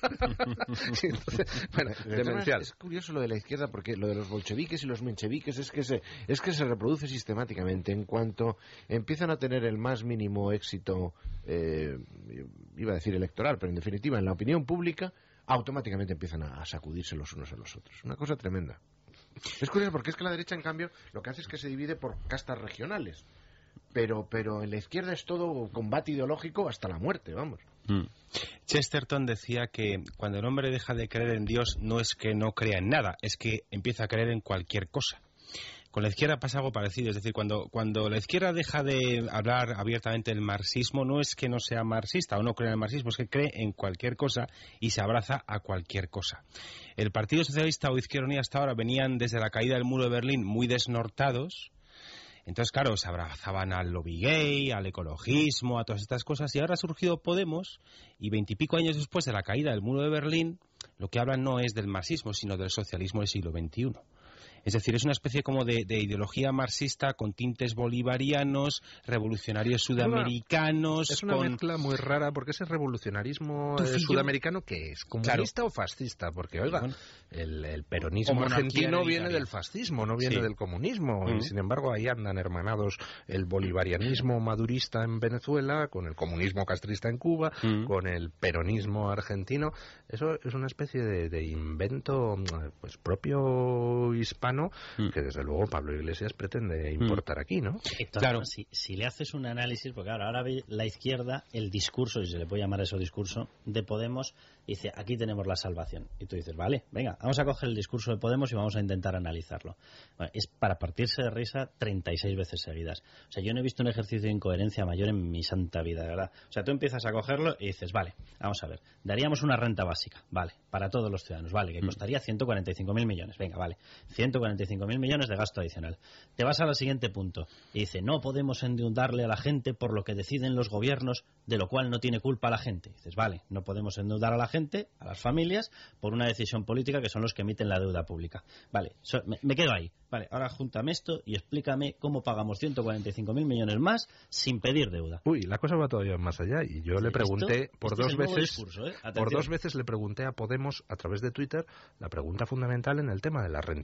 Speaker 2: Entonces, bueno, demencial.
Speaker 7: Es curioso lo de la izquierda porque lo de los bolcheviques y los mencheviques es que se, es que se reproduce sistemáticamente. En cuanto empiezan a tener el más mínimo éxito, eh, iba a decir electoral, pero en definitiva en la opinión pública, automáticamente empiezan a, a sacudirse los unos a los otros. Una cosa tremenda. Es curioso porque es que la derecha, en cambio, lo que hace es que se divide por castas regionales. Pero, pero en la izquierda es todo combate ideológico hasta la muerte, vamos.
Speaker 5: Mm. Chesterton decía que cuando el hombre deja de creer en Dios no es que no crea en nada, es que empieza a creer en cualquier cosa. Con la izquierda pasa algo parecido, es decir, cuando, cuando la izquierda deja de hablar abiertamente del marxismo, no es que no sea marxista o no cree en el marxismo, es que cree en cualquier cosa y se abraza a cualquier cosa. El Partido Socialista o Izquierda Unida hasta ahora venían desde la caída del muro de Berlín muy desnortados. Entonces, claro, se abrazaban al lobby gay, al ecologismo, a todas estas cosas, y ahora ha surgido Podemos, y veintipico años después de la caída del muro de Berlín, lo que hablan no es del marxismo, sino del socialismo del siglo veintiuno. Es decir, es una especie como de, de ideología marxista con tintes bolivarianos, revolucionarios sudamericanos.
Speaker 2: Es una
Speaker 5: con...
Speaker 2: mezcla muy rara, porque ese revolucionarismo eh, sudamericano, ¿qué es? ¿Comunista claro. o fascista? Porque, oiga, bueno, el, el peronismo argentino viene del fascismo, no viene sí. del comunismo. Uh-huh. Y, sin embargo, ahí andan hermanados el bolivarianismo madurista en Venezuela, con el comunismo castrista en Cuba, uh-huh. con el peronismo argentino. Eso es una especie de, de invento pues propio hispano, que desde luego Pablo Iglesias pretende importar aquí, ¿no?
Speaker 6: Entonces, claro, si, si le haces un análisis, porque claro, ahora ve la izquierda, el discurso, si se le puede llamar eso discurso, de Podemos, dice, aquí tenemos la salvación. Y tú dices, vale, venga, vamos a coger el discurso de Podemos y vamos a intentar analizarlo. Bueno, es para partirse de risa treinta y seis veces seguidas. O sea, yo no he visto un ejercicio de incoherencia mayor en mi santa vida, de verdad. O sea, tú empiezas a cogerlo y dices, vale, vamos a ver, daríamos una renta básica, vale, para todos los ciudadanos, vale, que costaría ciento cuarenta y cinco mil millones, venga, vale, ciento cuarenta y cinco mil millones de gasto adicional. Te vas al siguiente punto y dice, no podemos endeudarle a la gente por lo que deciden los gobiernos, de lo cual no tiene culpa la gente. Y dices, vale, no podemos endeudar a la gente, a las familias, por una decisión política que son los que emiten la deuda pública. Vale, so, me, me quedo ahí. Vale, ahora júntame esto y explícame cómo pagamos ciento cuarenta y cinco mil millones más sin pedir deuda.
Speaker 2: Uy, la cosa va todavía más allá y yo le pregunté por
Speaker 6: este
Speaker 2: dos veces
Speaker 6: discurso, ¿eh?
Speaker 2: por dos veces le pregunté a Podemos a través de Twitter la pregunta fundamental en el tema de la renta básica,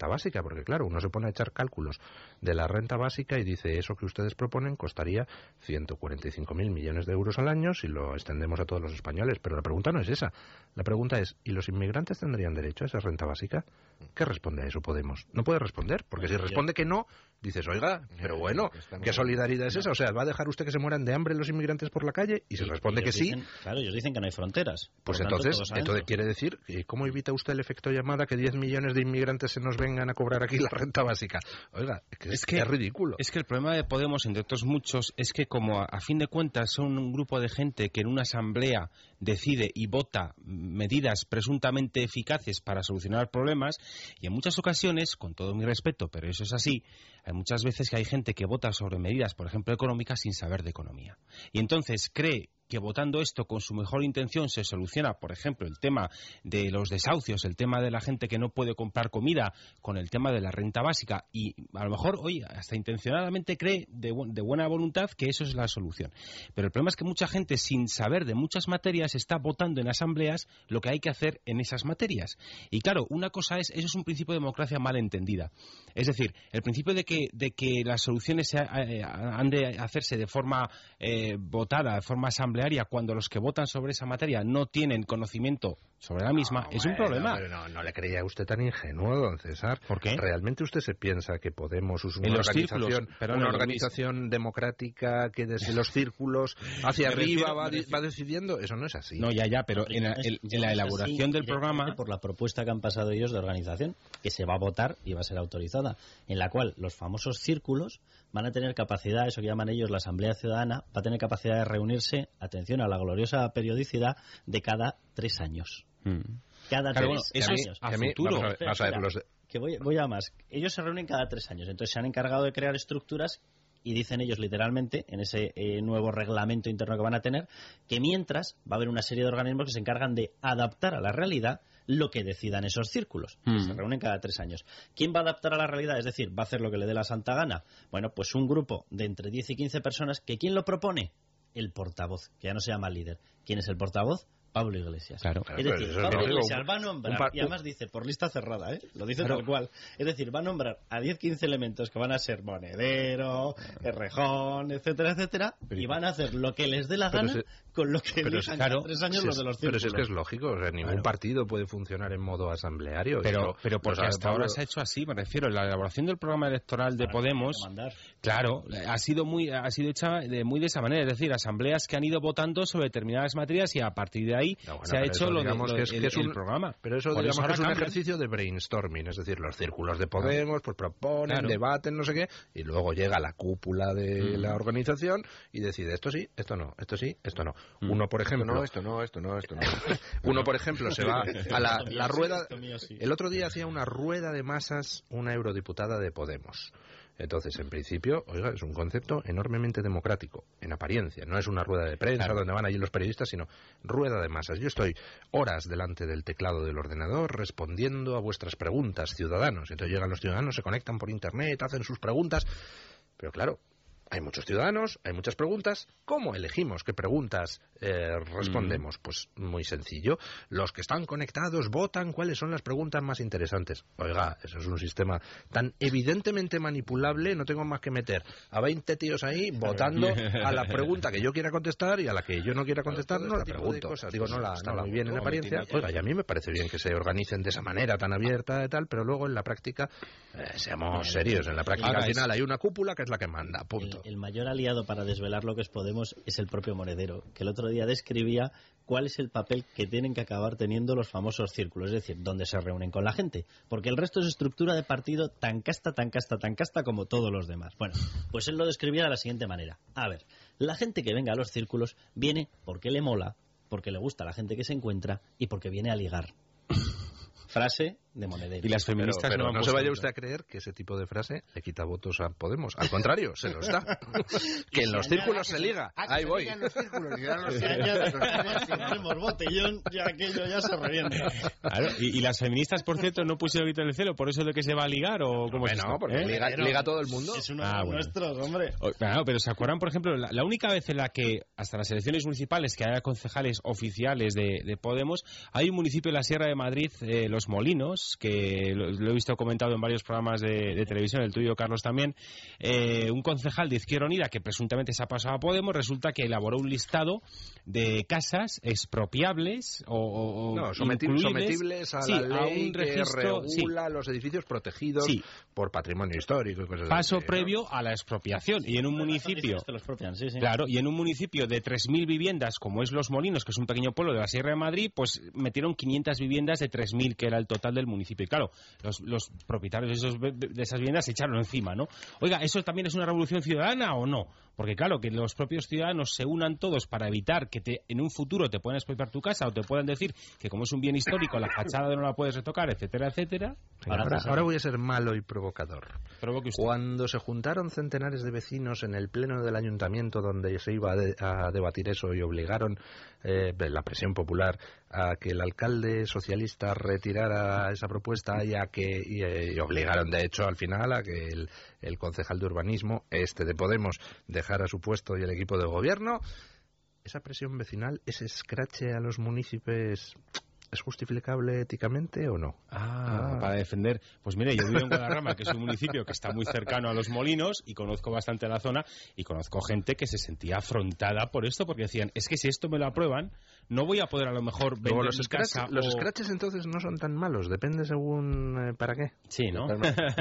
Speaker 2: porque claro, uno se pone a echar cálculos de la renta básica y dice, eso que ustedes proponen costaría ciento cuarenta y cinco mil millones de euros al año si lo extendemos a todos los españoles. Pero la pregunta no es esa. La pregunta es, ¿y los inmigrantes tendrían derecho a esa renta básica? ¿Qué responde a eso Podemos? No puede responder, porque si responde que no, dices, oiga, pero bueno, ¿qué solidaridad es esa? O sea, ¿va a dejar usted que se mueran de hambre los inmigrantes por la calle? Y si responde que sí...
Speaker 6: Claro, ellos dicen que no hay fronteras.
Speaker 2: Pues entonces, entonces quiere decir, ¿cómo evita usted el efecto llamada que diez millones de inmigrantes se nos vengan a cobrar aquí la renta básica? Oiga, es que es, que, es ridículo.
Speaker 5: Es que el problema de Podemos, entre otros muchos, es que como a, a fin de cuentas son un grupo de gente que en una asamblea decide y vota medidas presuntamente eficaces para solucionar problemas, y en muchas ocasiones, con todo mi respeto, pero eso es así, hay muchas veces que hay gente que vota sobre medidas, por ejemplo, económicas, sin saber de economía. Y entonces cree que votando esto con su mejor intención se soluciona, por ejemplo, el tema de los desahucios, el tema de la gente que no puede comprar comida, con el tema de la renta básica, y a lo mejor, oye, hasta intencionadamente cree de, bu- de buena voluntad que eso es la solución. Pero el problema es que mucha gente, sin saber de muchas materias, está votando en asambleas lo que hay que hacer en esas materias. Y claro, una cosa es, eso es un principio de democracia mal entendida. Es decir, el principio de que, de que las soluciones se, eh, han de hacerse de forma eh, votada, de forma asamblearia, cuando los que votan sobre esa materia no tienen conocimiento sobre la misma, no, es un
Speaker 2: bueno,
Speaker 5: problema.
Speaker 2: Pero no, no le creía usted tan ingenuo, don César.
Speaker 5: ¿Por qué?
Speaker 2: ¿Realmente usted se piensa que Podemos es una
Speaker 5: en los
Speaker 2: organización,
Speaker 5: círculos, pero
Speaker 2: una
Speaker 5: no,
Speaker 2: organización democrática que desde los círculos hacia
Speaker 5: me
Speaker 2: arriba
Speaker 5: refiero,
Speaker 2: va,
Speaker 5: me refiero.
Speaker 2: va decidiendo? Eso no es así.
Speaker 5: No, ya, ya, pero en la, en, en la elaboración
Speaker 6: así,
Speaker 5: del programa...
Speaker 6: por la propuesta que han pasado ellos de organización, que se va a votar y va a ser autorizada, en la cual los famosos círculos van a tener capacidad, eso que llaman ellos la Asamblea Ciudadana, va a tener capacidad de reunirse, atención a la gloriosa periodicidad, de cada tres años.
Speaker 5: Mm.
Speaker 6: Cada
Speaker 5: claro,
Speaker 6: tres
Speaker 5: bueno, eso
Speaker 6: años.
Speaker 5: Es a futuro.
Speaker 2: Vamos a ver, vamos a ver, los de...
Speaker 6: que voy, voy a más. Ellos se reúnen cada tres años, entonces se han encargado de crear estructuras y dicen ellos literalmente, en ese eh, nuevo reglamento interno que van a tener, que mientras va a haber una serie de organismos que se encargan de adaptar a la realidad lo que decidan esos círculos. Mm. Se reúnen cada tres años. ¿Quién va a adaptar a la realidad? Es decir, ¿va a hacer lo que le dé la santa gana? Bueno, pues un grupo de entre diez y quince personas, que ¿quién lo propone? El portavoz, que ya no se llama líder. ¿Quién es el portavoz? Pablo Iglesias.
Speaker 5: Claro.
Speaker 6: Es decir,
Speaker 2: Pero
Speaker 6: Pablo
Speaker 2: es
Speaker 6: Iglesias
Speaker 2: un,
Speaker 6: va a nombrar,
Speaker 2: par,
Speaker 6: y además dice, por lista cerrada, ¿eh? Lo dice
Speaker 2: claro.
Speaker 6: tal cual. Es decir, va a nombrar a diez quince elementos que van a ser Monedero, Errejón, etcétera, etcétera, pero, y van a hacer lo que les dé la gana se, con lo que elijan
Speaker 2: claro,
Speaker 6: tres años
Speaker 2: si
Speaker 6: los de los círculos.
Speaker 2: Pero si es que es lógico, o sea, ningún
Speaker 6: claro.
Speaker 2: partido puede funcionar en modo asambleario.
Speaker 5: Pero,
Speaker 2: eso,
Speaker 5: pero porque
Speaker 2: pues,
Speaker 5: hasta ahora se ha hecho así, me refiero, la elaboración del programa electoral de Podemos, claro, ha sido muy ha sido hecha de muy de esa manera, es decir, asambleas que han ido votando sobre determinadas materias y a partir de ahí no, bueno, se ha hecho lo, de, lo
Speaker 2: que es,
Speaker 5: el,
Speaker 2: que es un,
Speaker 5: el programa.
Speaker 2: Pero eso
Speaker 5: Por
Speaker 2: digamos
Speaker 5: eso
Speaker 2: que es un
Speaker 5: cambian.
Speaker 2: ejercicio de brainstorming, es decir, los círculos de Podemos pues proponen,
Speaker 5: claro.
Speaker 2: debaten, no sé qué, y luego llega la cúpula de mm. la organización y decide esto sí, esto no, esto sí, esto no. Mm. Uno, por ejemplo...
Speaker 7: Esto no, esto no, esto no, esto no.
Speaker 2: Uno, por ejemplo, se va a la, la rueda... El otro día hacía una rueda de masas una eurodiputada de Podemos. Entonces, en principio, oiga, es un concepto enormemente democrático, en apariencia. No es una rueda de prensa claro. donde van allí los periodistas, sino rueda de masas. Yo estoy horas delante del teclado del ordenador respondiendo a vuestras preguntas, ciudadanos. Entonces llegan los ciudadanos, se conectan por internet, hacen sus preguntas. Pero claro, hay muchos ciudadanos, hay muchas preguntas. ¿Cómo elegimos qué preguntas eh, respondemos? Mm. Pues muy sencillo. Los que están conectados votan cuáles son las preguntas más interesantes. Oiga, eso es un sistema tan evidentemente manipulable, no tengo más que meter a veinte tíos ahí votando a la pregunta que yo quiera contestar y a la que yo no quiera contestar no la pregunto. Cosas, Digo, no la, no la muy bien en apariencia. Oiga, y a mí me parece bien que se organicen de esa manera tan abierta y tal, pero luego en la práctica, eh, seamos serios, en la práctica al final hay una cúpula que es la que manda, punto.
Speaker 6: El mayor aliado para desvelar lo que es Podemos es el propio Monedero, que el otro día describía cuál es el papel que tienen que acabar teniendo los famosos círculos, es decir, donde se reúnen con la gente, porque el resto es estructura de partido tan casta, tan casta, tan casta como todos los demás. Bueno, pues él lo describía de la siguiente manera. A ver, la gente que venga a los círculos viene porque le mola, porque le gusta a la gente que se encuentra y porque viene a ligar. Frase de Monedero.
Speaker 5: Y las feministas
Speaker 2: pero, pero
Speaker 5: no,
Speaker 2: no se vaya usted a creer que ese tipo de frase le quita votos a Podemos. Al contrario, se los da. Que en los círculos se liga. Ahí voy.
Speaker 6: Tenemos botellón, ya aquello ya se revienta.
Speaker 5: Claro, y, y las feministas, por cierto, no pusieron grito en el cielo por eso de que se va a ligar o cómo es
Speaker 2: no, porque
Speaker 5: ¿Eh?
Speaker 2: liga, liga todo el mundo.
Speaker 6: Es uno
Speaker 5: ah,
Speaker 6: de
Speaker 5: bueno.
Speaker 6: nuestros, hombre.
Speaker 5: O, claro, pero se acuerdan, por ejemplo, la, la única vez en la que hasta las elecciones municipales que haya concejales oficiales de, de Podemos, hay un municipio en la Sierra de Madrid, eh, Los Molinos, Podemos, que lo, lo he visto comentado en varios programas de, de televisión, el tuyo, Carlos, también, eh, un concejal de Izquierda Unida que presuntamente se ha pasado a Podemos, resulta que elaboró un listado de casas expropiables o, o
Speaker 2: no, someti sometibles a
Speaker 5: sí,
Speaker 2: la ley
Speaker 5: a un registro,
Speaker 2: que regula sí. los edificios protegidos sí. por patrimonio histórico y cosas
Speaker 5: Paso
Speaker 2: así,
Speaker 5: previo
Speaker 2: ¿no?
Speaker 5: a la expropiación. Y en un municipio...
Speaker 6: Sí, sí.
Speaker 5: Claro, y en un municipio de tres mil viviendas, como es Los Molinos, que es un pequeño pueblo de la Sierra de Madrid, pues metieron quinientas viviendas de tres mil, que era el total del municipio. Y claro, los, los propietarios de, esos, de esas viviendas se echaron encima, ¿no? Oiga, ¿eso también es una revolución ciudadana o no? Porque claro, que los propios ciudadanos se unan todos para evitar que te, en un futuro te puedan expropiar tu casa o te puedan decir que como es un bien histórico, la fachada no la puedes retocar, etcétera, etcétera.
Speaker 2: Ahora, ahora, ahora voy a ser malo y provocador.
Speaker 5: Provoque usted.
Speaker 2: Cuando se juntaron centenares de vecinos en el pleno del ayuntamiento donde se iba a, de, a debatir eso y obligaron eh, la presión popular a que el alcalde socialista retirara esa propuesta y a que y, eh, y obligaron de hecho al final a que el, el concejal de urbanismo, este de Podemos, dejara su puesto y el equipo de gobierno, esa presión vecinal, ese escrache a los municipios, ¿es justificable éticamente o no?
Speaker 5: Ah, ah, para defender. Pues mire, yo vivo en Guadarrama, que es un municipio que está muy cercano a Los Molinos y conozco bastante la zona y conozco gente que se sentía afrontada por esto porque decían, es que si esto me lo aprueban, no voy a poder a lo mejor vender
Speaker 2: Luego, los
Speaker 5: mi
Speaker 2: scratch,
Speaker 5: casa.
Speaker 2: Los
Speaker 5: o...
Speaker 2: scratches entonces no son tan malos, depende según eh, para qué.
Speaker 5: Sí, ¿no?
Speaker 2: Yo,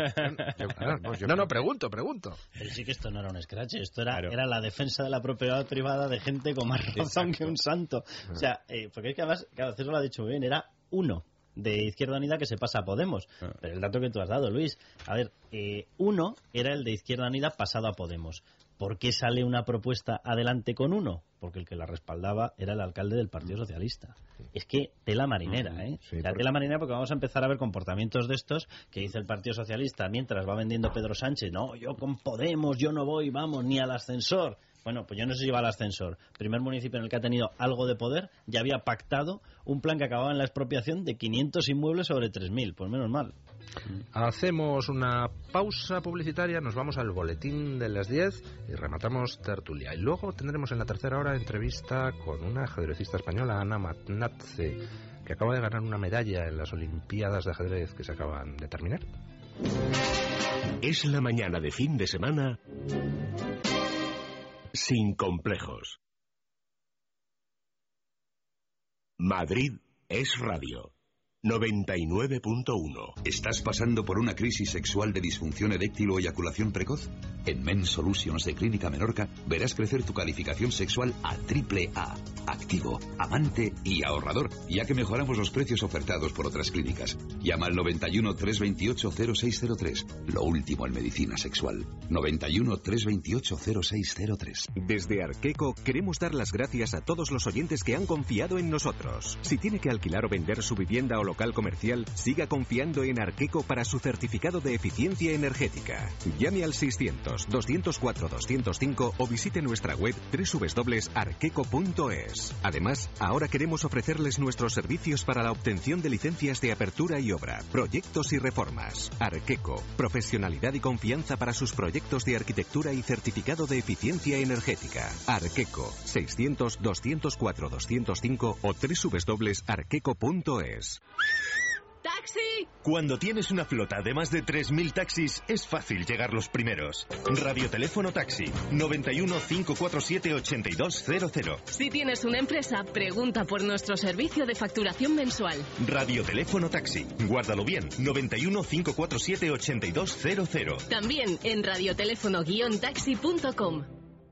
Speaker 2: no, yo, no, no, pregunto, pregunto.
Speaker 6: Pero sí que esto no era un scratch, esto era, claro. era la defensa de la propiedad privada de gente con más razón Exacto. que un santo. O sea, eh, porque es que además, cada vez lo ha dicho muy bien, era uno de Izquierda Unida que se pasa a Podemos. Ah. Pero el dato que tú has dado, Luis, a ver, eh, uno era el de Izquierda Unida pasado a Podemos. ¿Por qué sale una propuesta adelante con uno? Porque el que la respaldaba era el alcalde del Partido Socialista. Sí. Es que tela marinera, ¿eh? Sí, la porque... tela marinera porque vamos a empezar a ver comportamientos de estos que dice el Partido Socialista mientras va vendiendo Pedro Sánchez. No, yo con Podemos, yo no voy, vamos, ni al ascensor. Bueno, pues yo no sé si va al ascensor. Primer municipio en el que ha tenido algo de poder, ya había pactado un plan que acababa en la expropiación de quinientos inmuebles sobre tres mil. Pues menos mal.
Speaker 2: Hacemos una pausa publicitaria, nos vamos al boletín de las diez y rematamos tertulia. Y luego tendremos en la tercera hora entrevista con una ajedrecista española, Ana Matnatze, que acaba de ganar una medalla en las Olimpiadas de ajedrez que se acaban de terminar.
Speaker 1: Es la mañana de fin de semana sin complejos. Madrid es radio. noventa y nueve punto uno.
Speaker 14: ¿Estás pasando por una crisis sexual de disfunción eréctil o eyaculación precoz? En Men Solutions de Clínica Menorca verás crecer tu calificación sexual a triple A, activo, amante y ahorrador, ya que mejoramos los precios ofertados por otras clínicas. Llama al noventa y uno, trescientos veintiocho, cero seis cero tres. Lo último en medicina sexual. noventa y uno, trescientos veintiocho, cero seis cero tres.
Speaker 15: Desde Arqueco queremos dar las gracias a todos los oyentes que han confiado en nosotros. Si tiene que alquilar o vender su vivienda o local comercial, siga confiando en Arqueco para su certificado de eficiencia energética. Llame al seiscientos, doscientos cuatro, doscientos cinco o visite nuestra web doble u doble u doble u punto arqueco punto es. Además, ahora queremos ofrecerles nuestros servicios para la obtención de licencias de apertura y obra, proyectos y reformas. Arqueco, profesionalidad y confianza para sus proyectos de arquitectura y certificado de eficiencia energética. Arqueco, seiscientos, doscientos cuatro, doscientos cinco o doble u doble u doble u punto arqueco punto es.
Speaker 16: ¡Taxi!
Speaker 17: Cuando tienes una flota de más de tres mil taxis, es fácil llegar los primeros. Radioteléfono Taxi, noventa y uno, cinco cuatro siete, ochenta y dos cero cero.
Speaker 16: Si tienes una empresa, pregunta por nuestro servicio de facturación mensual.
Speaker 17: Radioteléfono Taxi, guárdalo bien, noventa y uno, cinco cuatro siete, ochenta y dos cero cero.
Speaker 16: También en radioteléfono guion taxi punto com.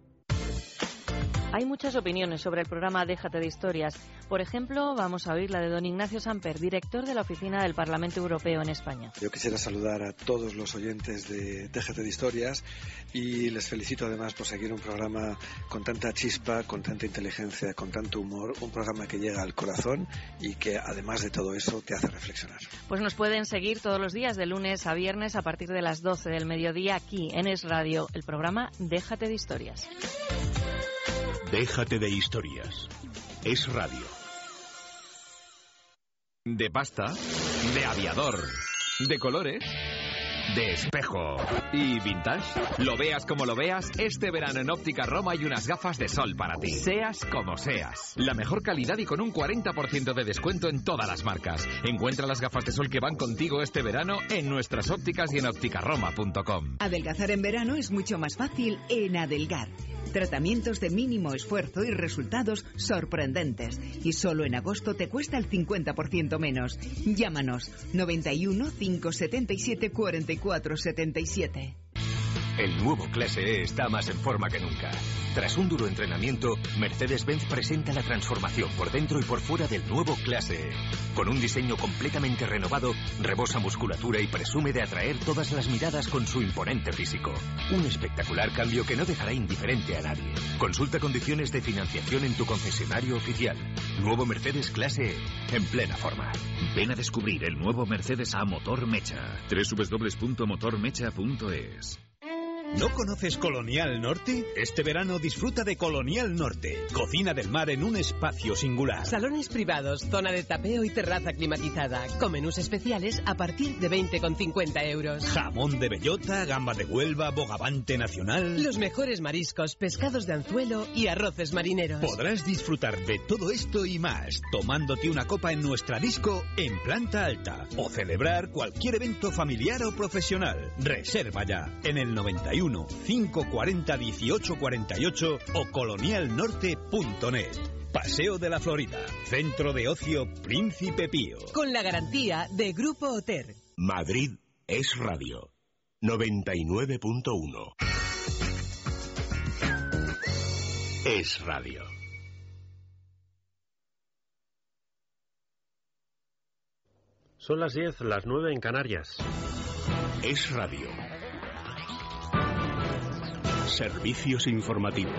Speaker 11: Hay muchas opiniones sobre el programa Déjate de Historias. Por ejemplo, vamos a oír la de don Ignacio Samper, director de la Oficina del Parlamento Europeo en España.
Speaker 18: Yo quisiera saludar a todos los oyentes de Déjate de Historias y les felicito además por seguir un programa con tanta chispa, con tanta inteligencia, con tanto humor, un programa que llega al corazón y que además de todo eso te hace reflexionar.
Speaker 11: Pues nos pueden seguir todos los días de lunes a viernes a partir de las doce del mediodía aquí en Es Radio, el programa Déjate de Historias.
Speaker 1: Déjate de Historias. Es radio.
Speaker 19: De pasta, de aviador, de colores, de espejo. ¿Y vintage? Lo veas como lo veas, este verano en Óptica Roma hay unas gafas de sol para ti. Seas como seas. La mejor calidad y con un cuarenta por ciento de descuento en todas las marcas. Encuentra las gafas de sol que van contigo este verano en nuestras ópticas y en óptica roma punto com.
Speaker 4: Adelgazar en verano es mucho más fácil en Adelgar. Tratamientos de mínimo esfuerzo y resultados sorprendentes. Y solo en agosto te cuesta el cincuenta por ciento menos. Llámanos noventa y uno, cinco setenta y siete, cuarenta y cuatro setenta y siete.
Speaker 15: El nuevo Clase E está más en forma que nunca. Tras un duro entrenamiento, Mercedes-Benz presenta la transformación por dentro y por fuera del nuevo Clase E. Con un diseño completamente renovado, rebosa musculatura y presume de atraer todas las miradas con su imponente físico. Un espectacular cambio que no dejará indiferente a nadie. Consulta condiciones de financiación en tu concesionario oficial. Nuevo Mercedes Clase E, en plena forma.
Speaker 30: Ven a descubrir el nuevo Mercedes A Motor Mecha. doble u doble u doble u punto motor mecha punto es.
Speaker 20: ¿No conoces Colonial Norte? Este verano disfruta de Colonial Norte. Cocina del mar en un espacio singular.
Speaker 21: Salones privados, zona de tapeo y terraza climatizada. Con menús especiales a partir de veinte con cincuenta euros.
Speaker 20: Jamón de bellota, gamba de Huelva, bogavante nacional.
Speaker 21: Los mejores mariscos, pescados de anzuelo y arroces marineros.
Speaker 20: Podrás disfrutar de todo esto y más tomándote una copa en nuestra disco en planta alta. O celebrar cualquier evento familiar o profesional. Reserva ya en el noventa y uno, cinco cuarenta, dieciocho cuarenta y ocho o colonial norte punto net. Paseo de la Florida, Centro de Ocio Príncipe Pío.
Speaker 21: Con la garantía de Grupo Oter.
Speaker 1: Madrid es radio. noventa y nueve punto uno. Es radio.
Speaker 22: Son las diez, las nueve en Canarias.
Speaker 1: Es radio. Servicios informativos.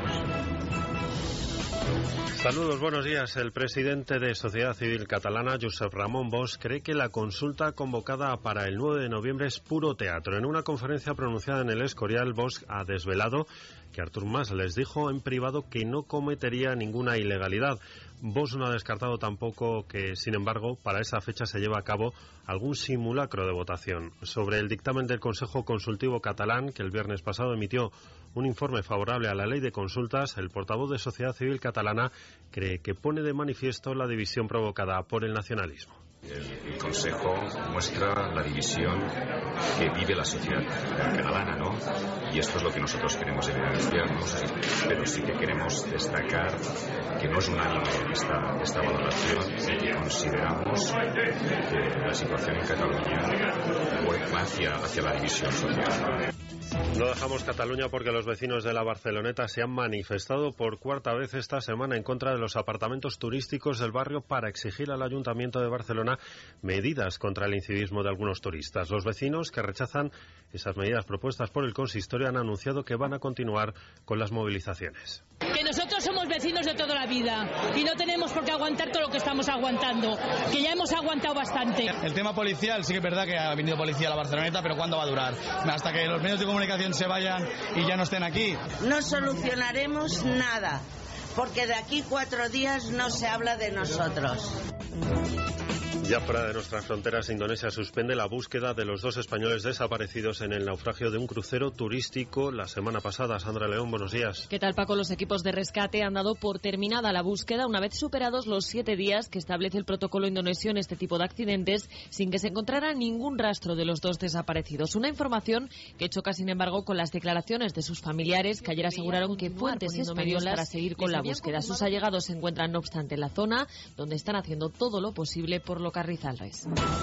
Speaker 22: Saludos, buenos días. El presidente de Sociedad Civil Catalana, Josep Ramon Bosch, cree que la consulta convocada para el nueve de noviembre es puro teatro. En una conferencia pronunciada en el Escorial, Bosch ha desvelado que Artur Mas les dijo en privado que no cometería ninguna ilegalidad. Bosch no ha descartado tampoco que, sin embargo, para esa fecha se lleva a cabo algún simulacro de votación. Sobre el dictamen del Consejo Consultivo catalán, que el viernes pasado emitió un informe favorable a la ley de consultas, el portavoz de Sociedad Civil Catalana cree que pone de manifiesto la división provocada por el nacionalismo.
Speaker 23: El Consejo muestra la división que vive la sociedad catalana, ¿no? Y esto es lo que nosotros queremos evidenciarnos, pero sí que queremos destacar que no es unánime esta, esta valoración y que consideramos que la situación en Cataluña va hacia, hacia la división social.
Speaker 22: No dejamos Cataluña porque los vecinos de la Barceloneta se han manifestado por cuarta vez esta semana en contra de los apartamentos turísticos del barrio para exigir al Ayuntamiento de Barcelona medidas contra el incivismo de algunos turistas. Los vecinos que rechazan esas medidas propuestas por el consistorio han anunciado que van a continuar con las movilizaciones.
Speaker 24: Que nosotros somos vecinos de toda la vida y no tenemos por qué aguantar todo lo que estamos aguantando, que ya hemos aguantado bastante.
Speaker 25: El tema policial, sí que es verdad que ha venido policía a la Barceloneta, pero ¿cuándo va a durar? Hasta que los medios de comunicación se vayan y ya no estén aquí.
Speaker 26: No solucionaremos nada, porque de aquí cuatro días no se habla de nosotros.
Speaker 22: Ya fuera de nuestras fronteras, Indonesia suspende la búsqueda de los dos españoles desaparecidos en el naufragio de un crucero turístico la semana pasada. Sandra León, buenos días.
Speaker 27: ¿Qué tal, Paco? Los equipos de rescate han dado por terminada la búsqueda una vez superados los siete días que establece el protocolo indonesio en este tipo de accidentes, sin que se encontrara ningún rastro de los dos desaparecidos. Una información que choca, sin embargo, con las declaraciones de sus familiares, que ayer aseguraron que fuentes españolas para seguir con la búsqueda. Sus allegados se encuentran, no obstante, en la zona, donde están haciendo todo lo posible por localizarlos. Carrizales.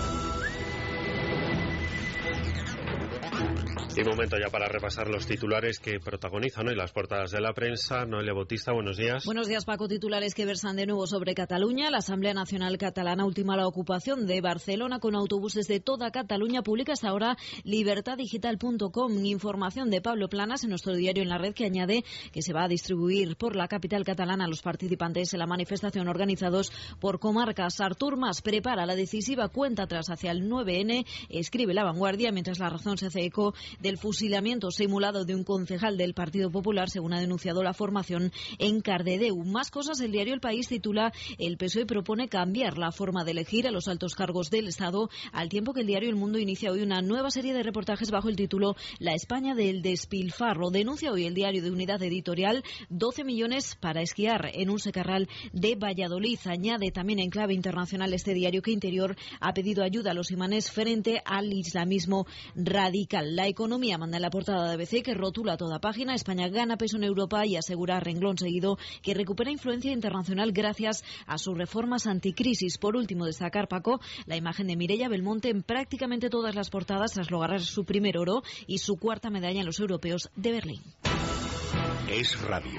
Speaker 22: Y momento ya para repasar los titulares que protagonizan hoy las portadas de la prensa. Noelia Bautista, buenos días.
Speaker 28: Buenos días, Paco. Titulares que versan de nuevo sobre Cataluña. La Asamblea Nacional Catalana ultima la ocupación de Barcelona con autobuses de toda Cataluña. Publica hasta ahora libertad digital punto com. Información de Pablo Planas en nuestro diario En la Red, que añade que se va a distribuir por la capital catalana a los participantes en la manifestación organizados por comarcas. Artur Mas prepara la decisiva cuenta atrás hacia el nueve ene, escribe La Vanguardia, mientras La Razón se hace eco de del fusilamiento simulado de un concejal del Partido Popular, según ha denunciado la formación en Cardedeu. Más cosas, el diario El País titula: el P S O E propone cambiar la forma de elegir a los altos cargos del Estado, al tiempo que el diario El Mundo inicia hoy una nueva serie de reportajes bajo el título La España del despilfarro. Denuncia hoy el diario de Unidad Editorial doce millones para esquiar en un secarral de Valladolid. Añade también en clave internacional este diario que Interior ha pedido ayuda a los imanes frente al islamismo radical. La Economía manda en la portada de A B C, que rotula toda página: España gana peso en Europa, y asegura renglón seguido que recupera influencia internacional gracias a sus reformas anticrisis. Por último, destacar, Paco, la imagen de Mireia Belmonte en prácticamente todas las portadas tras lograr su primer oro y su cuarta medalla en los europeos de Berlín.
Speaker 1: Es Radio.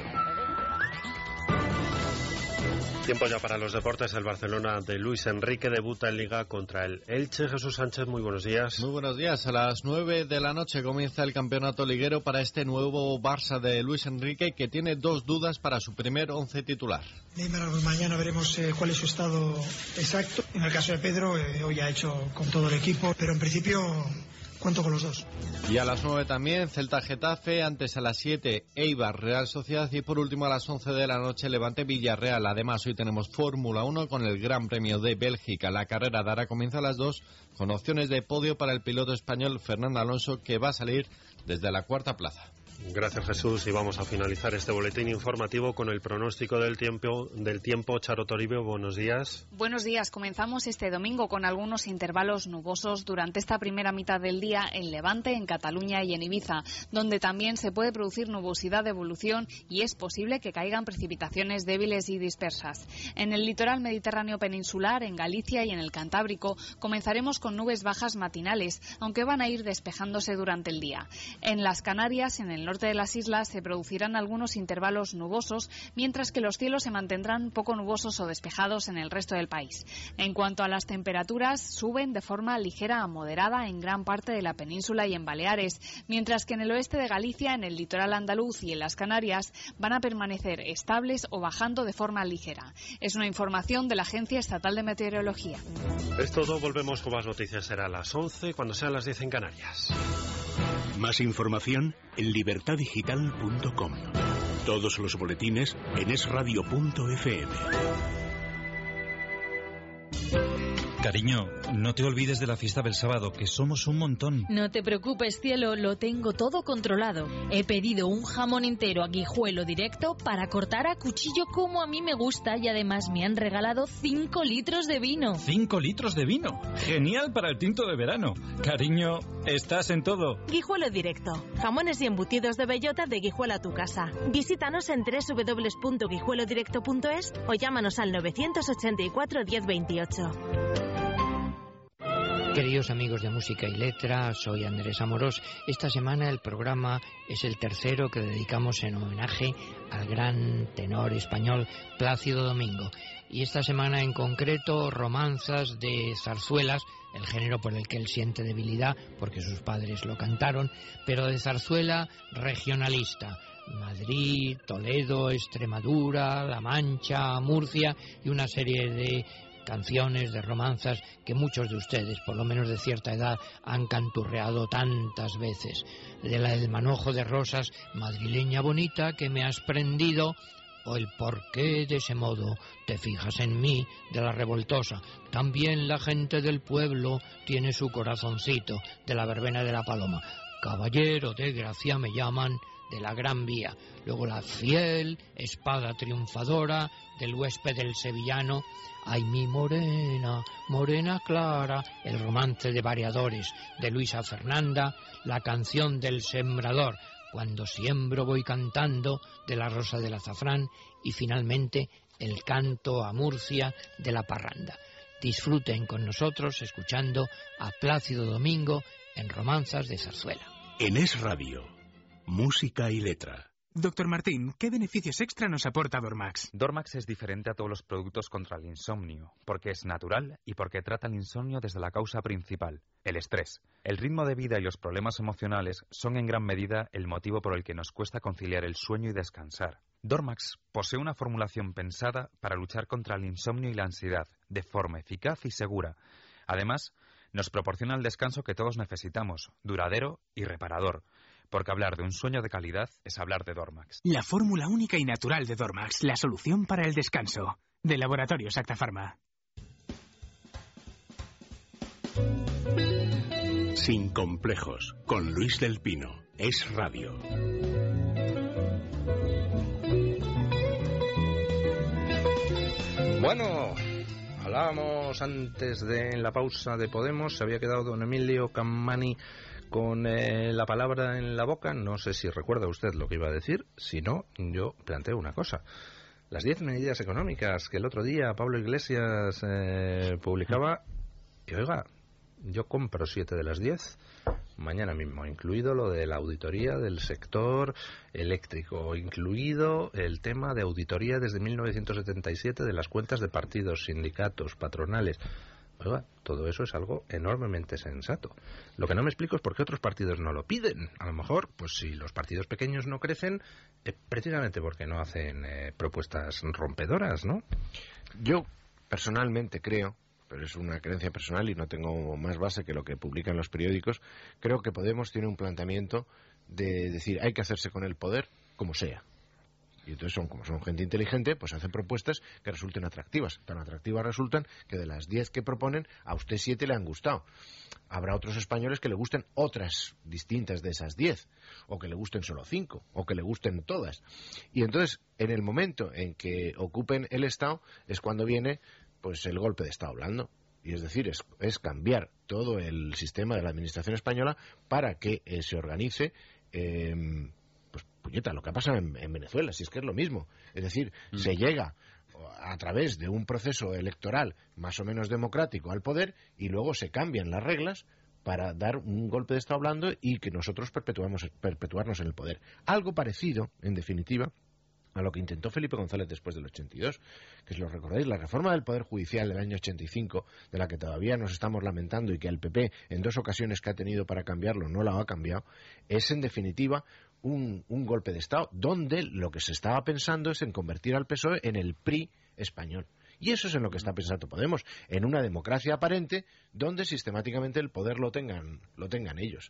Speaker 22: Tiempo ya para los deportes. El Barcelona de Luis Enrique debuta en Liga contra el Elche. Jesús Sánchez, muy buenos días.
Speaker 3: Muy buenos días. A las nueve de la noche comienza el campeonato liguero para este nuevo Barça de Luis Enrique, que tiene dos dudas para su primer once titular.
Speaker 5: Neymar, mañana veremos eh, cuál es su estado exacto. En el caso de Pedro, eh, hoy ha hecho con todo el equipo, pero en principio cuento con los dos.
Speaker 3: Y a las nueve también Celta Getafe, antes a las siete Eibar Real Sociedad, y por último a las once de la noche Levante Villarreal. Además, hoy tenemos Fórmula uno con el Gran Premio de Bélgica. La carrera dará comienzo a las dos, con opciones de podio para el piloto español Fernando Alonso, que va a salir desde la cuarta plaza.
Speaker 22: Gracias, Jesús, y vamos a finalizar este boletín informativo con el pronóstico del tiempo. Del tiempo. Charo Toribio, buenos días.
Speaker 6: Buenos días. Comenzamos este domingo con algunos intervalos nubosos durante esta primera mitad del día en Levante, en Cataluña y en Ibiza, donde también se puede producir nubosidad de evolución y es posible que caigan precipitaciones débiles y dispersas. En el litoral mediterráneo peninsular, en Galicia y en el Cantábrico, comenzaremos con nubes bajas matinales, aunque van a ir despejándose durante el día. En las Canarias, en el norte de las islas, se producirán algunos intervalos nubosos, mientras que los cielos se mantendrán poco nubosos o despejados en el resto del país. En cuanto a las temperaturas, suben de forma ligera a moderada en gran parte de la península y en Baleares, mientras que en el oeste de Galicia, en el litoral andaluz y en las Canarias van a permanecer estables o bajando de forma ligera. Es una información de la Agencia Estatal de Meteorología.
Speaker 22: Es todo, volvemos con más noticias. Será a las once, cuando sean las diez en Canarias.
Speaker 1: Más información en libertad digital punto com. Todos los boletines en es radio punto efe eme.
Speaker 7: Cariño, no te olvides de la fiesta del sábado, que somos un montón.
Speaker 27: No te preocupes, cielo, lo tengo todo controlado. He pedido un jamón entero a Guijuelo directo para cortar a cuchillo como a mí me gusta, y además me han regalado cinco litros de vino.
Speaker 7: ¿Cinco litros de vino? Genial para el tinto de verano. Cariño, estás en todo.
Speaker 8: Guijuelo directo. Jamones y embutidos de bellota de Guijuelo a tu casa. Visítanos en doble u doble u doble u punto guijuelo directo punto es o llámanos al novecientos ochenta y cuatro diez veintiocho.
Speaker 9: Queridos amigos de Música y Letra, soy Andrés Amorós. Esta semana el programa es el tercero que dedicamos en homenaje al gran tenor español Plácido Domingo. Y esta semana en concreto, romanzas de zarzuelas, el género por el que él siente debilidad, porque sus padres lo cantaron, pero de zarzuela regionalista. Madrid, Toledo, Extremadura, La Mancha, Murcia y una serie de canciones, de romanzas que muchos de ustedes, por lo menos de cierta edad, han canturreado tantas veces. De la del manojo de rosas, madrileña bonita que me has prendido, o el por qué de ese modo te fijas en mí, de la revoltosa. También la gente del pueblo tiene su corazoncito, de la verbena de la paloma. Caballero de gracia me llaman, de la Gran Vía. Luego la fiel espada triunfadora del huésped del sevillano. Ay, mi morena, morena clara, el romance de variadores de Luisa Fernanda, la canción del sembrador, cuando siembro voy cantando, de la Rosa del Azafrán, y finalmente el canto a Murcia de la Parranda. Disfruten con nosotros escuchando a Plácido Domingo en Romanzas de Zarzuela.
Speaker 1: En Es Radio, Música y Letra.
Speaker 10: Doctor Martín, ¿qué beneficios extra nos aporta Dormax?
Speaker 12: Dormax es diferente a todos los productos contra el insomnio, porque es natural y porque trata el insomnio desde la causa principal, el estrés. El ritmo de vida y los problemas emocionales son en gran medida el motivo por el que nos cuesta conciliar el sueño y descansar. Dormax posee una formulación pensada para luchar contra el insomnio y la ansiedad, de forma eficaz y segura. Además, Nos proporciona el descanso que todos necesitamos, duradero y reparador. Porque hablar de un sueño de calidad es hablar de Dormax.
Speaker 10: La fórmula única y natural de Dormax, la solución para el descanso. De Laboratorios Acta Pharma.
Speaker 1: Sin complejos, con Luis del Pino. Es Radio.
Speaker 2: Bueno, hablábamos antes de en la pausa de Podemos, se había quedado don Emilio Cammani con eh, la palabra en la boca. No sé si recuerda usted lo que iba a decir. Si no, yo planteo una cosa. Las diez medidas económicas que el otro día Pablo Iglesias eh, publicaba, y oiga, yo compro siete de las diez mañana mismo, incluido lo de la auditoría del sector eléctrico, incluido el tema de auditoría desde mil novecientos setenta y siete de las cuentas de partidos, sindicatos, patronales. Oiga, todo eso es algo enormemente sensato. Lo que no me explico es por qué otros partidos no lo piden. A lo mejor, pues si los partidos pequeños no crecen, eh, precisamente porque no hacen eh, propuestas rompedoras, ¿no?
Speaker 4: Yo, personalmente, creo, pero es una creencia personal y no tengo más base que lo que publican los periódicos, creo que Podemos tiene un planteamiento de decir hay que hacerse con el poder como sea. Y entonces, son como son gente inteligente, pues hacen propuestas que resulten atractivas. Tan atractivas resultan que de las diez que proponen, a usted siete le han gustado. Habrá otros españoles que le gusten otras distintas de esas diez, o que le gusten solo cinco, o que le gusten todas. Y entonces, en el momento en que ocupen el Estado, es cuando viene pues el golpe de Estado blando. Y es decir, es, es cambiar todo el sistema de la administración española para que eh, se organice... Eh, puñeta, lo que pasa en, en Venezuela, si es que es lo mismo. Es decir, mm. se llega a través de un proceso electoral más o menos democrático al poder y luego se cambian las reglas para dar un golpe de Estado blando y que nosotros perpetuamos, perpetuarnos en el poder. Algo parecido, en definitiva, a lo que intentó Felipe González después del ochenta y dos, que si lo recordáis, la reforma del Poder Judicial del año ochenta y cinco, de la que todavía nos estamos lamentando y que el P P en dos ocasiones que ha tenido para cambiarlo no la ha cambiado, es en definitiva un, un golpe de Estado donde lo que se estaba pensando es en convertir al P S O E en el P R I español. Y eso es en lo que está pensando Podemos, en una democracia aparente donde sistemáticamente el poder lo tengan, lo tengan ellos.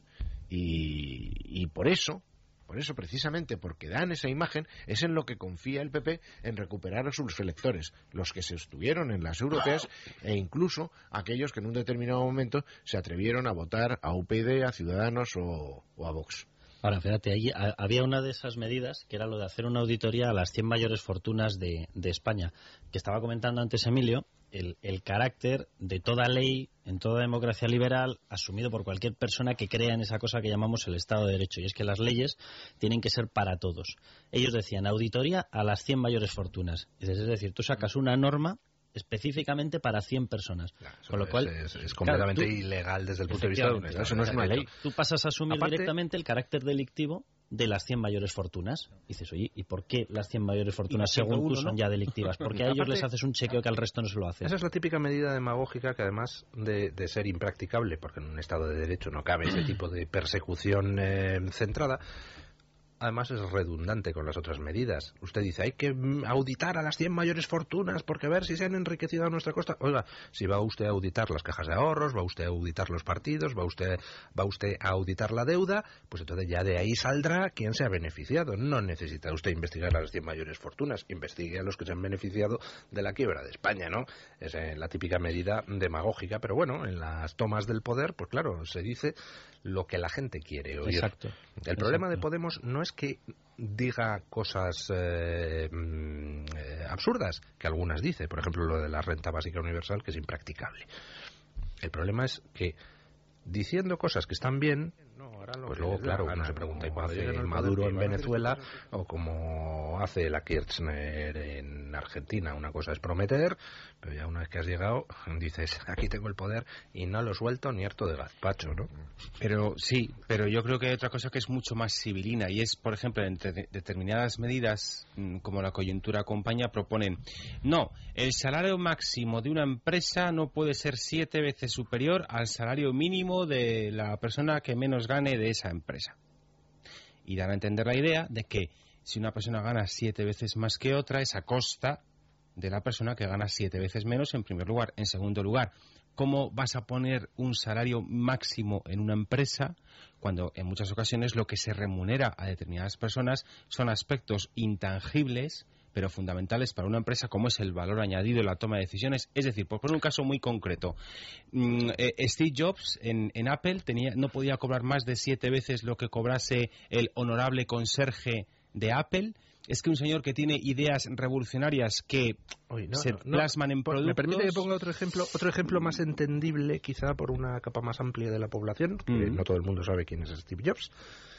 Speaker 4: Y, y por eso... Por eso, precisamente, porque dan esa imagen, es en lo que confía el P P en recuperar a sus electores, los que se estuvieron en las europeas e incluso aquellos que en un determinado momento se atrevieron a votar a U P YD, a Ciudadanos o, o a Vox.
Speaker 11: Ahora, fíjate, ahí había una de esas medidas que era lo de hacer una auditoría a las cien mayores fortunas de, de España, que estaba comentando antes Emilio, el, el carácter de toda ley en toda democracia liberal asumido por cualquier persona que crea en esa cosa que llamamos el Estado de Derecho, y es que las leyes tienen que ser para todos. Ellos decían auditoría a las cien mayores fortunas, es decir, tú sacas una norma específicamente para cien personas. Claro, con lo cual
Speaker 4: es, es, es completamente
Speaker 11: claro, tú,
Speaker 4: ilegal desde el punto de vista de un Estado. Eso no es una ley.
Speaker 11: Tú pasas a asumir Aparte, directamente el carácter delictivo de las cien mayores fortunas. Y dices, oye, ¿y por qué las cien mayores fortunas, según uno, tú, son ¿no? ya delictivas? Porque a ellos Aparte, les haces un chequeo que al resto no se lo hace.
Speaker 2: Esa es la típica medida demagógica que, además de, de ser impracticable, porque en un Estado de Derecho no cabe ese tipo de persecución eh, centrada, además es redundante con las otras medidas. Usted dice, hay que auditar a las cien mayores fortunas porque a ver si se han enriquecido a nuestra costa. Oiga, si va usted a auditar las cajas de ahorros, va usted a auditar los partidos, va usted, va usted a auditar la deuda, pues entonces ya de ahí saldrá quién se ha beneficiado. No necesita usted investigar a las cien mayores fortunas, investigue a los que se han beneficiado de la quiebra de España, ¿no? Es eh, la típica medida demagógica, pero bueno, en las tomas del poder, pues claro, se dice lo que la gente quiere oír.
Speaker 11: Exacto.
Speaker 2: El
Speaker 11: Exacto.
Speaker 2: problema de Podemos no es que diga cosas eh, eh, absurdas, que algunas dice, por ejemplo lo de la renta básica universal, que es impracticable. El problema es que diciendo cosas que están bien, pues luego, claro, uno se pregunta, ¿y cómo hace Maduro en Venezuela o como hace la Kirchner en Argentina? Una cosa es prometer, pero ya una vez que has llegado, dices, aquí tengo el poder y no lo suelto ni harto de gazpacho, ¿no?
Speaker 13: Pero sí, pero yo creo que hay otra cosa que es mucho más civilina y es, por ejemplo, entre determinadas medidas, como la coyuntura acompaña, proponen, no, el salario máximo de una empresa no puede ser siete veces superior al salario mínimo de la persona que menos gane de esa empresa. Y dan a entender la idea de que si una persona gana siete veces más que otra, es a costa de la persona que gana siete veces menos, en primer lugar. En segundo lugar, ¿cómo vas a poner un salario máximo en una empresa cuando en muchas ocasiones lo que se remunera a determinadas personas son aspectos intangibles pero fundamentales para una empresa, como es el valor añadido en la toma de decisiones? Es decir, por poner un caso muy concreto, mmm, eh, Steve Jobs en, en Apple tenía, no podía cobrar más de siete veces lo que cobrase el honorable conserje de Apple. Es que un señor que tiene ideas revolucionarias que
Speaker 2: Oye, no,
Speaker 13: se
Speaker 2: no, no.
Speaker 13: plasman en productos...
Speaker 2: ¿Me permite que ponga otro ejemplo? Otro ejemplo más entendible, quizá por una capa más amplia de la población, que
Speaker 13: Mm.
Speaker 2: no todo el mundo sabe quién es Steve Jobs.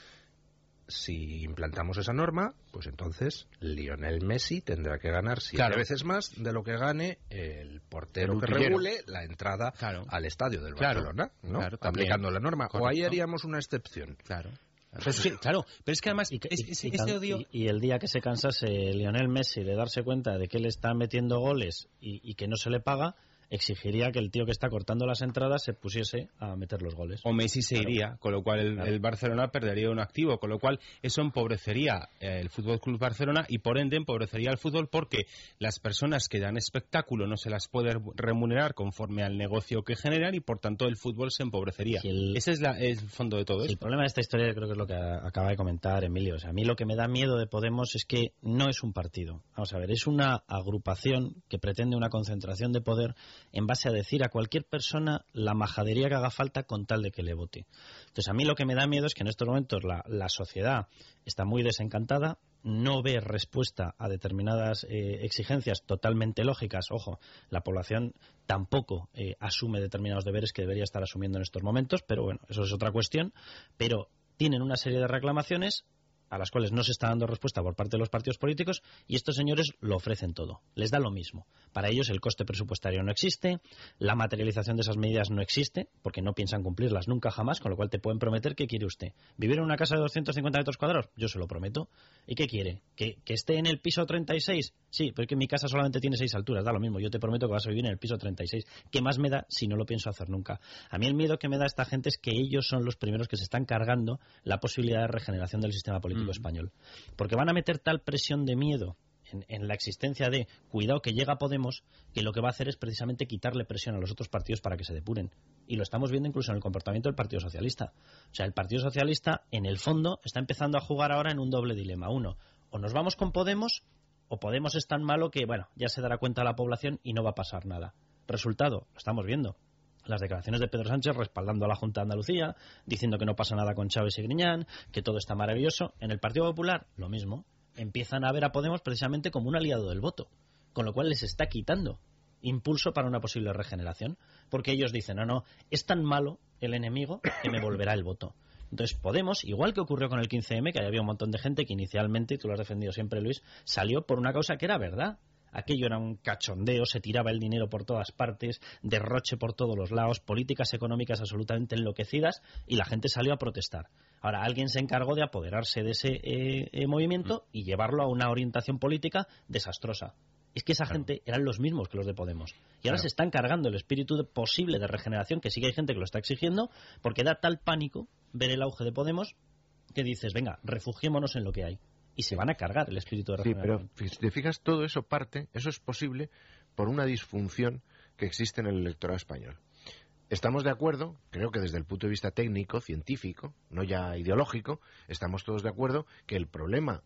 Speaker 2: Si implantamos esa norma, pues entonces Lionel Messi tendrá que ganar siete
Speaker 13: Claro.
Speaker 2: veces más de lo que gane el portero
Speaker 13: El
Speaker 2: que
Speaker 13: utillero.
Speaker 2: regule la entrada al estadio del
Speaker 13: Claro.
Speaker 2: Barcelona, ¿no?
Speaker 13: Claro, también.
Speaker 2: Aplicando la norma. O ahí
Speaker 13: Correcto.
Speaker 2: haríamos una excepción.
Speaker 13: Claro. Pero es que, claro, pero es que además
Speaker 11: Y, que-
Speaker 13: es-
Speaker 11: y-
Speaker 13: ese-
Speaker 11: y
Speaker 13: ese
Speaker 11: tan-
Speaker 13: odio...
Speaker 11: y- y el día que se cansase Lionel Messi de darse cuenta de que él está metiendo goles y, y que no se le paga, exigiría que el tío que está cortando las entradas se pusiese a meter los goles.
Speaker 13: O Messi se
Speaker 11: Claro.
Speaker 13: iría, con lo cual el,
Speaker 11: Claro.
Speaker 13: el Barcelona perdería un activo, con lo cual eso empobrecería eh, el Fútbol Club Barcelona y por ende empobrecería el fútbol, porque las personas que dan espectáculo no se las puede remunerar conforme al negocio que generan y por tanto el fútbol se empobrecería. Ese es la- el fondo de todo
Speaker 11: El
Speaker 13: esto.
Speaker 11: problema de esta historia creo que es lo que a- acaba de comentar Emilio. O sea, a mí lo que me da miedo de Podemos es que no es un partido. Vamos a ver, es una agrupación que pretende una concentración de poder en base a decir a cualquier persona la majadería que haga falta con tal de que le vote. Entonces, a mí lo que me da miedo es que en estos momentos la, la sociedad está muy desencantada, no ve respuesta a determinadas eh, exigencias totalmente lógicas. Ojo, la población tampoco eh, asume determinados deberes que debería estar asumiendo en estos momentos, pero bueno, eso es otra cuestión. Pero tienen una serie de reclamaciones a las cuales no se está dando respuesta por parte de los partidos políticos y estos señores lo ofrecen todo. Les da lo mismo. Para ellos el coste presupuestario no existe, la materialización de esas medidas no existe, porque no piensan cumplirlas nunca jamás, con lo cual te pueden prometer ¿qué quiere usted? ¿Vivir en una casa de doscientos cincuenta metros cuadrados? Yo se lo prometo. ¿Y qué quiere? ¿Que, que esté en el piso treinta y seis? Sí, pero es que mi casa solamente tiene seis alturas, da lo mismo. Yo te prometo que vas a vivir en el piso treinta y seis. ¿Qué más me da si no lo pienso hacer nunca? A mí el miedo que me da esta gente es que ellos son los primeros que se están cargando la posibilidad de regeneración del sistema político
Speaker 13: Mm.
Speaker 11: español. Porque van a meter tal presión de miedo en, en la existencia de cuidado que llega Podemos, que lo que va a hacer es precisamente quitarle presión a los otros partidos para que se depuren. Y lo estamos viendo incluso en el comportamiento del Partido Socialista. O sea, el Partido Socialista, en el fondo, está empezando a jugar ahora en un doble dilema. Uno, o nos vamos con Podemos, o Podemos es tan malo que, bueno, ya se dará cuenta la población y no va a pasar nada. Resultado, lo estamos viendo. Las declaraciones de Pedro Sánchez respaldando a la Junta de Andalucía, diciendo que no pasa nada con Chávez y Griñán, que todo está maravilloso. En el Partido Popular, lo mismo. Empiezan a ver a Podemos precisamente como un aliado del voto, con lo cual les está quitando impulso para una posible regeneración, porque ellos dicen, no, no, es tan malo el enemigo que me volverá el voto. Entonces Podemos, igual que ocurrió con el quince eme, que había un montón de gente que inicialmente, y tú lo has defendido siempre, Luis, salió por una causa que era verdad. Aquello era un cachondeo, se tiraba el dinero por todas partes, derroche por todos los lados, políticas económicas absolutamente enloquecidas, y la gente salió a protestar. Ahora, alguien se encargó de apoderarse de ese eh, eh, movimiento y llevarlo a una orientación política desastrosa. Es que esa gente eran los mismos que los de Podemos. Y ahora
Speaker 13: Claro.
Speaker 11: se están cargando el espíritu de posible de regeneración, que sí que hay gente que lo está exigiendo, porque da tal pánico ver el auge de Podemos que dices, venga, refugiémonos en lo que hay. Y se van a cargar el espíritu de
Speaker 4: Sí, pero
Speaker 11: regeneración.
Speaker 4: si te fijas, todo eso parte, eso es posible por una disfunción que existe en el electorado español. Estamos de acuerdo, creo que desde el punto de vista técnico, científico, no ya ideológico, estamos todos de acuerdo que el problema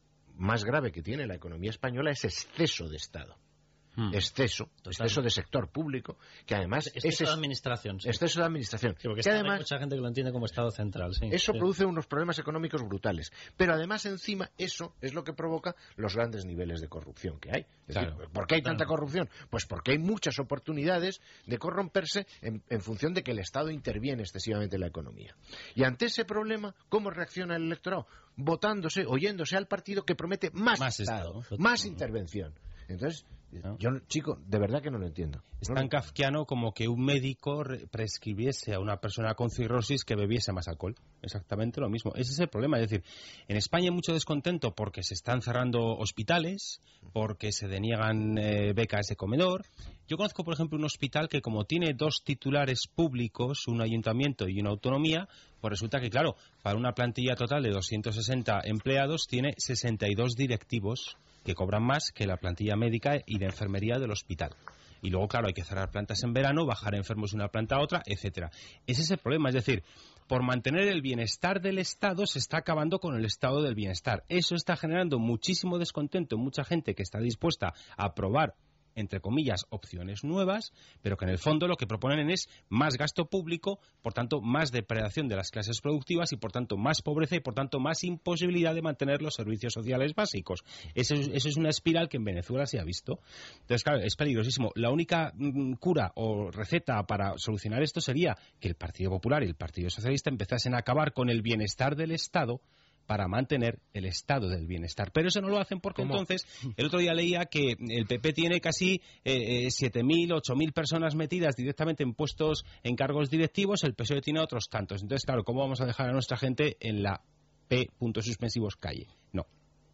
Speaker 4: más grave que tiene la economía española es exceso de Estado.
Speaker 11: Hmm.
Speaker 4: Exceso, exceso de sector público, que además
Speaker 11: Exceso
Speaker 4: ese
Speaker 11: de
Speaker 4: es-
Speaker 11: administración. Sí.
Speaker 4: exceso de administración.
Speaker 11: Sí, porque
Speaker 4: que
Speaker 11: está- hay
Speaker 4: además
Speaker 11: mucha gente que lo entiende como Estado central. Sí.
Speaker 4: eso
Speaker 11: Sí.
Speaker 4: produce unos problemas económicos brutales. Pero además, encima, eso es lo que provoca los grandes niveles de corrupción que hay. Es
Speaker 13: Claro.
Speaker 4: decir, ¿por qué hay tanta corrupción? Pues porque hay muchas oportunidades de corromperse en, en función de que el Estado interviene excesivamente en la economía. Y ante ese problema, ¿cómo reacciona el electorado? Votándose, oyéndose al partido que promete más,
Speaker 13: Más
Speaker 4: Estado,
Speaker 13: Estado.
Speaker 4: más intervención. Entonces, yo, chico, de verdad que no lo entiendo.
Speaker 13: Es
Speaker 4: No
Speaker 13: tan
Speaker 4: lo-
Speaker 13: kafkiano como que un médico re- prescribiese a una persona con cirrosis que bebiese más alcohol. Exactamente lo mismo. Ese es el problema. Es decir, en España hay mucho descontento porque se están cerrando hospitales, porque se deniegan eh, becas de comedor. Yo conozco, por ejemplo, un hospital que como tiene dos titulares públicos, un ayuntamiento y una autonomía, pues resulta que, claro, para una plantilla total de doscientos sesenta empleados tiene sesenta y dos directivos que cobran más que la plantilla médica y de enfermería del hospital. y luego, claro, hay que cerrar plantas en verano, bajar enfermos de una planta a otra, etcétera. Ese es el problema, es decir, por mantener el bienestar del Estado se está acabando con el estado del bienestar. Eso está generando muchísimo descontento en mucha gente que está dispuesta a probar, entre comillas, opciones nuevas, pero que en el fondo lo que proponen es más gasto público, por tanto más depredación de las clases productivas y por tanto más pobreza y por tanto más imposibilidad de mantener los servicios sociales básicos. Eso es, eso es una espiral que en Venezuela se ha visto. Entonces, claro, es peligrosísimo. La única mm, cura o receta para solucionar esto sería que el Partido Popular y el Partido Socialista empezasen a acabar con el bienestar del Estado para mantener el estado del bienestar. Pero eso no lo hacen porque ¿Cómo? Entonces, el otro día leía que el P P tiene casi eh, siete mil, ocho mil personas metidas directamente en puestos, en cargos directivos, el P S O E tiene otros tantos. Entonces, claro, ¿cómo vamos a dejar a nuestra gente en la P puntos suspensivos calle? No.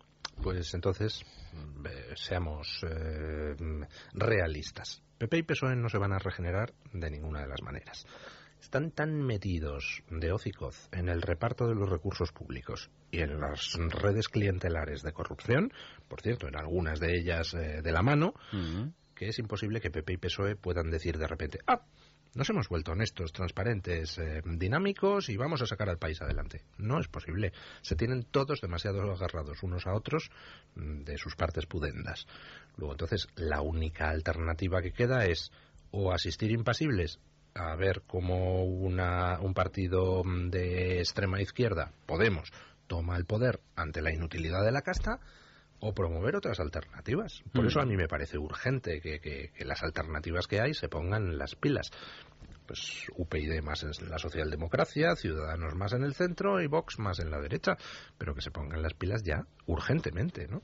Speaker 2: Pues entonces, eh, seamos eh, realistas. P P y P S O E no se van a regenerar de ninguna de las maneras. Están tan metidos de hocicoz en el reparto de los recursos públicos y en las redes clientelares de corrupción, por cierto, en algunas de ellas eh, de la mano, uh-huh. que es imposible que P P y P S O E puedan decir de repente, ah, nos hemos vuelto honestos, transparentes, eh, dinámicos y vamos a sacar al país adelante. No es posible. Se tienen todos demasiado agarrados unos a otros de sus partes pudendas. Luego, entonces, la única alternativa que queda es o asistir impasibles a ver cómo una, un partido de extrema izquierda, Podemos, toma el poder ante la inutilidad de la casta, o promover otras alternativas. Por mm. eso a mí me parece urgente que, que, que las alternativas que hay se pongan las pilas. Pues U P y D más en la socialdemocracia, Ciudadanos más en el centro y Vox más en la derecha, pero que se pongan las pilas ya urgentemente, ¿no?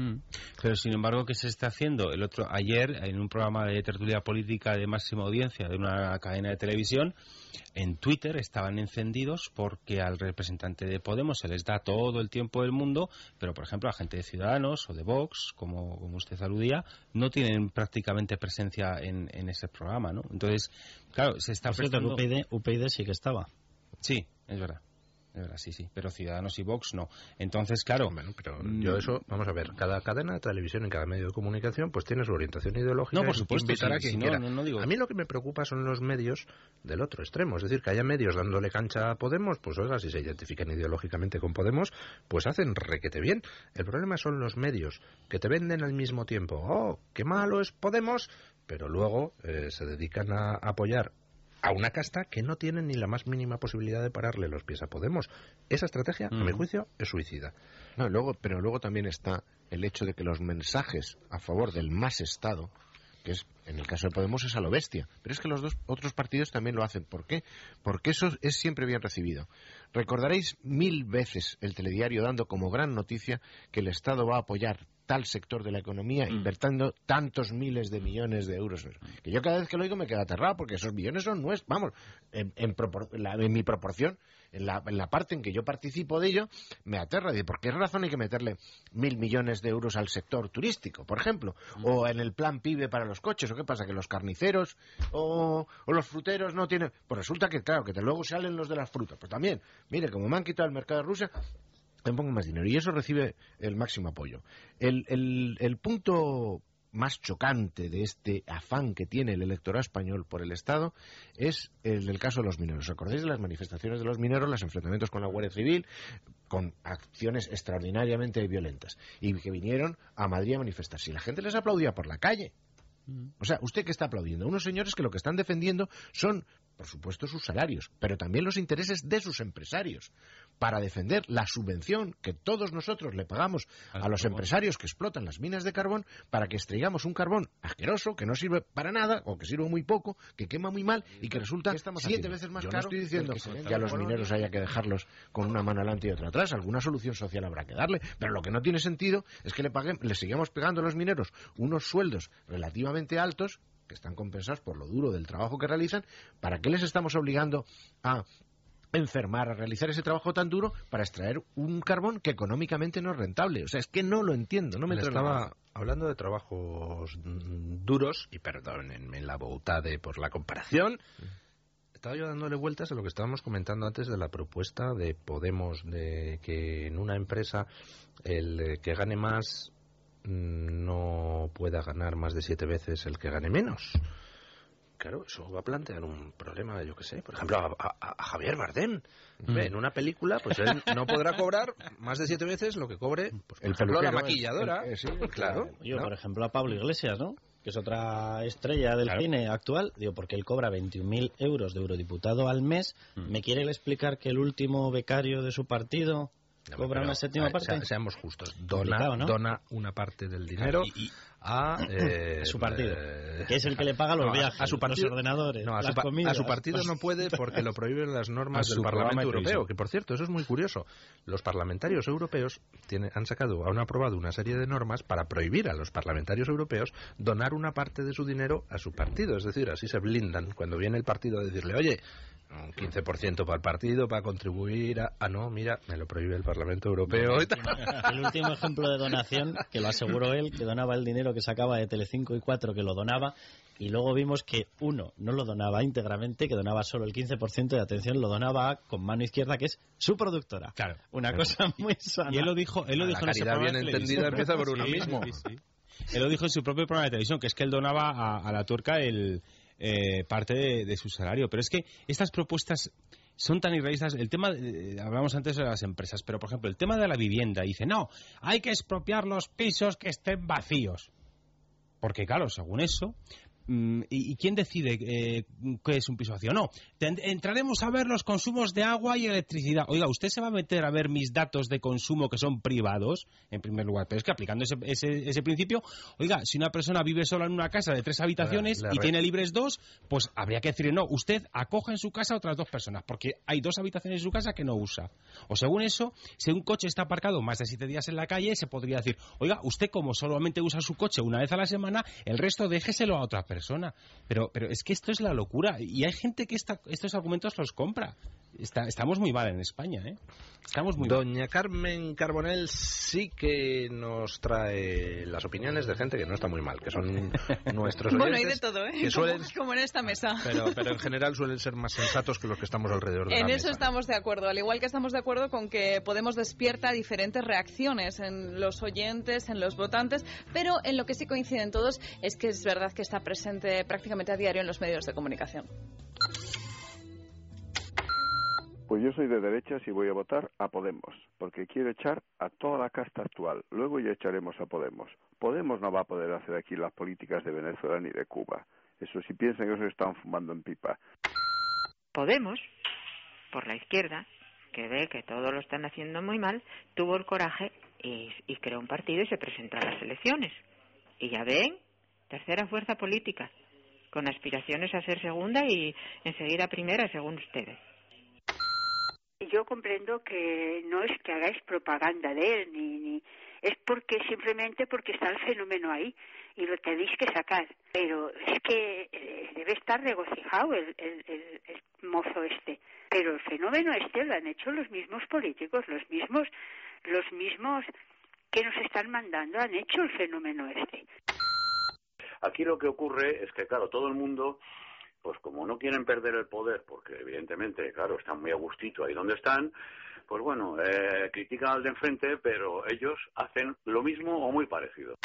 Speaker 13: Pero sin embargo, ¿qué se está haciendo? El otro ayer, en un programa de tertulia política de máxima audiencia de una cadena de televisión, en Twitter estaban encendidos porque al representante de Podemos se les da todo el tiempo del mundo, pero por ejemplo a gente de Ciudadanos o de Vox, como, como usted aludía, no tienen prácticamente presencia en, en ese programa, ¿no? Entonces, claro, se está prestando...
Speaker 11: U P y D, U P y D sí que estaba.
Speaker 13: Sí, es verdad. Sí, sí, pero Ciudadanos y Vox no. Entonces, claro...
Speaker 2: Bueno, pero yo eso, vamos a ver, cada cadena de televisión y cada medio de comunicación pues tiene su orientación ideológica.
Speaker 13: No, por supuesto,
Speaker 2: sí, a quien
Speaker 13: sí,
Speaker 2: quiera.
Speaker 13: No, no digo...
Speaker 2: A mí lo que me preocupa son los medios del otro extremo. Es decir, que haya medios dándole cancha a Podemos, pues oiga, si se identifican ideológicamente con Podemos, pues hacen requete bien. El problema son los medios que te venden al mismo tiempo, oh, qué malo es Podemos, pero luego eh, se dedican a apoyar a una casta que no tiene ni la más mínima posibilidad de pararle los pies a Podemos. Esa estrategia, mm. a mi juicio, es suicida.
Speaker 4: No, luego, pero luego también está el hecho de que los mensajes a favor del más Estado, que es en el caso de Podemos es a lo bestia, pero es que los dos otros partidos también lo hacen. ¿Por qué? Porque eso es siempre bien recibido. Recordaréis mil veces el telediario dando como gran noticia que el Estado va a apoyar tal sector de la economía, mm. invirtiendo tantos miles de millones de euros. Que yo cada vez que lo oigo me quedo aterrado, porque esos millones son nuestros. Vamos, en, en, propor, la, en mi proporción, en la, en la parte en que yo participo de ello, me aterra. ¿Por qué razón hay que meterle mil millones de euros al sector turístico, por ejemplo? Mm. O en el plan PIBE para los coches. ¿O qué pasa? ¿Que los carniceros o, o los fruteros no tienen...? Pues resulta que, claro, que luego salen los de las frutas. Pues también, mire, como me han quitado el mercado de Rusia... me pongo más dinero y eso recibe el máximo apoyo. El, el, el punto más chocante de este afán que tiene el electorado español por el Estado es el del caso de los mineros. ¿Os acordáis de las manifestaciones de los mineros, los enfrentamientos con la Guardia Civil, con acciones extraordinariamente violentas, y que vinieron a Madrid a manifestarse? Y la gente les aplaudía por la calle. O sea, ¿usted qué está aplaudiendo? Unos señores que lo que están defendiendo son, por supuesto, sus salarios, pero también los intereses de sus empresarios, para defender la subvención que todos nosotros le pagamos a los empresarios que explotan las minas de carbón para que extraigamos un carbón asqueroso, que no sirve para nada, o que sirve muy poco, que quema muy mal y que resulta siete veces más caro. Yo no estoy diciendo que, que a los mineros haya que dejarlos con una mano adelante y otra atrás. Alguna solución social habrá que darle, pero lo que no tiene sentido es que le paguen, le sigamos pegando a los mineros unos sueldos relativamente altos, que están compensados por lo duro del trabajo que realizan. ¿Para qué les estamos obligando a enfermar, a realizar ese trabajo tan duro para extraer un carbón que económicamente no es rentable? O sea, es que no lo entiendo, no me
Speaker 2: estaba hablando de trabajos duros, y perdónenme la boutade por la comparación, estaba yo dándole vueltas a lo que estábamos comentando antes de la propuesta de Podemos, de que en una empresa el que gane más no pueda ganar más de siete veces el que gane menos. Claro, eso va a plantear un problema, yo qué sé, por ejemplo, a, a, a Javier Bardem. Mm. En una película, pues él no podrá cobrar más de siete veces lo que cobre, pues, por
Speaker 4: el
Speaker 2: ejemplo, la
Speaker 4: peluquero,
Speaker 2: maquilladora.
Speaker 4: el, el, sí,
Speaker 2: claro.
Speaker 11: Yo,
Speaker 2: ¿no?
Speaker 11: por ejemplo, a Pablo Iglesias, ¿no? Que es otra estrella del claro. cine actual, digo, porque él cobra veintiún mil euros de eurodiputado al mes. Mm. ¿Me quiere explicar que el último becario de su partido no, cobra pero, una séptima parte?
Speaker 2: Sea, seamos justos, dona, ¿no? dona una parte del dinero y, y, a, eh,
Speaker 11: a su partido, eh, que es el que le paga los no, viajes, a su partido, los ordenadores,
Speaker 2: no, a,
Speaker 11: las
Speaker 2: su,
Speaker 11: comidas.
Speaker 2: A su partido no puede porque lo prohíben las normas del Parlamento Europeo, que por cierto, eso es muy curioso. Los parlamentarios europeos tienen, han sacado, han aprobado una serie de normas para prohibir a los parlamentarios europeos donar una parte de su dinero a su partido, es decir, así se blindan cuando viene el partido a decirle, oye, un quince por ciento para el partido, para contribuir a... Ah, no, mira, me lo prohíbe el Parlamento Europeo.
Speaker 11: El último, el último ejemplo de donación, que lo aseguró él, que donaba el dinero que sacaba de Telecinco y cuatro, que lo donaba, y luego vimos que uno no lo donaba íntegramente, que donaba solo el quince por ciento de atención, lo donaba con mano izquierda, que es su productora.
Speaker 13: Claro.
Speaker 11: Una
Speaker 13: claro.
Speaker 11: cosa muy sana.
Speaker 13: Y él lo dijo, él lo dijo
Speaker 2: la
Speaker 13: en ese
Speaker 2: caridad bien entendida empieza por uno
Speaker 13: sí,
Speaker 2: mismo.
Speaker 13: Sí, sí. Él lo dijo en su propio programa de televisión, que es que él donaba a, a la turca el... Eh, parte de, de su salario, pero es que estas propuestas son tan irrealistas. El tema, eh, hablamos antes de las empresas, pero por ejemplo el tema de la vivienda, dice no, hay que expropiar los pisos que estén vacíos, porque claro, según eso, ¿y, y quién decide eh, qué es un piso vacío? No, entraremos a ver los consumos de agua y electricidad. Oiga, ¿usted se va a meter a ver mis datos de consumo que son privados, en primer lugar? Pero es que aplicando ese, ese, ese principio, oiga, si una persona vive sola en una casa de tres habitaciones la, la y tiene libres dos, pues habría que decirle, no, usted acoja en su casa a otras dos personas, porque hay dos habitaciones en su casa que no usa. O según eso, si un coche está aparcado más de siete días en la calle, se podría decir, oiga, usted como solamente usa su coche una vez a la semana, el resto déjeselo a otra persona. persona. Pero, pero es que esto es la locura. Y hay gente que esta, estos argumentos los compra. Está, estamos muy mal en España, ¿eh? Estamos muy
Speaker 2: Doña
Speaker 13: mal.
Speaker 2: Carmen Carbonell sí que nos trae las opiniones de gente que no está muy mal, que son nuestros oyentes.
Speaker 14: Bueno, hay de todo, ¿eh?
Speaker 2: Que suelen,
Speaker 14: como, como en esta mesa.
Speaker 2: Pero, pero en general suelen ser más sensatos que los que estamos alrededor de
Speaker 14: en
Speaker 2: la mesa.
Speaker 14: En eso estamos de acuerdo. Al igual que estamos de acuerdo con que Podemos despierta diferentes reacciones en los oyentes, en los votantes, pero en lo que sí coinciden todos es que es verdad que está presente prácticamente a diario en los medios de comunicación.
Speaker 15: Pues yo soy de derechas y voy a votar a Podemos, porque quiero echar a toda la casta actual. Luego ya echaremos a Podemos. Podemos no va a poder hacer aquí las políticas de Venezuela ni de Cuba. Eso si piensan que eso están fumando en pipa.
Speaker 16: Podemos, por la izquierda, que ve que todo lo están haciendo muy mal, tuvo el coraje y, y creó un partido y se presentó a las elecciones. Y ya ven, tercera fuerza política, con aspiraciones a ser segunda y enseguida primera, según ustedes.
Speaker 17: Yo comprendo que no es que hagáis propaganda de él, ni, ni es porque simplemente porque está el fenómeno ahí y lo tenéis que sacar. Pero es que eh, debe estar regocijado el, el, el, el mozo este. Pero el fenómeno este lo han hecho los mismos políticos, los mismos, los mismos que nos están mandando han hecho el fenómeno este.
Speaker 18: Aquí lo que ocurre es que, claro, todo el mundo, pues como no quieren perder el poder, porque evidentemente, claro, están muy a gustito ahí donde están, pues bueno, eh, critican al de enfrente, pero ellos hacen lo mismo o muy parecido.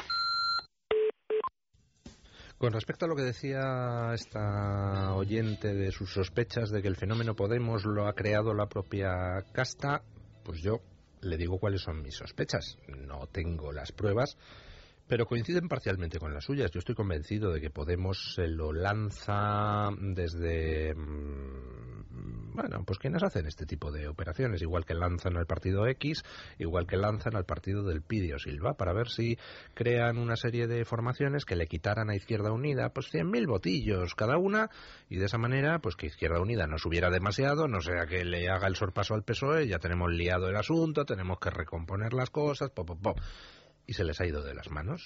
Speaker 2: Con respecto a lo que decía esta oyente de sus sospechas de que el fenómeno Podemos lo ha creado la propia casta, pues yo le digo cuáles son mis sospechas. No tengo las pruebas, pero coinciden parcialmente con las suyas. Yo estoy convencido de que Podemos se lo lanza desde... Bueno, pues quienes hacen este tipo de operaciones, igual que lanzan al partido X, igual que lanzan al partido del Pidio Silva, para ver si crean una serie de formaciones que le quitaran a Izquierda Unida pues cien mil votillos cada una, y de esa manera pues que Izquierda Unida no subiera demasiado, no sea que le haga el sorpaso al P S O E, ya tenemos liado el asunto, tenemos que recomponer las cosas, pop, pop, pop. Y se les ha ido de las manos.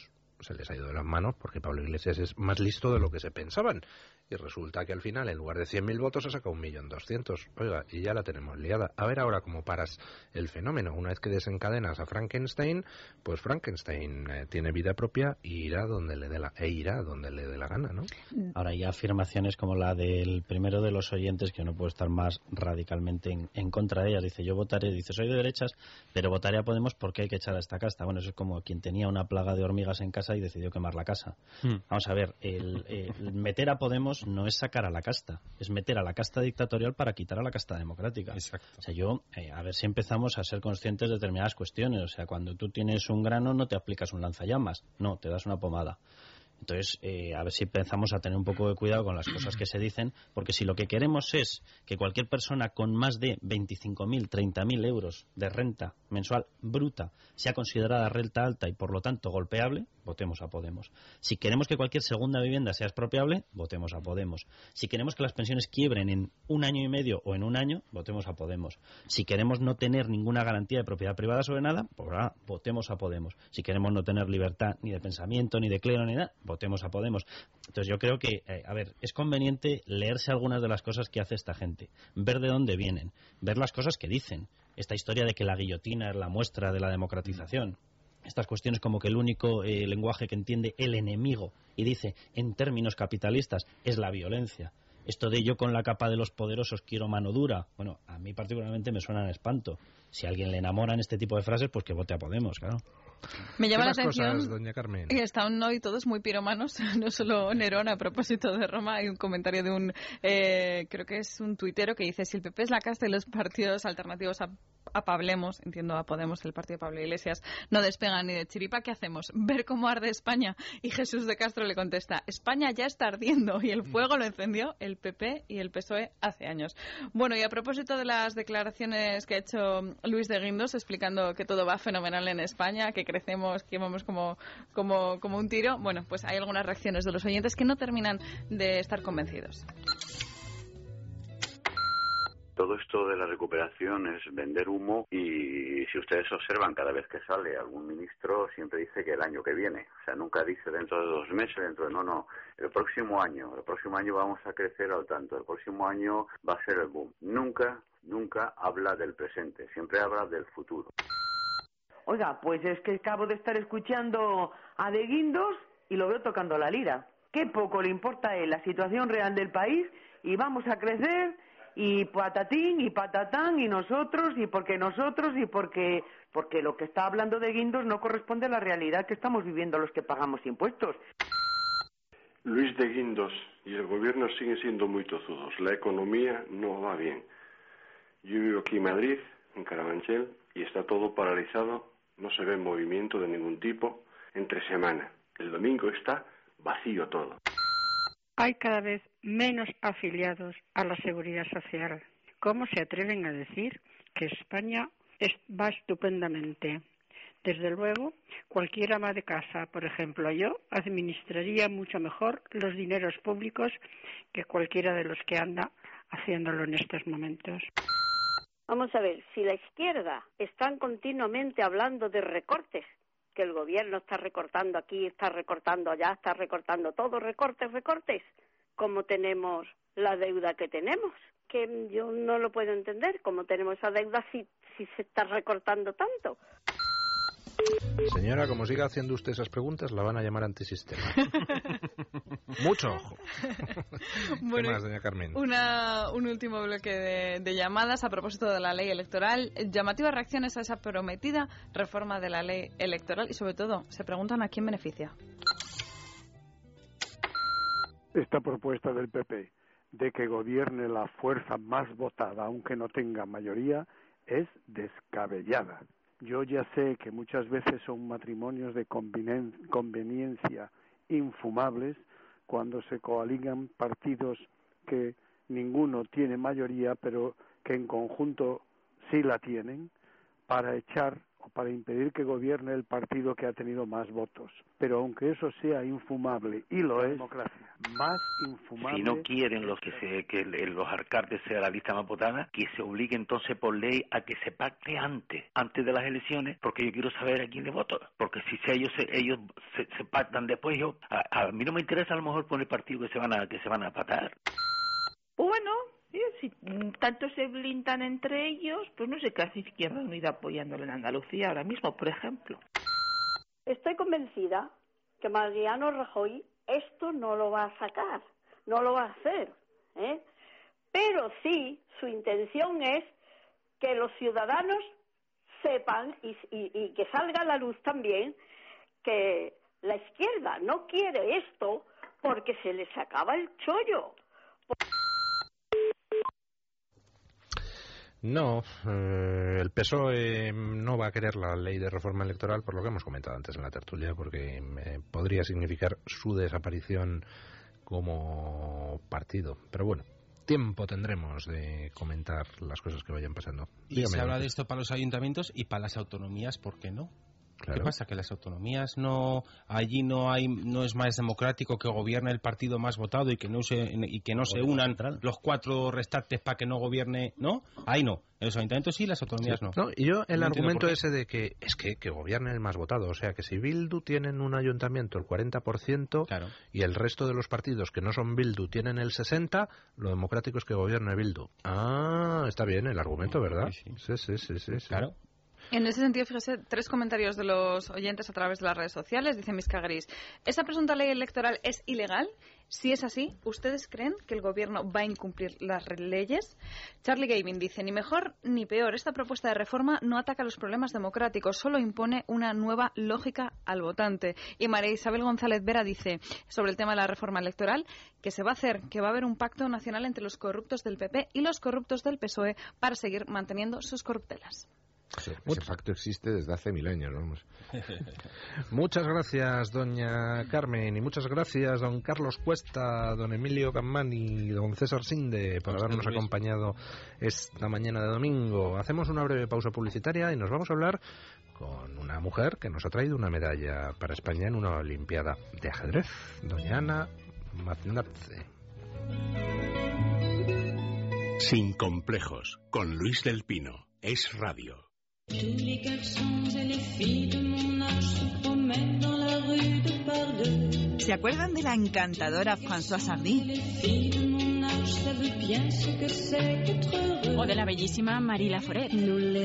Speaker 2: se les ha ido de las manos porque Pablo Iglesias es más listo de lo que se pensaban. Y resulta que al final, en lugar de cien mil votos, ha sacado un millón doscientos. Oiga, y ya la tenemos liada. A ver ahora cómo paras el fenómeno. Una vez que desencadenas a Frankenstein, pues Frankenstein eh, tiene vida propia y irá donde le dé la, e irá donde le dé la gana, ¿no?
Speaker 11: Ahora, hay afirmaciones como la del primero de los oyentes, que no puedo estar más radicalmente en, en contra de ellas. Dice, yo votaré, dice, soy de derechas, pero votaré a Podemos porque hay que echar a esta casta. Bueno, eso es como quien tenía una plaga de hormigas en casa y decidió quemar la casa. Hmm. Vamos a ver, el, el meter a Podemos no es sacar a la casta, es meter a la casta dictatorial para quitar a la casta democrática. Exacto. O sea, yo, eh, a ver si empezamos a ser conscientes de determinadas cuestiones. O sea, cuando tú tienes un grano no te aplicas un lanzallamas, no, te das una pomada. Entonces, eh, a ver si empezamos a tener un poco de cuidado con las cosas que se dicen, porque si lo que queremos es que cualquier persona con más de veinticinco mil, treinta mil euros de renta mensual bruta sea considerada renta alta y, por lo tanto, golpeable, votemos a Podemos. Si queremos que cualquier segunda vivienda sea expropiable, votemos a Podemos. Si queremos que las pensiones quiebren en un año y medio o en un año, votemos a Podemos. Si queremos no tener ninguna garantía de propiedad privada sobre nada, pues ahora votemos a Podemos. Si queremos no tener libertad ni de pensamiento, ni de clero, ni nada, votemos a Podemos. Entonces yo creo que, eh, a ver, es conveniente leerse algunas de las cosas que hace esta gente, ver de dónde vienen, ver las cosas que dicen. Esta historia de que la guillotina es la muestra de la democratización. Estas cuestiones como que el único eh, lenguaje que entiende el enemigo, y dice en términos capitalistas, es la violencia. Esto de yo con la capa de los poderosos quiero mano dura, bueno, a mí particularmente me suena en espanto. Si a alguien le enamoran este tipo de frases, pues que vote a Podemos, claro.
Speaker 14: Me llama la atención
Speaker 2: cosas, doña Carmen?
Speaker 14: que están hoy todos muy piromanos, no solo Nerón. A propósito de Roma, hay un comentario de un, eh, creo que es un tuitero, que dice, si el P P es la casta de los partidos alternativos a, a Pablemos, entiendo a Podemos, el partido de Pablo Iglesias, no despegan ni de chiripa, ¿qué hacemos? ¿Ver cómo arde España? Y Jesús de Castro le contesta, España ya está ardiendo y el fuego lo encendió el P P y el P S O E hace años. Bueno, y a propósito de las declaraciones que ha hecho Luis de Guindos, explicando que todo va fenomenal en España, que crecemos, que vamos como, como, como un tiro, bueno, pues hay algunas reacciones de los oyentes que no terminan de estar convencidos.
Speaker 18: Todo esto de la recuperación es vender humo y si ustedes observan, cada vez que sale algún ministro siempre dice que el año que viene. O sea, nunca dice dentro de dos meses, dentro de... No, no, el próximo año. El próximo año vamos a crecer al tanto. El próximo año va a ser el boom. Nunca, nunca habla del presente. Siempre habla del futuro.
Speaker 19: Oiga, pues es que acabo de estar escuchando a De Guindos y lo veo tocando la lira. Qué poco le importa a él la situación real del país y vamos a crecer... y patatín y patatán y nosotros y porque nosotros y porque porque lo que está hablando De Guindos no corresponde a la realidad que estamos viviendo los que pagamos impuestos.
Speaker 20: Luis de Guindos y el gobierno siguen siendo muy tozudos. La economía no va bien. Yo vivo aquí en Madrid, en Carabanchel, y está todo paralizado. No se ve movimiento de ningún tipo entre semana. El domingo está vacío todo.
Speaker 21: Hay cada vez menos afiliados a la Seguridad Social. ¿Cómo se atreven a decir que España es, va estupendamente? Desde luego, cualquier ama de casa, por ejemplo, yo, administraría mucho mejor los dineros públicos que cualquiera de los que anda haciéndolo en estos momentos.
Speaker 23: Vamos a ver, si la izquierda están continuamente hablando de recortes, que el gobierno está recortando aquí, está recortando allá, está recortando todo, recortes, recortes, ¿cómo tenemos la deuda que tenemos? Que yo no lo puedo entender, ¿cómo tenemos esa deuda si, si se está recortando tanto?
Speaker 2: Señora, como siga haciendo usted esas preguntas, la van a llamar antisistema. Mucho ojo.
Speaker 14: Bueno,
Speaker 2: ¿qué más, doña Carmen?
Speaker 14: Una, un último bloque de, de llamadas a propósito de la ley electoral. Llamativas reacciones a esa prometida reforma de la ley electoral y, sobre todo, se preguntan a quién beneficia.
Speaker 24: Esta propuesta del P P de que gobierne la fuerza más votada, aunque no tenga mayoría, es descabellada. Yo ya sé que muchas veces son matrimonios de conveniencia infumables cuando se coaligan partidos que ninguno tiene mayoría, pero que en conjunto sí la tienen, para echar o para impedir que gobierne el partido que ha tenido más votos. Pero aunque eso sea infumable, y lo es, democracia, más infumable...
Speaker 3: Si no quieren los que, se, que los alcaldes sean la lista más votada, que se obligue entonces por ley a que se pacte antes, antes de las elecciones, porque yo quiero saber a quién le voto. Porque si ellos se, ellos se, se pactan después, yo a, a mí no me interesa a lo mejor por el partido que se van a que se van a pactar.
Speaker 5: Bueno, si tanto se blindan entre ellos, pues no sé qué hace Izquierda Unida apoyándolo en Andalucía ahora mismo, por ejemplo.
Speaker 23: Estoy convencida que Mariano Rajoy esto no lo va a sacar, no lo va a hacer, ¿eh? Pero sí, su intención es que los ciudadanos sepan y, y, y que salga a la luz también que la izquierda no quiere esto porque se les acaba el chollo.
Speaker 2: No, eh, el P S O E no va a querer la ley de reforma electoral por lo que hemos comentado antes en la tertulia, porque eh, podría significar su desaparición como partido. Pero bueno, tiempo tendremos de comentar las cosas que vayan pasando.
Speaker 13: Y
Speaker 2: Dígame,
Speaker 13: se habla
Speaker 2: Ángel.
Speaker 13: de esto para los ayuntamientos y para las autonomías, ¿por qué no?
Speaker 2: Claro.
Speaker 13: ¿Qué pasa? Que las autonomías no, allí no hay, no es más democrático que gobierne el partido más votado y que no se, y que no se unan los cuatro restantes para que no gobierne, ¿no? Ahí no. En los ayuntamientos sí, las autonomías
Speaker 2: Sí.
Speaker 13: no.
Speaker 2: No, y yo el
Speaker 13: No entiendo
Speaker 2: argumento
Speaker 13: por qué.
Speaker 2: ese de que es que, que gobierne el más votado, o sea que si Bildu tienen un ayuntamiento el cuarenta por ciento y el resto de los partidos que no son Bildu tienen el sesenta por ciento, lo democrático es que gobierne Bildu. Ah, está bien el argumento, ¿verdad? Sí, sí, sí, sí, sí, sí.
Speaker 13: Claro.
Speaker 14: En ese sentido, fíjese, tres comentarios de los oyentes a través de las redes sociales. Dice Misca Gris, ¿esa presunta ley electoral es ilegal? Si es así, ¿ustedes creen que el gobierno va a incumplir las leyes? Charlie Gavin dice, ni mejor ni peor, esta propuesta de reforma no ataca los problemas democráticos, solo impone una nueva lógica al votante. Y María Isabel González Vera dice, sobre el tema de la reforma electoral, que se va a hacer, que va a haber un pacto nacional entre los corruptos del P P y los corruptos del P S O E para seguir manteniendo sus corruptelas.
Speaker 4: Sí, ese pacto existe desde hace mil años, vamos.
Speaker 2: Muchas gracias, doña Carmen, y muchas gracias, don Carlos Cuesta, don Emilio Cammani y don César Sinde, por habernos acompañado esta mañana de domingo. Hacemos una breve pausa publicitaria y nos vamos a hablar con una mujer que nos ha traído una medalla para España en una Olimpiada de ajedrez, doña Ana Maznarce.
Speaker 1: Sin complejos, con Luis del Pino. Es Radio.
Speaker 6: ¿Se acuerdan de la encantadora Françoise Hardy? ¿O de la bellísima Marie Laforêt?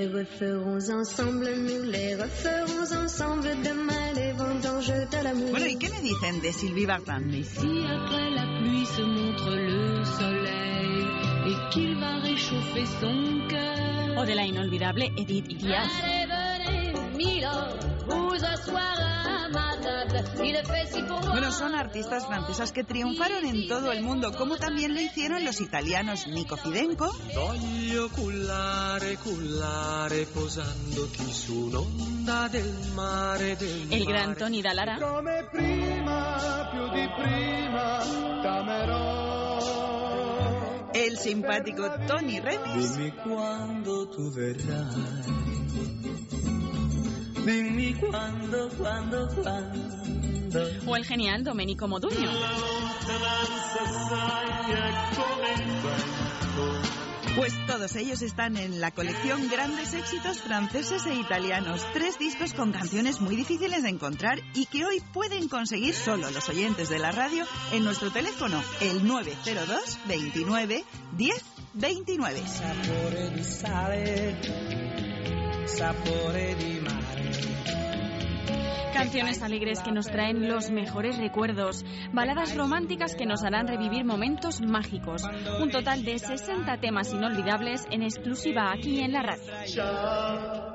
Speaker 6: Bueno, ¿y qué me dicen de Sylvie Vartan? O de la inolvidable Edith Ilias. Bueno, son artistas francesas que triunfaron en todo el mundo, como también lo hicieron los italianos Nico Fidenco el gran Tony Dallara el simpático Tony Remis
Speaker 22: Dimmi quando tu verrai. Dimmi quando, quando, quando.
Speaker 6: o el genial Domenico Modugno. Pues todos ellos están en la colección Grandes Éxitos Franceses e Italianos. Tres discos con canciones muy difíciles de encontrar y que hoy pueden conseguir solo los oyentes de la radio en nuestro teléfono, el nueve cero dos veintinueve diez veintinueve.
Speaker 22: Sapore di sale, sapore di mare.
Speaker 6: Canciones alegres que nos traen los mejores recuerdos, baladas románticas que nos harán revivir momentos mágicos. Un total de sesenta temas inolvidables en exclusiva aquí en la radio.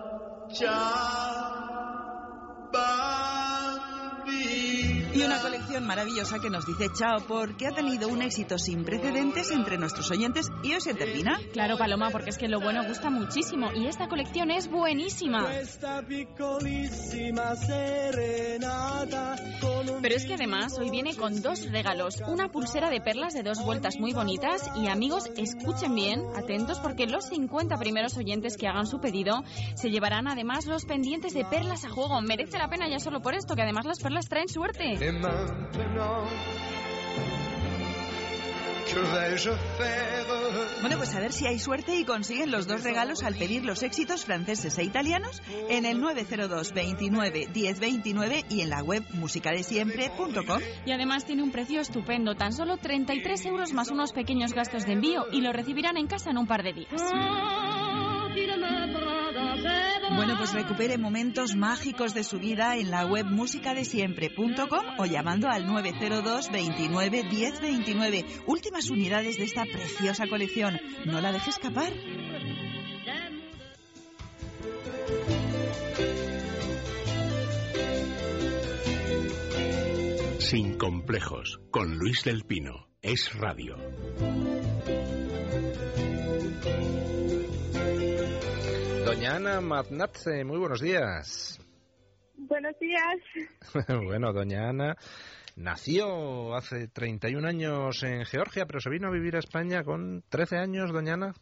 Speaker 6: Y una colección canción maravillosa que nos dice chao porque ha tenido un éxito sin precedentes entre nuestros oyentes y hoy se termina.
Speaker 7: Claro, Paloma, porque es que lo bueno gusta muchísimo y esta colección es buenísima. Pero es que además hoy viene con dos regalos, una pulsera de perlas de dos vueltas muy bonitas y amigos, escuchen bien, atentos porque los cincuenta primeros oyentes que hagan su pedido se llevarán además los pendientes de perlas a juego. Merece la pena ya solo por esto, que además las perlas traen suerte.
Speaker 6: Bueno, pues a ver si hay suerte y consiguen los dos regalos al pedir los éxitos franceses e italianos en el nueve cero dos veintinueve diez veintinueve y en la web musicadesiempre punto com.
Speaker 7: Y además tiene un precio estupendo, tan solo treinta y tres euros más unos pequeños gastos de envío y lo recibirán en casa en un par de días.
Speaker 6: Bueno, pues recupere momentos mágicos de su vida en la web musicadesiempre punto com o llamando al nueve cero dos veintinueve diez veintinueve. Últimas unidades de esta preciosa colección. No la deje escapar.
Speaker 1: Sin complejos, con Luis del Pino. Es radio.
Speaker 2: Doña Ana Maznatze, muy buenos días.
Speaker 8: Buenos días.
Speaker 2: Bueno, doña Ana nació hace treinta y un años en Georgia, pero se vino a vivir a España con trece años, doña Ana.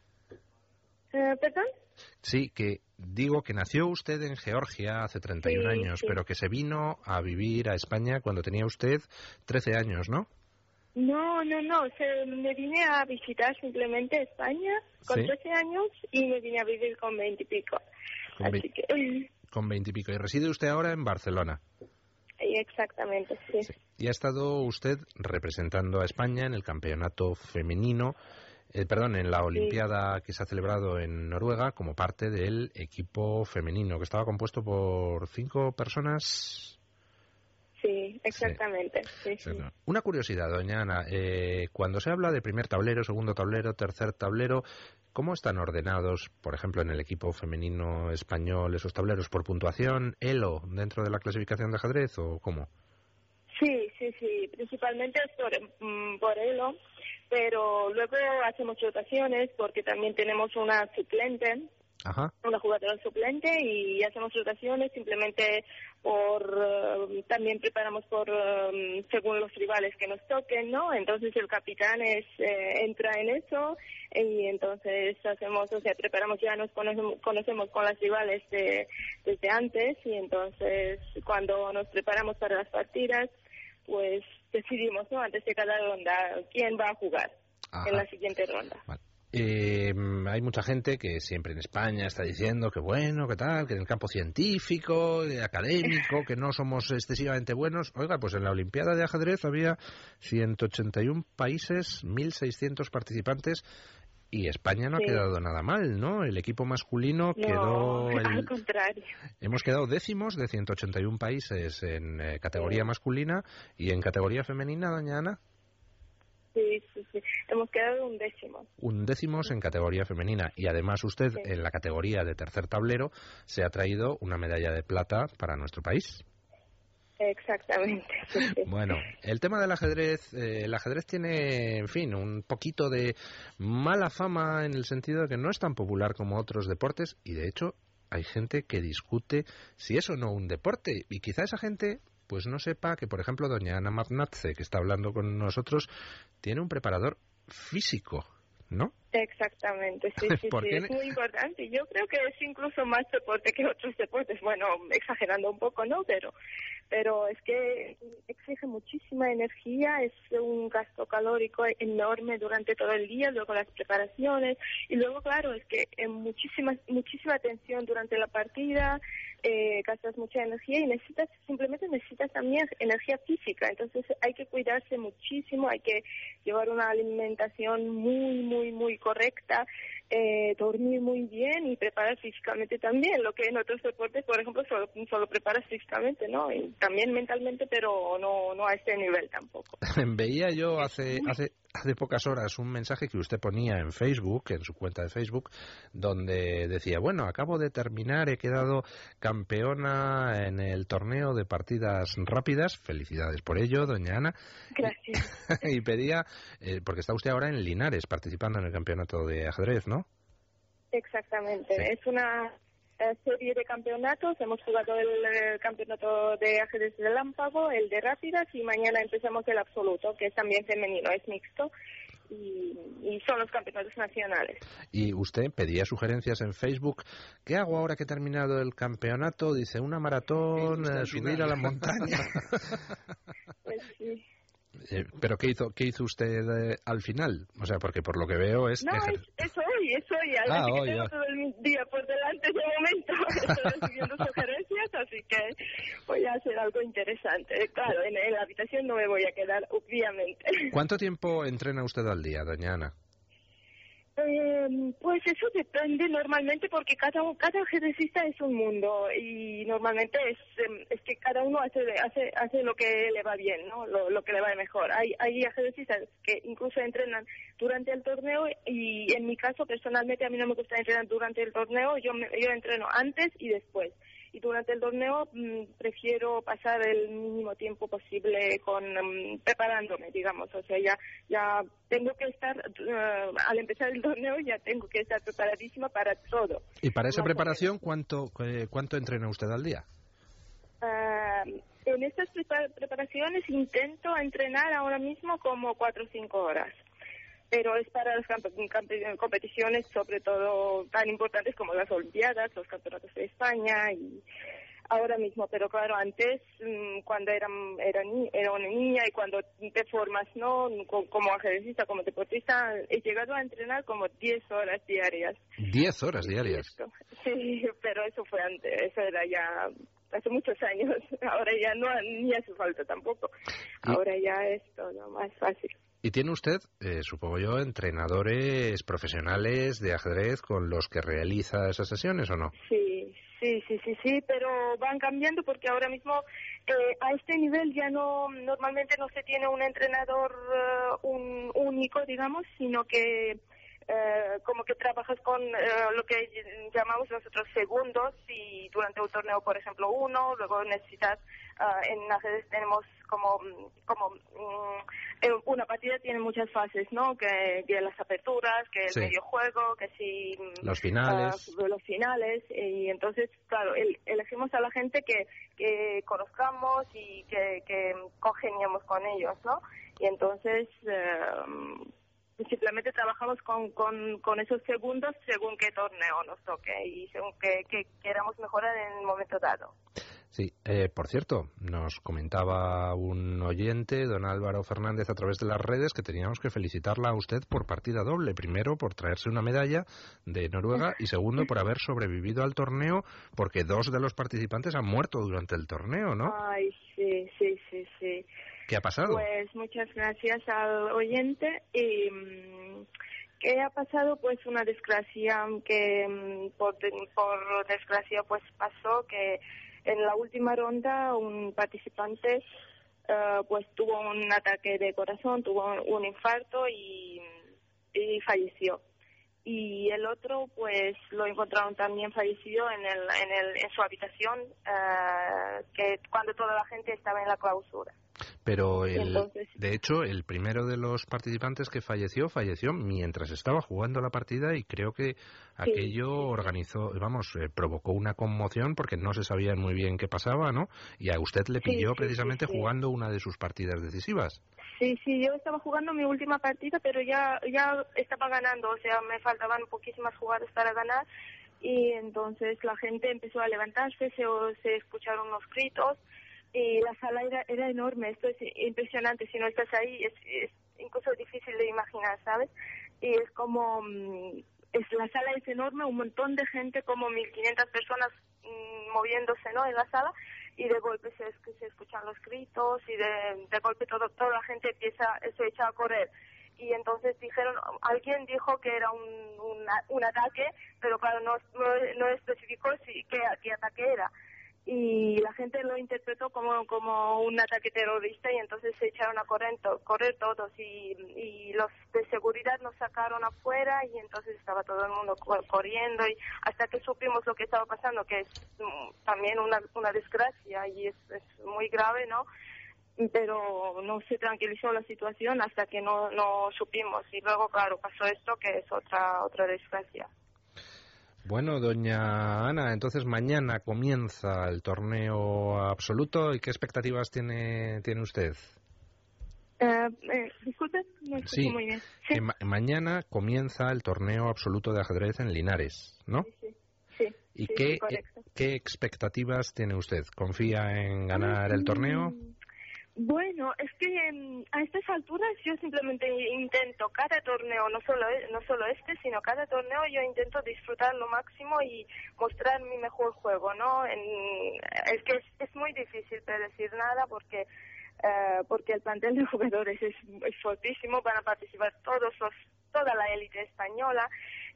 Speaker 8: Eh, ¿Perdón?
Speaker 2: Sí, que digo que nació usted en Georgia hace treinta y un sí, años, sí. Pero que se vino a vivir a España cuando tenía usted trece años, ¿no?
Speaker 8: No, no, no, se, me vine a visitar simplemente España con ¿sí? trece años y me vine a vivir con veinte y pico.
Speaker 2: Con
Speaker 8: Así
Speaker 2: ve-
Speaker 8: que...
Speaker 2: Con veinte y pico. ¿Y reside usted ahora en Barcelona?
Speaker 8: Exactamente, sí.
Speaker 2: sí. Y ha estado usted representando a España en el campeonato femenino, eh, perdón, en la Olimpiada sí. que se ha celebrado en Noruega como parte del equipo femenino, que estaba compuesto por cinco personas...
Speaker 8: Sí, exactamente. Sí. Sí, sí.
Speaker 2: Una curiosidad, doña Ana, eh, cuando se habla de primer tablero, segundo tablero, tercer tablero, ¿cómo están ordenados, por ejemplo, en el equipo femenino español esos tableros? ¿Por puntuación, elo, dentro de la clasificación de ajedrez o cómo?
Speaker 8: Sí, sí, sí, principalmente es por, por elo, pero luego hacemos rotaciones porque también tenemos una suplente.
Speaker 2: Ajá.
Speaker 8: Una jugadora suplente y hacemos rotaciones simplemente por uh, también preparamos por um, según los rivales que nos toquen, ¿no? Entonces el capitán es eh, entra en eso y entonces hacemos, o sea, preparamos, ya nos conocemos, conocemos con las rivales de, desde antes y entonces cuando nos preparamos para las partidas pues decidimos, ¿no? Antes de cada ronda quién va a jugar. Ajá. En la siguiente ronda.
Speaker 2: Vale. Eh, hay mucha gente que siempre en España está diciendo que bueno, que tal, que en el campo científico, académico, que no somos excesivamente buenos. Oiga, pues en la Olimpiada de ajedrez había ciento ochenta y uno países, mil seiscientos participantes y España no sí. ha quedado nada mal, ¿no? El equipo masculino
Speaker 8: no,
Speaker 2: quedó... El...
Speaker 8: al contrario.
Speaker 2: Hemos quedado décimos de ciento ochenta y uno países en eh, categoría sí. masculina y en categoría femenina, doña Ana.
Speaker 8: Sí, sí, sí. Hemos quedado un décimo.
Speaker 2: Un décimos en categoría femenina. Y además usted, sí. en la categoría de tercer tablero, se ha traído una medalla de plata para nuestro país.
Speaker 8: Exactamente. Sí, sí.
Speaker 2: Bueno, el tema del ajedrez, eh, el ajedrez tiene, en fin, un poquito de mala fama en el sentido de que no es tan popular como otros deportes y, de hecho, hay gente que discute si es o no un deporte. Y quizá esa gente... pues no sepa que, por ejemplo, doña Ana Maznatze, que está hablando con nosotros, tiene un preparador físico, ¿no?
Speaker 8: Exactamente, sí, sí, sí, es muy importante. Yo creo que es incluso más deporte que otros deportes, bueno, exagerando un poco, ¿no? Pero pero es que exige muchísima energía, es un gasto calórico enorme durante todo el día, luego las preparaciones, y luego, claro, es que eh, muchísima, muchísima tensión durante la partida, eh, gastas mucha energía y necesitas, simplemente necesitas también energía física, entonces hay que cuidarse muchísimo, hay que llevar una alimentación muy, muy, muy correcta, eh, dormir muy bien y preparar físicamente también, lo que en otros deportes, por ejemplo, solo, solo preparas físicamente, ¿no? Y también mentalmente, pero no no a este nivel tampoco.
Speaker 2: Veía yo hace hace hace pocas horas un mensaje que usted ponía en Facebook, en su cuenta de Facebook, donde decía, bueno, acabo de terminar, he quedado campeona en el torneo de partidas rápidas, felicidades por ello, doña Ana.
Speaker 8: Gracias.
Speaker 2: Y pedía, eh, porque está usted ahora en Linares participando en el campeonato de ajedrez, ¿no?
Speaker 8: Exactamente, sí. Es una eh, serie de campeonatos, hemos jugado el, el campeonato de ajedrez de relámpago, el de rápidas y mañana empezamos el absoluto, que es también femenino, es mixto. Y, y son los campeonatos nacionales.
Speaker 2: Y usted pedía sugerencias en Facebook. ¿Qué hago ahora que he terminado el campeonato? Dice, una maratón, eh, subir a la montaña.
Speaker 8: Pues sí.
Speaker 2: Eh, ¿Pero qué hizo qué hizo usted eh, al final? O sea, porque por lo que veo es...
Speaker 8: No, es, es hoy, es hoy. Algo
Speaker 2: ah,
Speaker 8: que
Speaker 2: hoy,
Speaker 8: tengo
Speaker 2: ya.
Speaker 8: todo el día por delante de momento. Estoy recibiendo sugerencias, así que voy a hacer algo interesante. Claro, en, en la habitación no me voy a quedar, obviamente.
Speaker 2: ¿Cuánto tiempo entrena usted al día, doña Ana?
Speaker 8: Eh, pues eso depende normalmente porque cada cada ajedrecista es un mundo y normalmente es es que cada uno hace hace hace lo que le va bien, ¿no? Lo, lo que le va mejor. Hay hay ajedrecistas que incluso entrenan durante el torneo y en mi caso personalmente a mí no me gusta entrenar durante el torneo, yo me, yo entreno antes y después. Y durante el torneo mmm, prefiero pasar el mínimo tiempo posible con um, preparándome, digamos. O sea, ya ya tengo que estar, uh, al empezar el torneo, ya tengo que estar preparadísima para todo.
Speaker 2: ¿Y para esa preparación cuánto eh, cuánto entrena usted al día?
Speaker 8: Uh, en estas prepar- preparaciones intento entrenar ahora mismo como cuatro o cinco horas. Pero es para las camp- camp- competiciones, sobre todo tan importantes como las Olimpiadas, los campeonatos de España y ahora mismo. Pero claro, antes, cuando era, era, ni- era una niña y cuando te formas, ¿no? Como ajedrecista, como deportista, he llegado a entrenar como diez horas diarias.
Speaker 2: ¿diez horas diarias?
Speaker 8: Sí, pero eso fue antes, eso era ya hace muchos años. Ahora ya no ni hace falta tampoco. Ahora ya es todo más fácil.
Speaker 2: Y tiene usted, eh, supongo yo, entrenadores profesionales de ajedrez con los que realiza esas sesiones, ¿o no?
Speaker 8: Sí, sí, sí, sí, sí, pero van cambiando porque ahora mismo eh, a este nivel ya no, normalmente no se tiene un entrenador uh, un, único, digamos, sino que eh, como que trabajas con eh, lo que llamamos nosotros segundos y durante un torneo, por ejemplo, uno, luego necesitas, uh, en ajedrez tenemos como, como um, una partida tiene muchas fases, ¿no? Que, que las aperturas, que el
Speaker 2: sí.
Speaker 8: medio juego, que si...
Speaker 2: Los finales.
Speaker 8: Uh, los finales, y entonces, claro, el, elegimos a la gente que, que conozcamos y que, que congeniamos con ellos, ¿no? Y entonces... Uh, simplemente trabajamos con, con, con esos segundos según qué torneo nos toque y según que, que queramos mejorar en el momento dado.
Speaker 2: Sí, eh, por cierto, nos comentaba un oyente, don Álvaro Fernández, a través de las redes, que teníamos que felicitarla a usted por partida doble. Primero, por traerse una medalla de Noruega y segundo, por haber sobrevivido al torneo, porque dos de los participantes han muerto durante el torneo, ¿no?
Speaker 8: Ay, sí, sí, sí, sí.
Speaker 2: ¿Qué ha pasado?
Speaker 8: Pues muchas gracias al oyente. Y, ¿qué ha pasado? Pues una desgracia que por, por desgracia pues pasó que en la última ronda un participante uh, pues tuvo un ataque de corazón, tuvo un infarto y, y falleció. Y el otro pues lo encontraron también fallecido en el en el en su habitación uh, que cuando toda la gente estaba en la clausura.
Speaker 2: Pero el,
Speaker 8: Entonces,
Speaker 2: de hecho el primero de los participantes que falleció falleció mientras estaba jugando la partida y creo que aquello sí, sí, organizó, vamos, eh, provocó una conmoción porque no se sabía muy bien qué pasaba, ¿no? Y a usted le pilló sí, precisamente sí, sí, jugando una de sus partidas decisivas.
Speaker 8: Sí, sí, yo estaba jugando mi última partida, pero ya ya estaba ganando, o sea, me faltaban poquísimas jugadas para ganar y entonces la gente empezó a levantarse, se, se escucharon unos gritos y la sala era, era enorme. Esto es impresionante, si no estás ahí es, es incluso difícil de imaginar, ¿sabes? Y es como, es, la sala es enorme, un montón de gente, como mil quinientas personas mmm, moviéndose, ¿no?, en la sala, y de golpe se, se escuchan los gritos y de, de golpe todo, toda la gente empieza, se echa a correr. Y entonces dijeron, alguien dijo que era un, un, un ataque, pero claro, no, no, no especificó si, qué, qué ataque era. y la gente lo interpretó como como un ataque terrorista y entonces se echaron a correr, correr todos y, y los de seguridad nos sacaron afuera y entonces estaba todo el mundo corriendo y hasta que supimos lo que estaba pasando, que es también una, una desgracia y es, es muy grave, ¿no? Pero no se tranquilizó la situación hasta que no, no supimos y luego, claro, pasó esto que es otra otra desgracia.
Speaker 2: Bueno, doña Ana, entonces mañana comienza el torneo absoluto y ¿qué expectativas tiene tiene usted?
Speaker 8: Uh, eh, disculpe, no escucho
Speaker 2: sí,
Speaker 8: muy bien. Sí.
Speaker 2: Eh, ma mañana comienza el torneo absoluto de ajedrez en Linares, ¿no?
Speaker 8: Sí, sí. sí
Speaker 2: ¿Y
Speaker 8: sí,
Speaker 2: qué,
Speaker 8: sí,
Speaker 2: qué expectativas tiene usted? ¿Confía en ganar el torneo?
Speaker 8: Bueno, es que um, a estas alturas yo simplemente intento cada torneo, no solo no solo este, sino cada torneo yo intento disfrutar lo máximo y mostrar mi mejor juego, ¿no? En, es que es, es muy difícil predecir nada porque uh, porque el plantel de jugadores es, es fortísimo, van a participar todos los toda la élite española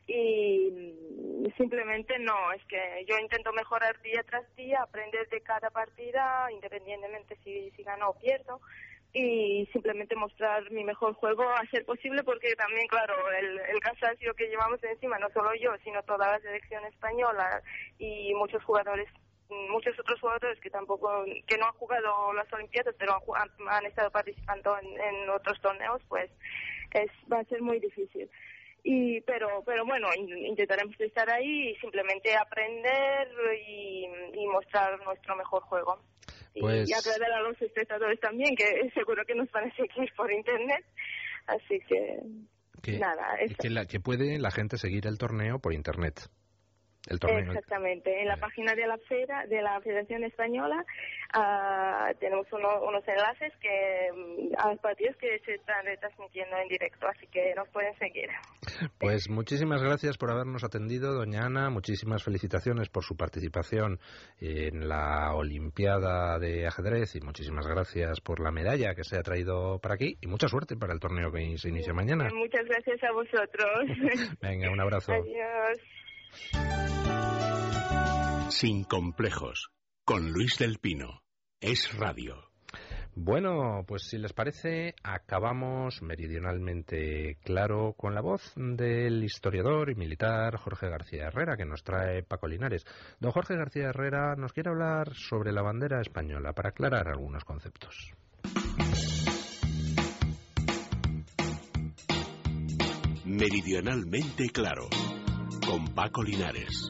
Speaker 8: y simplemente no, es que yo intento mejorar día tras día, aprender de cada partida, independientemente si, si gano o pierdo, y simplemente mostrar mi mejor juego a ser posible, porque también, claro, el, el cansancio que llevamos encima, no solo yo, sino toda la selección española y muchos jugadores, muchos otros jugadores que tampoco, que no han jugado las Olimpiadas, pero han, han estado participando en, en otros torneos, pues es va a ser muy difícil. Y pero pero bueno, intentaremos estar ahí y simplemente aprender y, y mostrar nuestro mejor juego. Pues... Y aclarar a los espectadores también, que seguro que nos van a seguir por internet. Así que,
Speaker 2: que
Speaker 8: nada. Eso.
Speaker 2: Que, la, que puede la gente seguir el torneo por internet. El torneo.
Speaker 8: Exactamente. En la página de la Fera, de la Federación Española, uh, tenemos uno, unos enlaces que um, a los partidos que se están retransmitiendo en directo, así que nos pueden seguir.
Speaker 2: Pues muchísimas gracias por habernos atendido, doña Ana. Muchísimas felicitaciones por su participación en la Olimpiada de Ajedrez y muchísimas gracias por la medalla que se ha traído para aquí y mucha suerte para el torneo que se inicia mañana.
Speaker 8: Muchas gracias a vosotros.
Speaker 2: Venga, un abrazo.
Speaker 8: Adiós.
Speaker 1: Sin complejos, con Luis del Pino. Es Radio.
Speaker 2: Bueno, pues si les parece, acabamos meridionalmente claro con la voz del historiador y militar Jorge García Herrera, que nos trae Paco Linares. Don Jorge García Herrera nos quiere hablar sobre la bandera española para aclarar algunos conceptos.
Speaker 1: Meridionalmente claro, con Paco Linares.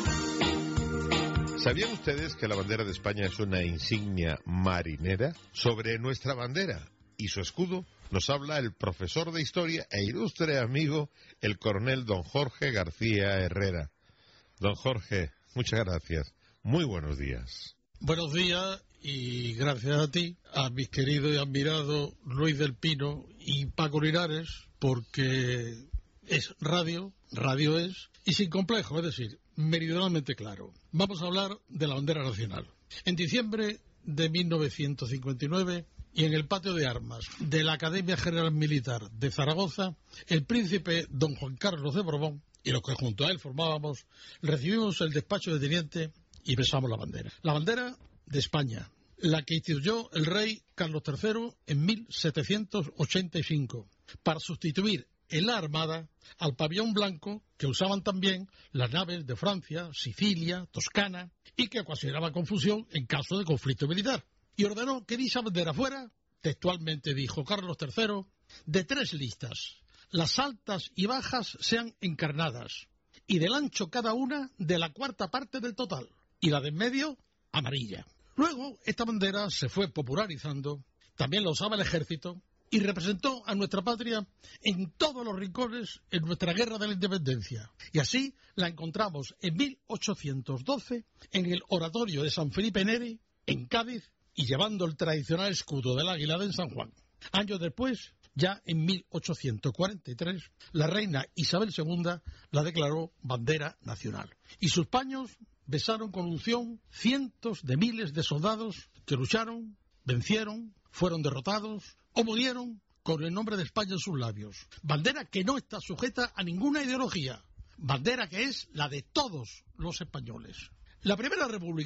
Speaker 9: ¿Sabían ustedes que la bandera de España es una insignia marinera? Sobre nuestra bandera y su escudo nos habla el profesor de historia e ilustre amigo, el coronel don Jorge García Herrera. Don Jorge, muchas gracias. Muy buenos días.
Speaker 10: Buenos días y gracias a ti, a mis queridos y admirados Luis del Pino y Paco Linares, porque es radio, radio es, y sin complejo, es decir, meridionalmente claro. Vamos a hablar de la bandera nacional. En diciembre de mil novecientos cincuenta y nueve, y en el patio de armas de la Academia General Militar de Zaragoza, el príncipe don Juan Carlos de Borbón y los que junto a él formábamos, recibimos el despacho de teniente y besamos la bandera. La bandera de España, la que instituyó el rey Carlos tercero en mil setecientos ochenta y cinco, para sustituir en la Armada al pabellón blanco que usaban también las naves de Francia, Sicilia, Toscana, y que ocasionaba confusión en caso de conflicto militar. Y ordenó que dicha bandera fuera, textualmente dijo Carlos tercero, de tres listas. Las altas y bajas sean encarnadas, y del ancho cada una de la cuarta parte del total, y la de en medio, amarilla. Luego, esta bandera se fue popularizando, también la usaba el ejército, y representó a nuestra patria en todos los rincones en nuestra guerra de la independencia. Y así la encontramos en mil ochocientos doce en el oratorio de San Felipe Neri, en Cádiz, y llevando el tradicional escudo del águila de San Juan. Años después, ya en mil ochocientos cuarenta y tres, la reina Isabel segunda la declaró bandera nacional. Y sus paños besaron con unción cientos de miles de soldados que lucharon, vencieron, fueron derrotados o murieron con el nombre de España en sus labios. Bandera que no está sujeta a ninguna ideología. Bandera que es la de todos los españoles. La Primera República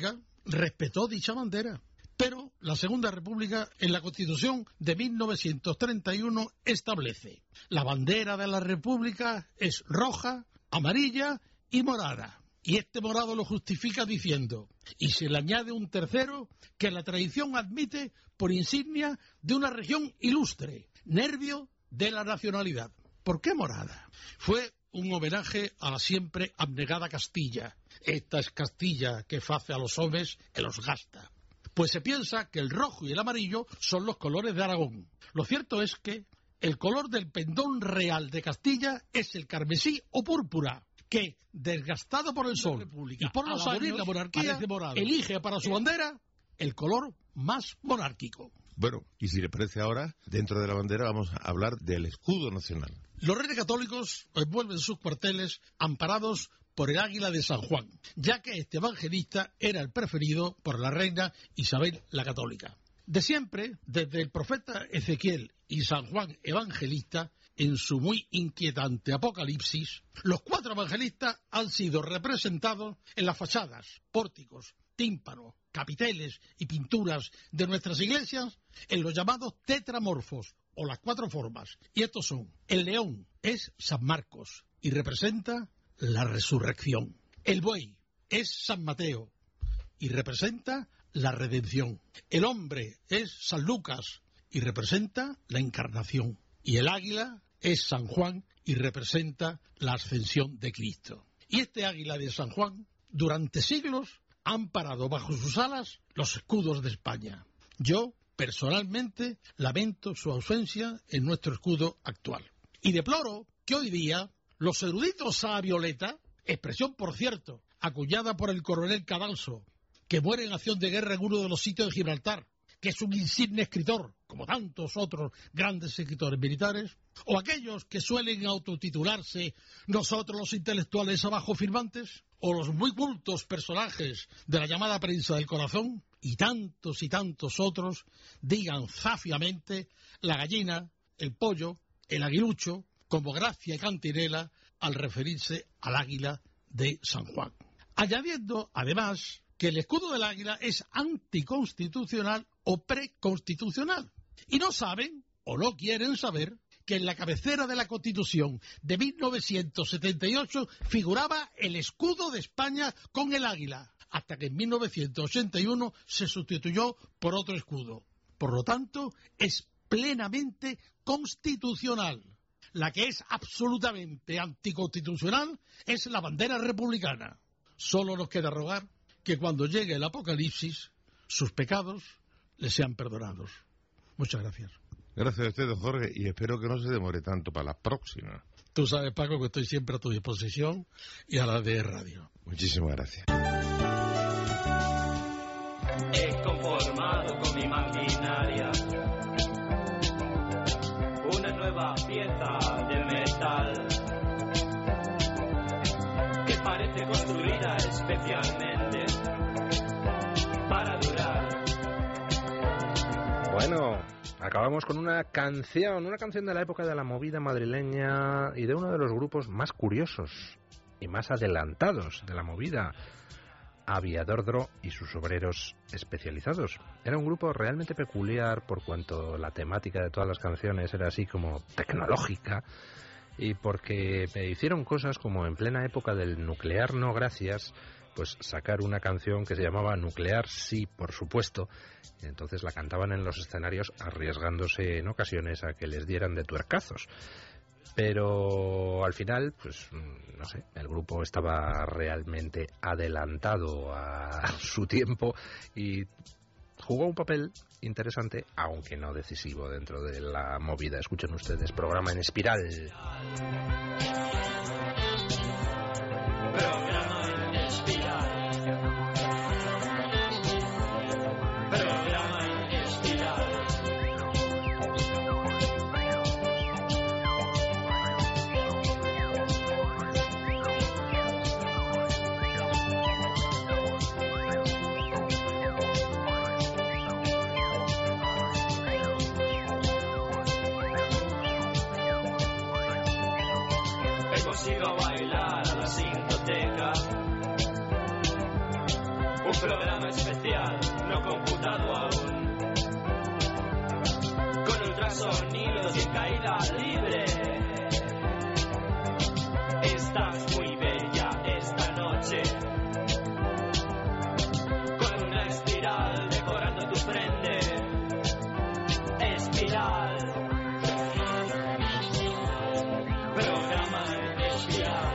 Speaker 10: respetó dicha bandera. Pero la Segunda República, en la Constitución de mil novecientos treinta y uno, establece: la bandera de la República es roja, amarilla y morada. Y este morado lo justifica diciendo, y se le añade un tercero, que la tradición admite por insignia de una región ilustre, nervio de la nacionalidad. ¿Por qué morada? Fue un homenaje a la siempre abnegada Castilla. Esta es Castilla que face a los hombres que los gasta. Pues se piensa que el rojo y el amarillo son los colores de Aragón. Lo cierto es que el color del pendón real de Castilla es el carmesí o púrpura, que, desgastado por el sol y por los años, la monarquía elige para su bandera el color más monárquico.
Speaker 9: Bueno, y si le parece ahora, dentro de la bandera vamos a hablar del escudo nacional.
Speaker 10: Los reyes católicos envuelven sus cuarteles amparados por el águila de San Juan, ya que este evangelista era el preferido por la reina Isabel la Católica. De siempre, desde el profeta Ezequiel y San Juan Evangelista, en su muy inquietante Apocalipsis, los cuatro evangelistas han sido representados en las fachadas, pórticos, tímpanos, capiteles y pinturas de nuestras iglesias en los llamados tetramorfos, o las cuatro formas. Y estos son: el león es San Marcos y representa la resurrección. El buey es San Mateo y representa la redención. El hombre es San Lucas y representa la encarnación. Y el águila es San Juan y representa la ascensión de Cristo. Y este águila de San Juan, durante siglos, han parado bajo sus alas los escudos de España. Yo, personalmente, lamento su ausencia en nuestro escudo actual. Y deploro que hoy día los eruditos a violeta, expresión, por cierto, acuñada por el coronel Cadalso, que muere en acción de guerra en uno de los sitios de Gibraltar, que es un insigne escritor, como tantos otros grandes escritores militares, o aquellos que suelen autotitularse nosotros los intelectuales abajo firmantes, o los muy cultos personajes de la llamada prensa del corazón, y tantos y tantos otros digan zafiamente la gallina, el pollo, el aguilucho, como gracia y cantinela al referirse al águila de San Juan. Añadiendo, además, que el escudo del águila es anticonstitucional o preconstitucional. Y no saben, o no quieren saber, que en la cabecera de la Constitución de mil novecientos setenta y ocho figuraba el escudo de España con el águila, hasta que en mil novecientos ochenta y uno se sustituyó por otro escudo. Por lo tanto, es plenamente constitucional. La que es absolutamente anticonstitucional es la bandera republicana. Solo nos queda rogar que cuando llegue el Apocalipsis, sus pecados les sean perdonados. Muchas gracias.
Speaker 9: Gracias a usted, don Jorge, y espero que no se demore tanto para la próxima.
Speaker 10: Tú sabes, Paco, que estoy siempre a tu disposición y a la de radio.
Speaker 9: Muchísimas gracias.
Speaker 22: He conformado con mi maquinaria una nueva pieza de metal que parece construida especialmente para durar.
Speaker 2: Bueno, acabamos con una canción, una canción de la época de la movida madrileña y de uno de los grupos más curiosos y más adelantados de la movida, Aviadordro y sus obreros especializados. Era un grupo realmente peculiar por cuanto la temática de todas las canciones era así como tecnológica, y porque me hicieron cosas como en plena época del nuclear no gracias, pues sacar una canción que se llamaba Nuclear sí, por supuesto, y entonces la cantaban en los escenarios arriesgándose en ocasiones a que les dieran de tuercazos. Pero al final, pues no sé, el grupo estaba realmente adelantado a su tiempo y jugó un papel interesante, aunque no decisivo, dentro de la movida. Escuchen ustedes, programa en espiral.
Speaker 22: Programa en espiral. Programa en espiral. Hemos ido a bailar a la sintoteca, un Programa especial, no computado aún. Con ultrasonidos y en caída libre. Estás muy bella esta noche. Con una espiral decorando tu frente. Espiral. Programa espiral.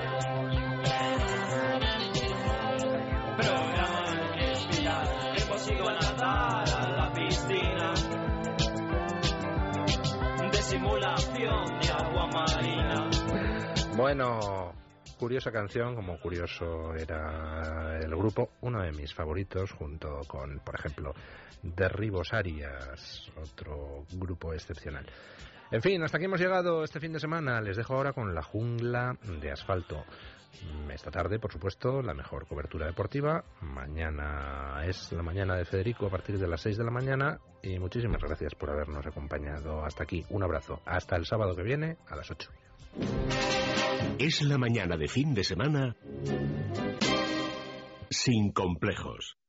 Speaker 22: Programa espiral. Hemos ido a nadar a la piscina de simulación de agua marina.
Speaker 2: Bueno, curiosa canción, como curioso era el grupo, uno de mis favoritos, junto con, por ejemplo, Derribos Arias, otro grupo excepcional. En fin, hasta aquí hemos llegado este fin de semana. Les dejo ahora con La Jungla de Asfalto. Esta tarde, por supuesto, la mejor cobertura deportiva. Mañana es la mañana de Federico a partir de las seis de la mañana. Y muchísimas gracias por habernos acompañado hasta aquí. Un abrazo. Hasta el sábado que viene a las ocho.
Speaker 1: Es la mañana de fin de semana sin complejos.